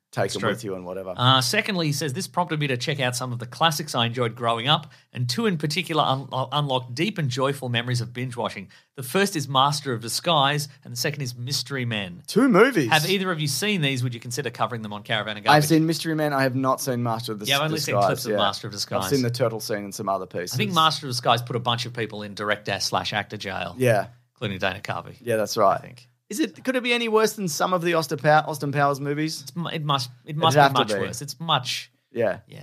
Speaker 4: take them
Speaker 5: true.
Speaker 4: with you and whatever.
Speaker 5: Secondly, he says, this prompted me to check out some of the classics I enjoyed growing up, and two in particular unlocked deep and joyful memories of binge watching. The first is Master of Disguise, and the second is Mystery Men.
Speaker 4: 2 movies.
Speaker 5: Have either of you seen these? Would you consider covering them on Caravan and Garbage?
Speaker 4: I've seen Mystery Men. I have not seen Master of Disguise.
Speaker 5: Yeah, I've only seen clips of Master of Disguise.
Speaker 4: I've seen the turtle scene and some other pieces.
Speaker 5: I think Master of Disguise put a bunch of people in director/actor jail.
Speaker 4: Yeah.
Speaker 5: Including Dana Carvey.
Speaker 4: Yeah, that's right.
Speaker 5: I think.
Speaker 4: Could it be any worse than some of the Austin Powers movies?
Speaker 5: It must be
Speaker 4: have to
Speaker 5: much
Speaker 4: be.
Speaker 5: worse. It's much,
Speaker 4: Yeah.
Speaker 5: yeah.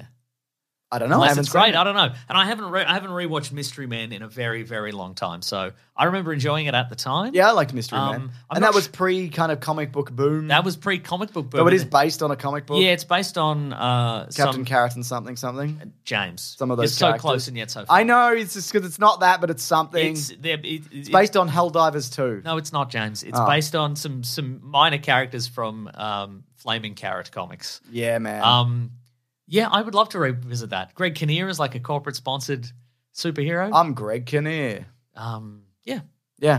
Speaker 4: I don't know.
Speaker 5: Unless
Speaker 4: I haven't
Speaker 5: it's great,
Speaker 4: seen it.
Speaker 5: I don't know. And I haven't rewatched Mystery Men in a very, very long time. So I remember enjoying it at the time.
Speaker 4: Yeah, I liked Mystery Men.
Speaker 5: I'm
Speaker 4: And
Speaker 5: not
Speaker 4: that was
Speaker 5: sh-
Speaker 4: pre kind of comic book boom.
Speaker 5: That was pre-comic book boom.
Speaker 4: So it is based on a comic book.
Speaker 5: Yeah, it's based on
Speaker 4: Captain
Speaker 5: some
Speaker 4: Carrot and something.
Speaker 5: James.
Speaker 4: Some of those
Speaker 5: It's so
Speaker 4: characters.
Speaker 5: close and yet so far.
Speaker 4: I know, it's just because it's not that, but it's something. It's based on Helldivers 2.
Speaker 5: No, it's not, James. It's based on some minor characters from Flaming Carrot comics.
Speaker 4: Yeah, man.
Speaker 5: Yeah, I would love to revisit that. Greg Kinnear is like a corporate-sponsored superhero.
Speaker 4: I'm Greg Kinnear.
Speaker 5: Yeah.
Speaker 4: Yeah.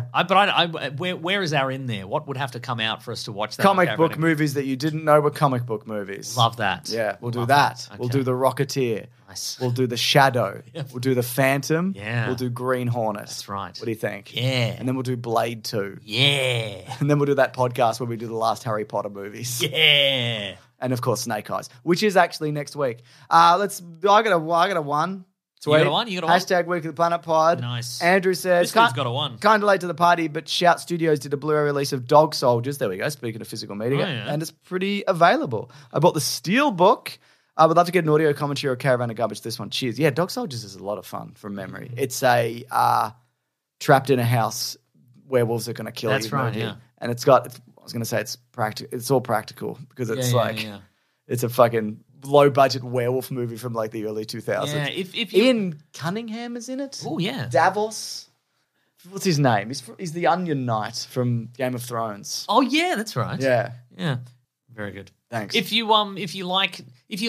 Speaker 5: Where is our in there? What would have to come out for us to watch that?
Speaker 4: Comic
Speaker 5: on
Speaker 4: book
Speaker 5: Caravan?
Speaker 4: movies that you didn't know were comic book movies.
Speaker 5: Love that.
Speaker 4: Yeah, we'll do
Speaker 5: Love
Speaker 4: that.
Speaker 5: that.
Speaker 4: We'll
Speaker 5: Okay.
Speaker 4: do The Rocketeer.
Speaker 5: Nice.
Speaker 4: We'll do The Shadow.
Speaker 5: Yep.
Speaker 4: We'll do The Phantom.
Speaker 5: Yeah.
Speaker 4: We'll do Green Hornet.
Speaker 5: That's right.
Speaker 4: What do you think?
Speaker 5: Yeah.
Speaker 4: And then we'll do Blade 2.
Speaker 5: Yeah.
Speaker 4: And then we'll do that podcast where we do the last Harry Potter movies.
Speaker 5: Yeah.
Speaker 4: And of course, Snake Eyes, which is actually next week. I got a one. Sweet.
Speaker 5: You got a one? You got a one?
Speaker 4: Hashtag Week of the Planet Pod.
Speaker 5: Nice.
Speaker 4: Andrew says,
Speaker 5: This dude's got a one.
Speaker 4: Kind of late to the party, but Shout Studios did a Blu-ray release of Dog Soldiers. There we go. Speaking of physical media,
Speaker 5: Oh, yeah.
Speaker 4: and it's pretty available. I bought the Steel Book. I would love to get an audio commentary or Caravan of Garbage. This one, cheers. Yeah, Dog Soldiers is a lot of fun from memory. It's a trapped in a house, werewolves are going to kill you.
Speaker 5: That's right,
Speaker 4: movie.
Speaker 5: yeah.
Speaker 4: And it's got. I was going to say it's practical. It's all practical because it's
Speaker 5: Yeah.
Speaker 4: it's a fucking low budget werewolf movie from like the early 2000s.
Speaker 5: Yeah, if you...
Speaker 4: Ian Cunningham is in it.
Speaker 5: Oh, yeah.
Speaker 4: Davos. What's his name? He's the Onion Knight from Game of Thrones.
Speaker 5: Oh, yeah, that's right.
Speaker 4: Yeah.
Speaker 5: Yeah. Very good.
Speaker 4: Thanks.
Speaker 5: If you like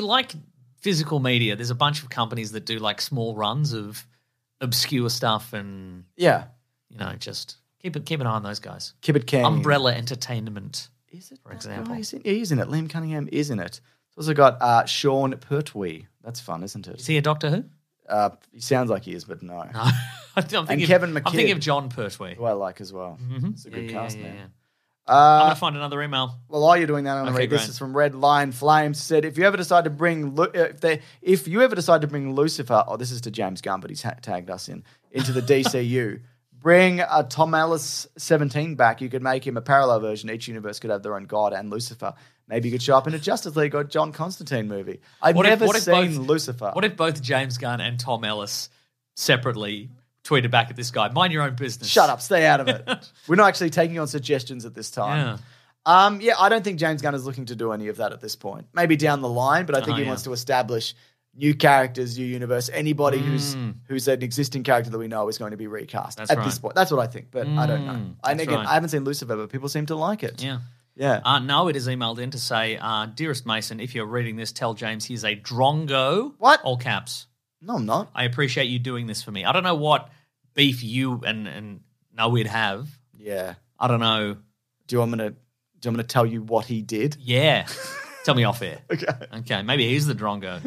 Speaker 5: physical media, there's a bunch of companies that do like small runs of obscure stuff and
Speaker 4: Yeah.
Speaker 5: just keep an eye on those guys.
Speaker 4: Keep it keen.
Speaker 5: Umbrella Entertainment.
Speaker 4: Is it?
Speaker 5: for example.
Speaker 4: He's in it. Liam Cunningham is in it. It's also got Sean Pertwee. That's fun, isn't it?
Speaker 5: Is he a Doctor Who?
Speaker 4: He sounds like he is, but no.
Speaker 5: No. I'm thinking
Speaker 4: Kevin
Speaker 5: I'm
Speaker 4: McKidd.
Speaker 5: thinking of John Pertwee.
Speaker 4: Who I like as well. It's a good cast, man.
Speaker 5: Yeah. I'm going to find another email.
Speaker 4: Well, while you're doing that, I'm going to
Speaker 5: Okay,
Speaker 4: read this.
Speaker 5: great.
Speaker 4: Is from Red Lion Flames. Said, if you ever decide to bring Lucifer, this is to James Gunn, but he's tagged us into the DCU. Bring a Tom Ellis 17 back. You could make him a parallel version. Each universe could have their own god and Lucifer. Maybe you could show up in a Justice League or John Constantine movie. I've never seen Lucifer.
Speaker 5: What if both James Gunn and Tom Ellis separately tweeted back at this guy? Mind your own business.
Speaker 4: Shut up. Stay out of it. We're not actually taking on suggestions at this time.
Speaker 5: Yeah.
Speaker 4: I don't think James Gunn is looking to do any of that at this point. Maybe down the line, but I think he wants to establish new characters, new universe. Anybody who's an existing character that we know is going to be recast
Speaker 5: That's
Speaker 4: at
Speaker 5: right.
Speaker 4: this point. That's what I think, but I don't know. And
Speaker 5: That's
Speaker 4: again,
Speaker 5: right.
Speaker 4: I haven't seen Lucifer, but people seem to like it.
Speaker 5: Yeah.
Speaker 4: Yeah.
Speaker 5: No, it is emailed in to say, Dearest Mason, if you're reading this, tell James he's a drongo.
Speaker 4: What?
Speaker 5: All caps.
Speaker 4: No, I'm not.
Speaker 5: I appreciate you doing this for me. I don't know what beef you and Noid have.
Speaker 4: Yeah.
Speaker 5: I don't know.
Speaker 4: Do you want me to tell you what he did?
Speaker 5: Yeah. Tell me off air.
Speaker 4: Okay.
Speaker 5: Okay, maybe he's the drongo.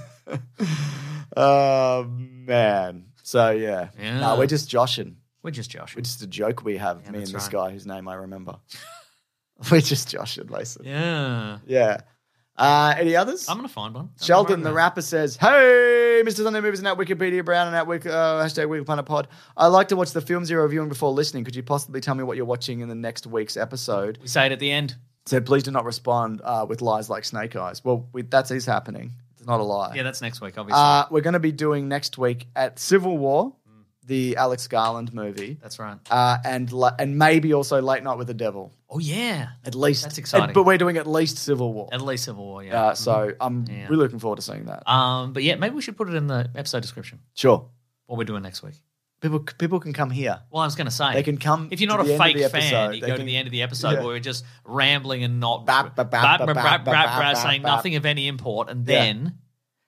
Speaker 4: Oh, man. So, yeah.
Speaker 5: Yeah.
Speaker 4: No, we're just joshing.
Speaker 5: We're just Josh.
Speaker 4: It's just a joke we have, me and
Speaker 5: that's
Speaker 4: this
Speaker 5: right.
Speaker 4: guy whose name I remember. We're just joshing, Mason.
Speaker 5: Yeah.
Speaker 4: Yeah. Any others?
Speaker 5: I'm going to find one.
Speaker 4: Sheldon, the rapper, says, hey, Mr. Sunday Movies and at Wikipedia Brown and at hashtag Weekly Planet Pod. I like to watch the films you're reviewing before listening. Could you possibly tell me what you're watching in the next week's episode?
Speaker 5: We say it at the end.
Speaker 4: Said, please do not respond with lies like Snake Eyes. Well, that is happening. It's not a lie.
Speaker 5: Yeah, that's next week, obviously.
Speaker 4: We're going to be doing next week at Civil War, the Alex Garland movie.
Speaker 5: That's right.
Speaker 4: And maybe also Late Night with the Devil.
Speaker 5: Oh, yeah.
Speaker 4: At least.
Speaker 5: That's exciting.
Speaker 4: But we're doing at least Civil War.
Speaker 5: At least Civil War, yeah.
Speaker 4: So I'm really looking forward to seeing that.
Speaker 5: But yeah, maybe we should put it in the episode description.
Speaker 4: Sure.
Speaker 5: What we're doing next week.
Speaker 4: People can come here.
Speaker 5: Well, I was going to say.
Speaker 4: They can come
Speaker 5: If you're
Speaker 4: to
Speaker 5: not
Speaker 4: the
Speaker 5: a
Speaker 4: end of
Speaker 5: fake
Speaker 4: the
Speaker 5: fan,
Speaker 4: episode.
Speaker 5: you
Speaker 4: They
Speaker 5: go to
Speaker 4: can-
Speaker 5: the end of the episode
Speaker 4: yeah.
Speaker 5: where we're just rambling and not
Speaker 4: Bap, bap, bap, bap, bap, bap, bap,
Speaker 5: saying
Speaker 4: bap,
Speaker 5: nothing of any import. And
Speaker 4: Yeah.
Speaker 5: then,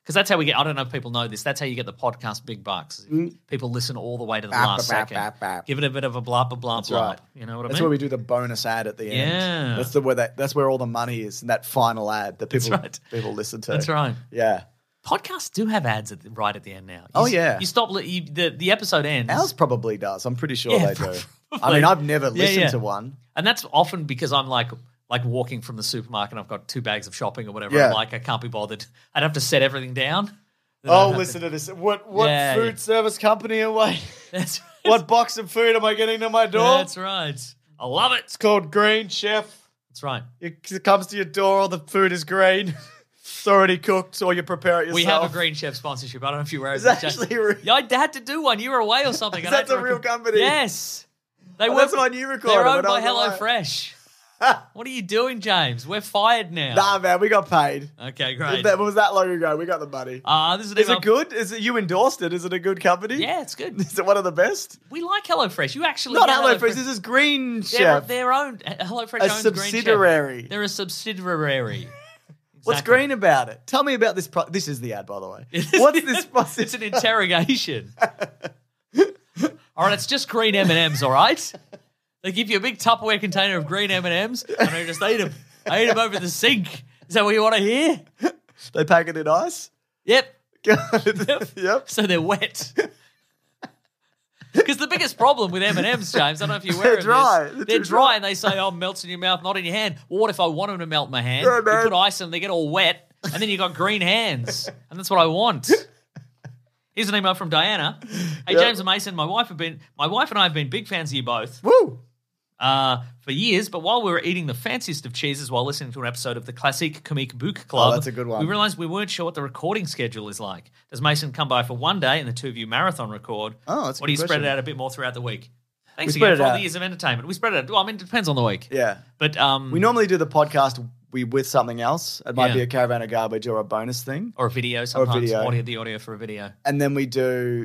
Speaker 5: Because that's how we get, I don't know if people know this, that's how you get the podcast big bucks. People listen all the way to the last second. Give it a bit of a blah, blah, blah,
Speaker 4: That's
Speaker 5: blah.
Speaker 4: right.
Speaker 5: You know what I
Speaker 4: That's
Speaker 5: mean?
Speaker 4: where we do the bonus ad at the end.
Speaker 5: Yeah.
Speaker 4: That's where all the money is, in that final ad that people,
Speaker 5: right.
Speaker 4: people listen to.
Speaker 5: That's right.
Speaker 4: Yeah.
Speaker 5: Podcasts do have ads right at the end now.
Speaker 4: Oh, yeah.
Speaker 5: You stop, the episode ends.
Speaker 4: Ours probably does. I'm pretty sure
Speaker 5: Yeah,
Speaker 4: they do.
Speaker 5: probably.
Speaker 4: I mean, I've never
Speaker 5: Yeah,
Speaker 4: listened
Speaker 5: yeah.
Speaker 4: to one.
Speaker 5: And that's often because I'm like walking from the supermarket and I've got 2 bags of shopping or whatever.
Speaker 4: Yeah.
Speaker 5: I'm like, I can't be bothered. I'd have to set everything down. Then I'd
Speaker 4: Oh,
Speaker 5: have
Speaker 4: listen
Speaker 5: to,
Speaker 4: to this. What
Speaker 5: Yeah,
Speaker 4: food service company away?
Speaker 5: That's,
Speaker 4: What box of food am I getting to my door?
Speaker 5: That's right. I love it.
Speaker 4: It's called Green Chef.
Speaker 5: That's right.
Speaker 4: It comes to your door, the food is green. It's already cooked, or you prepare it yourself.
Speaker 5: We have a Green Chef sponsorship. I don't know if you're aware of
Speaker 4: Is
Speaker 5: this.
Speaker 4: that actually real?
Speaker 5: Yeah, I had to do one. You were away or something.
Speaker 4: Is
Speaker 5: and I had
Speaker 4: that
Speaker 5: to
Speaker 4: a real company?
Speaker 5: Yes. They
Speaker 4: Oh,
Speaker 5: work-
Speaker 4: that's why you recorded
Speaker 5: They're
Speaker 4: when
Speaker 5: owned
Speaker 4: I
Speaker 5: by
Speaker 4: was away.
Speaker 5: HelloFresh. What are you doing, James? We're fired now.
Speaker 4: Nah, man, we got paid.
Speaker 5: Okay, great.
Speaker 4: That was that long ago. We got the money.
Speaker 5: This is, an
Speaker 4: Is
Speaker 5: email-
Speaker 4: it good? Is it you endorsed it? Is it a good company?
Speaker 5: Yeah, it's good.
Speaker 4: Is it one of the best?
Speaker 5: We like HelloFresh. You actually
Speaker 4: Not
Speaker 5: get
Speaker 4: HelloFresh. This is Green
Speaker 5: They're
Speaker 4: Chef.
Speaker 5: their own. HelloFresh
Speaker 4: A
Speaker 5: owns Green Chef.
Speaker 4: subsidiary.
Speaker 5: They're a subsidiary.
Speaker 4: What's
Speaker 5: Exactly.
Speaker 4: green about it? Tell me about this. This is the ad, by the way.
Speaker 5: What's
Speaker 4: What's this?
Speaker 5: It's an interrogation. All right, it's just green M&Ms, all right? They give you a big Tupperware container of green M&Ms, and I just ate them. I ate them over the sink. Is that what you want to hear?
Speaker 4: They pack it in ice.
Speaker 5: Yep.
Speaker 4: Yep.
Speaker 5: So they're wet. Because the biggest problem with M&Ms, James, I don't know if you're aware
Speaker 4: They're
Speaker 5: of
Speaker 4: dry.
Speaker 5: this.
Speaker 4: They're
Speaker 5: They're
Speaker 4: too
Speaker 5: dry
Speaker 4: dry.
Speaker 5: and they say, oh, melts in your mouth, not in your hand. Well, what if I want them to melt in my hand?
Speaker 4: Yeah,
Speaker 5: You
Speaker 4: man.
Speaker 5: put ice in them, they get all wet, and then you got green hands. And that's what I want. Here's an email from Diana. Hey,
Speaker 4: Yep.
Speaker 5: James and Mason, my wife and I have been big fans of you both
Speaker 4: Woo.
Speaker 5: for years, but while we were eating the fanciest of cheeses while listening to an episode of the classic Comique Book Club,
Speaker 4: Oh, that's a good one.
Speaker 5: we realized we weren't sure what the recording schedule is like. Does Mason come by for one day and the two of you marathon record?
Speaker 4: Oh, that's a
Speaker 5: Or do you
Speaker 4: good
Speaker 5: spread it
Speaker 4: question.
Speaker 5: out a bit more throughout the week? Thanks
Speaker 4: We spread
Speaker 5: again
Speaker 4: it
Speaker 5: for all
Speaker 4: out.
Speaker 5: the years of entertainment. We spread it out. Well, I mean, it depends on the week.
Speaker 4: Yeah.
Speaker 5: But
Speaker 4: We normally do the podcast with something else. It might
Speaker 5: Yeah.
Speaker 4: be a Caravan of Garbage or a bonus thing.
Speaker 5: or a video sometimes.
Speaker 4: video.
Speaker 5: The audio for a video.
Speaker 4: And then we do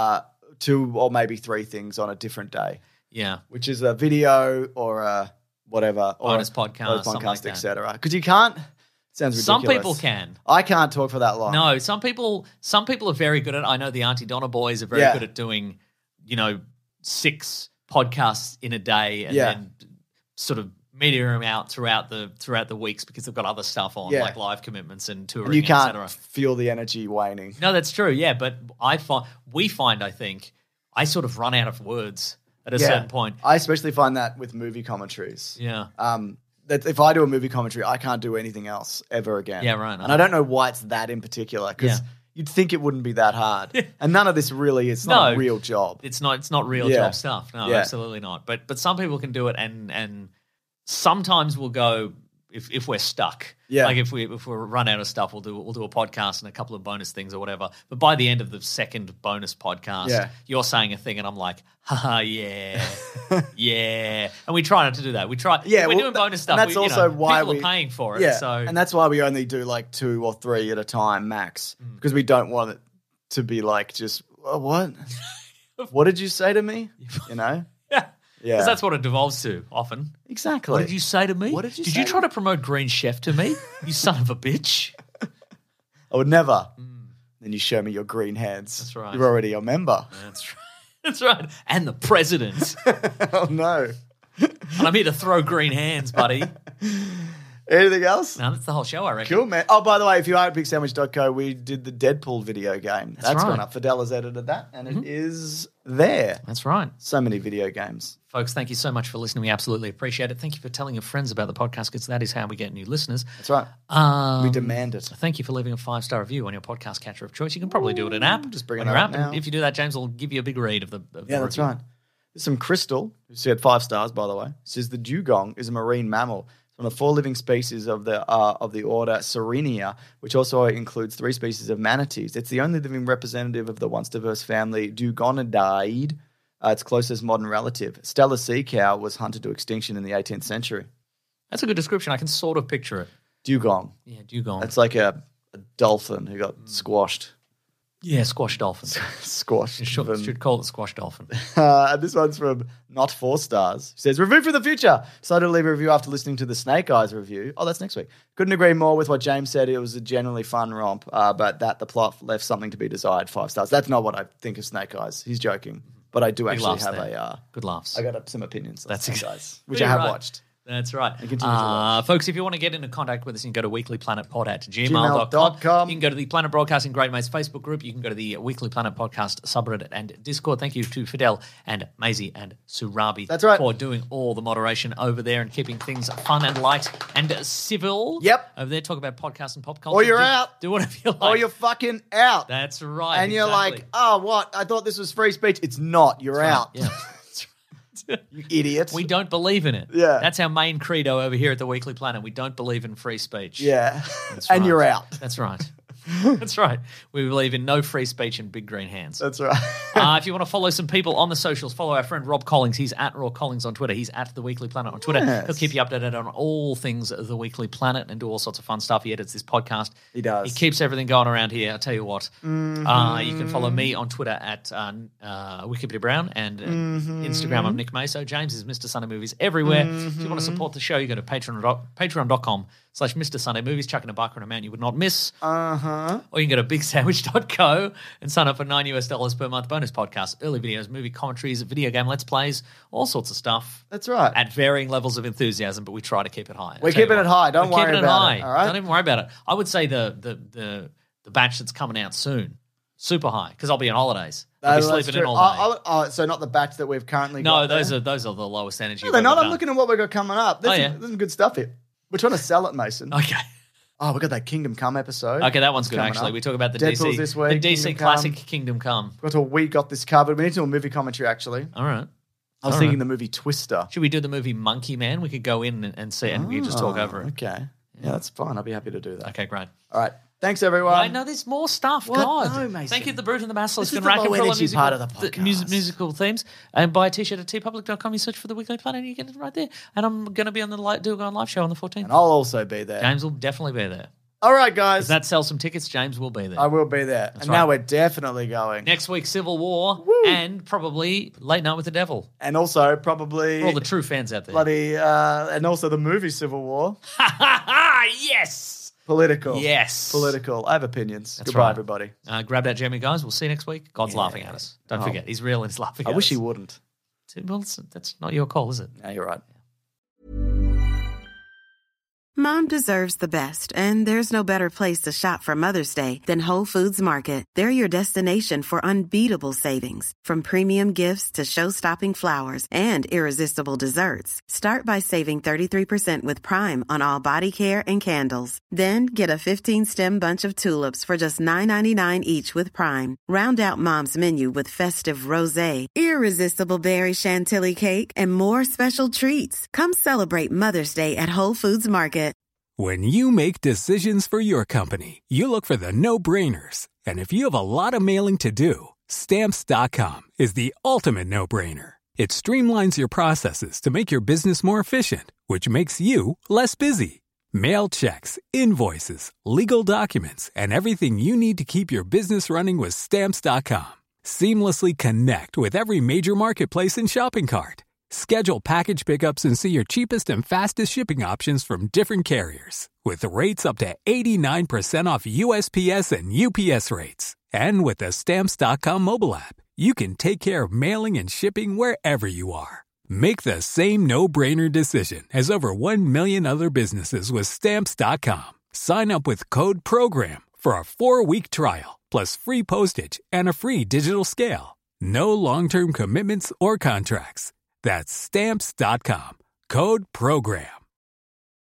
Speaker 4: 2 or maybe 3 things on a different day,
Speaker 5: Yeah.
Speaker 4: which is a video or a whatever.
Speaker 5: Bonus
Speaker 4: or
Speaker 5: podcast, something like that.
Speaker 4: etc. Because you can't. Sounds ridiculous.
Speaker 5: Some people can.
Speaker 4: I can't talk for that long.
Speaker 5: No, some people are very good at it. I know the Auntie Donna boys are very
Speaker 4: Yeah.
Speaker 5: good at doing, 6 podcasts in a day and
Speaker 4: Yeah.
Speaker 5: then sort of meter them out throughout the weeks because they've got other stuff on,
Speaker 4: Yeah.
Speaker 5: like live commitments and touring,
Speaker 4: And you can't
Speaker 5: etc.
Speaker 4: feel the energy waning.
Speaker 5: No, that's true. Yeah, but I think I sort of run out of words at a certain point.
Speaker 4: I especially find that with movie commentaries.
Speaker 5: Yeah.
Speaker 4: That if I do a movie commentary, I can't do anything else ever again.
Speaker 5: Yeah, right.
Speaker 4: And I don't know why it's that in particular, because
Speaker 5: Yeah.
Speaker 4: you'd think it wouldn't be that hard. And none of this really is not a
Speaker 5: No.
Speaker 4: real job.
Speaker 5: It's not real
Speaker 4: Yeah.
Speaker 5: job stuff. No,
Speaker 4: Yeah.
Speaker 5: absolutely not. But some people can do it, and sometimes we'll go if we're stuck.
Speaker 4: Yeah.
Speaker 5: Like if we run out of stuff, we'll do a podcast and a couple of bonus things or whatever. But by the end of the second bonus podcast,
Speaker 4: Yeah.
Speaker 5: you're saying a thing, and I'm like, haha, yeah, yeah. And we try not to do that. We try.
Speaker 4: Yeah,
Speaker 5: we're
Speaker 4: well,
Speaker 5: doing bonus stuff.
Speaker 4: and that's
Speaker 5: we,
Speaker 4: also why
Speaker 5: people
Speaker 4: we
Speaker 5: are paying for it.
Speaker 4: Yeah,
Speaker 5: So
Speaker 4: and that's why we only do like 2 or 3 at a time max, because we don't want it to be like just what? What did you say to me? You know?
Speaker 5: yeah.
Speaker 4: Yeah,
Speaker 5: Because that's what it devolves to often.
Speaker 4: exactly.
Speaker 5: What did you say to me?
Speaker 4: What did you
Speaker 5: Did
Speaker 4: say
Speaker 5: you
Speaker 4: to
Speaker 5: try
Speaker 4: me?
Speaker 5: to promote Green Chef to me? You son of a bitch.
Speaker 4: I would never. Then you show me your green hands.
Speaker 5: That's right.
Speaker 4: You're already a member.
Speaker 5: That's right. That's right. And the president.
Speaker 4: Oh no.
Speaker 5: And I'm here to throw green hands, buddy.
Speaker 4: Anything else?
Speaker 5: No, that's the whole show, I reckon.
Speaker 4: Cool, man. Oh, by the way, if you are at bigsandwich.co, we did the Deadpool video game. That's
Speaker 5: right.
Speaker 4: gone up. Fidel has edited that, and it is there.
Speaker 5: That's right.
Speaker 4: So many video games.
Speaker 5: Folks, thank you so much for listening. We absolutely appreciate it. Thank you for telling your friends about the podcast because that is how we get new listeners.
Speaker 4: That's right. We demand it.
Speaker 5: Thank you for leaving a 5-star review on your podcast catcher of choice. You can probably do it in app.
Speaker 4: Just bring
Speaker 5: on
Speaker 4: it
Speaker 5: your
Speaker 4: up
Speaker 5: app.
Speaker 4: now.
Speaker 5: And if you do that, James will give you a big read of the
Speaker 4: Yeah, that's
Speaker 5: review.
Speaker 4: right. There's some Crystal, who said 5 stars, by the way, says the dugong is a marine mammal. It's one of 4 living species of the order Sirenia, which also includes 3 species of manatees. It's the only living representative of the once diverse family Dugonidae, its closest modern relative. Steller sea cow was hunted to extinction in the 18th century.
Speaker 5: That's a good description. I can sort of picture it.
Speaker 4: Dugong.
Speaker 5: Yeah, dugong.
Speaker 4: It's like a dolphin who got squashed.
Speaker 5: Yeah, squash dolphin.
Speaker 4: Squash.
Speaker 5: Should call it squash dolphin.
Speaker 4: And this one's from Not 4 Stars. He says, review for the future. Decided to leave a review after listening to the Snake Eyes review. Oh, that's next week. Couldn't agree more with what James said. It was a generally fun romp, but that the plot left something to be desired. 5 stars. That's not what I think of Snake Eyes. He's joking. But I do
Speaker 5: Big
Speaker 4: actually
Speaker 5: laughs
Speaker 4: have
Speaker 5: there. Good laughs.
Speaker 4: I got some opinions on
Speaker 5: That's
Speaker 4: Snake
Speaker 5: exactly-
Speaker 4: Eyes, which I have
Speaker 5: Right.
Speaker 4: watched.
Speaker 5: That's right.
Speaker 4: continue to watch.
Speaker 5: Folks, if you want to get into contact with us, you can go to weeklyplanetpod@gmail.com.
Speaker 4: gmail.com.
Speaker 5: You can go to the Planet Broadcasting Great Mates Facebook group. You can go to the Weekly Planet Podcast subreddit and Discord. Thank you to Fidel and Maisie and Surabi
Speaker 4: That's right.
Speaker 5: for doing all the moderation over there and keeping things fun and light and civil.
Speaker 4: Yep.
Speaker 5: Over there, talk about podcasts and pop culture.
Speaker 4: Or you're
Speaker 5: Do-
Speaker 4: out.
Speaker 5: Do whatever you like.
Speaker 4: Or you're fucking out.
Speaker 5: That's right.
Speaker 4: and you're
Speaker 5: exactly.
Speaker 4: like, oh, what? I thought this was free speech. It's not. You're out.
Speaker 5: Yeah.
Speaker 4: You idiot.
Speaker 5: We don't believe in it.
Speaker 4: Yeah.
Speaker 5: That's our main credo over here at the Weekly Planet. We don't believe in free speech.
Speaker 4: Yeah.
Speaker 5: That's
Speaker 4: And
Speaker 5: right.
Speaker 4: you're out.
Speaker 5: That's right. That's right. We believe in no free speech and big green hands.
Speaker 4: That's right.
Speaker 5: If you want to follow some people on the socials, follow our friend Rob Collins. He's at Raw Collins on Twitter. He's at The Weekly Planet on Twitter.
Speaker 4: Yes.
Speaker 5: He'll keep you updated on all things The Weekly Planet and do all sorts of fun stuff. He edits this podcast.
Speaker 4: He does.
Speaker 5: He keeps everything going around here. I'll tell you what. You can follow me on Twitter at Wikipedia Brown and Instagram I'm Nick Maso. James is Mr. Sunday Movies everywhere. If you want to support the show, you go to patreon.com/Mr. Sunday Movies. Chuck in a buck or an amount you would not miss.
Speaker 4: Uh-huh.
Speaker 5: Or you can go to bigsandwich.co and sign up for $9 per month bonus podcasts, early videos, movie commentaries, video game let's plays, all sorts of stuff.
Speaker 4: That's right.
Speaker 5: At varying levels of enthusiasm, but we try to keep it high.
Speaker 4: We're keeping it high. Don't worry about it, all right?
Speaker 5: Don't even worry about it. I would say the batch that's coming out soon, super high, because I'll be on holidays. I'll be
Speaker 4: That's
Speaker 5: sleeping
Speaker 4: true.
Speaker 5: in all day.
Speaker 4: So not the batch that we've currently
Speaker 5: No,
Speaker 4: got
Speaker 5: those
Speaker 4: there?
Speaker 5: are the lowest energy.
Speaker 4: No, they're
Speaker 5: we've
Speaker 4: not.
Speaker 5: ever
Speaker 4: I'm
Speaker 5: done.
Speaker 4: looking at what we've got coming up. There's,
Speaker 5: Oh, yeah.
Speaker 4: there's some good stuff here. We're trying to sell it, Mason.
Speaker 5: Okay.
Speaker 4: Oh, we got that Kingdom Come episode.
Speaker 5: Okay, that one's good,
Speaker 4: coming
Speaker 5: actually.
Speaker 4: up.
Speaker 5: We talk about the
Speaker 4: Deadpool's
Speaker 5: DC,
Speaker 4: this week,
Speaker 5: the DC
Speaker 4: Kingdom
Speaker 5: classic
Speaker 4: Come.
Speaker 5: Kingdom Come.
Speaker 4: We got this covered. We need to do a movie commentary, actually.
Speaker 5: All right.
Speaker 4: I was
Speaker 5: All
Speaker 4: thinking
Speaker 5: right.
Speaker 4: the movie Twister.
Speaker 5: Should we do the movie Monkey Man? We could go in and see it and we could just talk over it.
Speaker 4: Okay. Yeah, that's fine. I'll be happy to do that.
Speaker 5: Okay, great.
Speaker 4: All right. Thanks, everyone.
Speaker 5: I know there's more stuff.
Speaker 4: What?
Speaker 5: God.
Speaker 4: No, Mason.
Speaker 5: Thank you to the Brute and the Basilisk
Speaker 4: This is
Speaker 5: and
Speaker 4: the
Speaker 5: Rack and
Speaker 4: low
Speaker 5: Umbrella
Speaker 4: energy part of the podcast.
Speaker 5: musical themes. And buy a t-shirt at tpublic.com. You search for the Weekly Planet and you get it right there. And I'm going to be on the live show on the 14th.
Speaker 4: And I'll also be there.
Speaker 5: James will definitely be there.
Speaker 4: All right, guys.
Speaker 5: If that sells some tickets, James will be there.
Speaker 4: I will be there. And
Speaker 5: right.
Speaker 4: now we're definitely going.
Speaker 5: Next week, Civil War and probably Late Night with the Devil.
Speaker 4: And also probably
Speaker 5: For all the true fans out there.
Speaker 4: bloody and also the movie Civil War.
Speaker 5: Yes!
Speaker 4: Political.
Speaker 5: Yes.
Speaker 4: Political. I have opinions.
Speaker 5: That's
Speaker 4: Goodbye,
Speaker 5: right.
Speaker 4: everybody.
Speaker 5: Grab that Jeremy, guys. We'll see you next week. God's laughing at us. Don't
Speaker 4: Oh.
Speaker 5: forget. He's real and he's laughing at
Speaker 4: I
Speaker 5: us.
Speaker 4: wish he wouldn't.
Speaker 5: Well, that's not your call, is it?
Speaker 4: No, you're right.
Speaker 8: Mom deserves the best, and there's no better place to shop for Mother's Day than Whole Foods Market. They're your destination for unbeatable savings, from premium gifts to show-stopping flowers and irresistible desserts. Start by saving 33% with Prime on all body care and candles. Then get a 15-stem bunch of tulips for just $9.99 each with Prime. Round out Mom's menu with festive rosé, irresistible berry chantilly cake, and more special treats. Come celebrate Mother's Day at Whole Foods Market.
Speaker 9: When you make decisions for your company, you look for the no-brainers. And if you have a lot of mailing to do, Stamps.com is the ultimate no-brainer. It streamlines your processes to make your business more efficient, which makes you less busy. Mail checks, invoices, legal documents, and everything you need to keep your business running with Stamps.com. Seamlessly connect with every major marketplace and shopping cart. Schedule package pickups and see your cheapest and fastest shipping options from different carriers, with rates up to 89% off USPS and UPS rates. And with the Stamps.com mobile app, you can take care of mailing and shipping wherever you are. Make the same no-brainer decision as over 1 million other businesses with Stamps.com. Sign up with code PROGRAM for a 4-week trial, plus free postage and a free digital scale. No long-term commitments or contracts. That's Stamps.com. Code PROGRAM.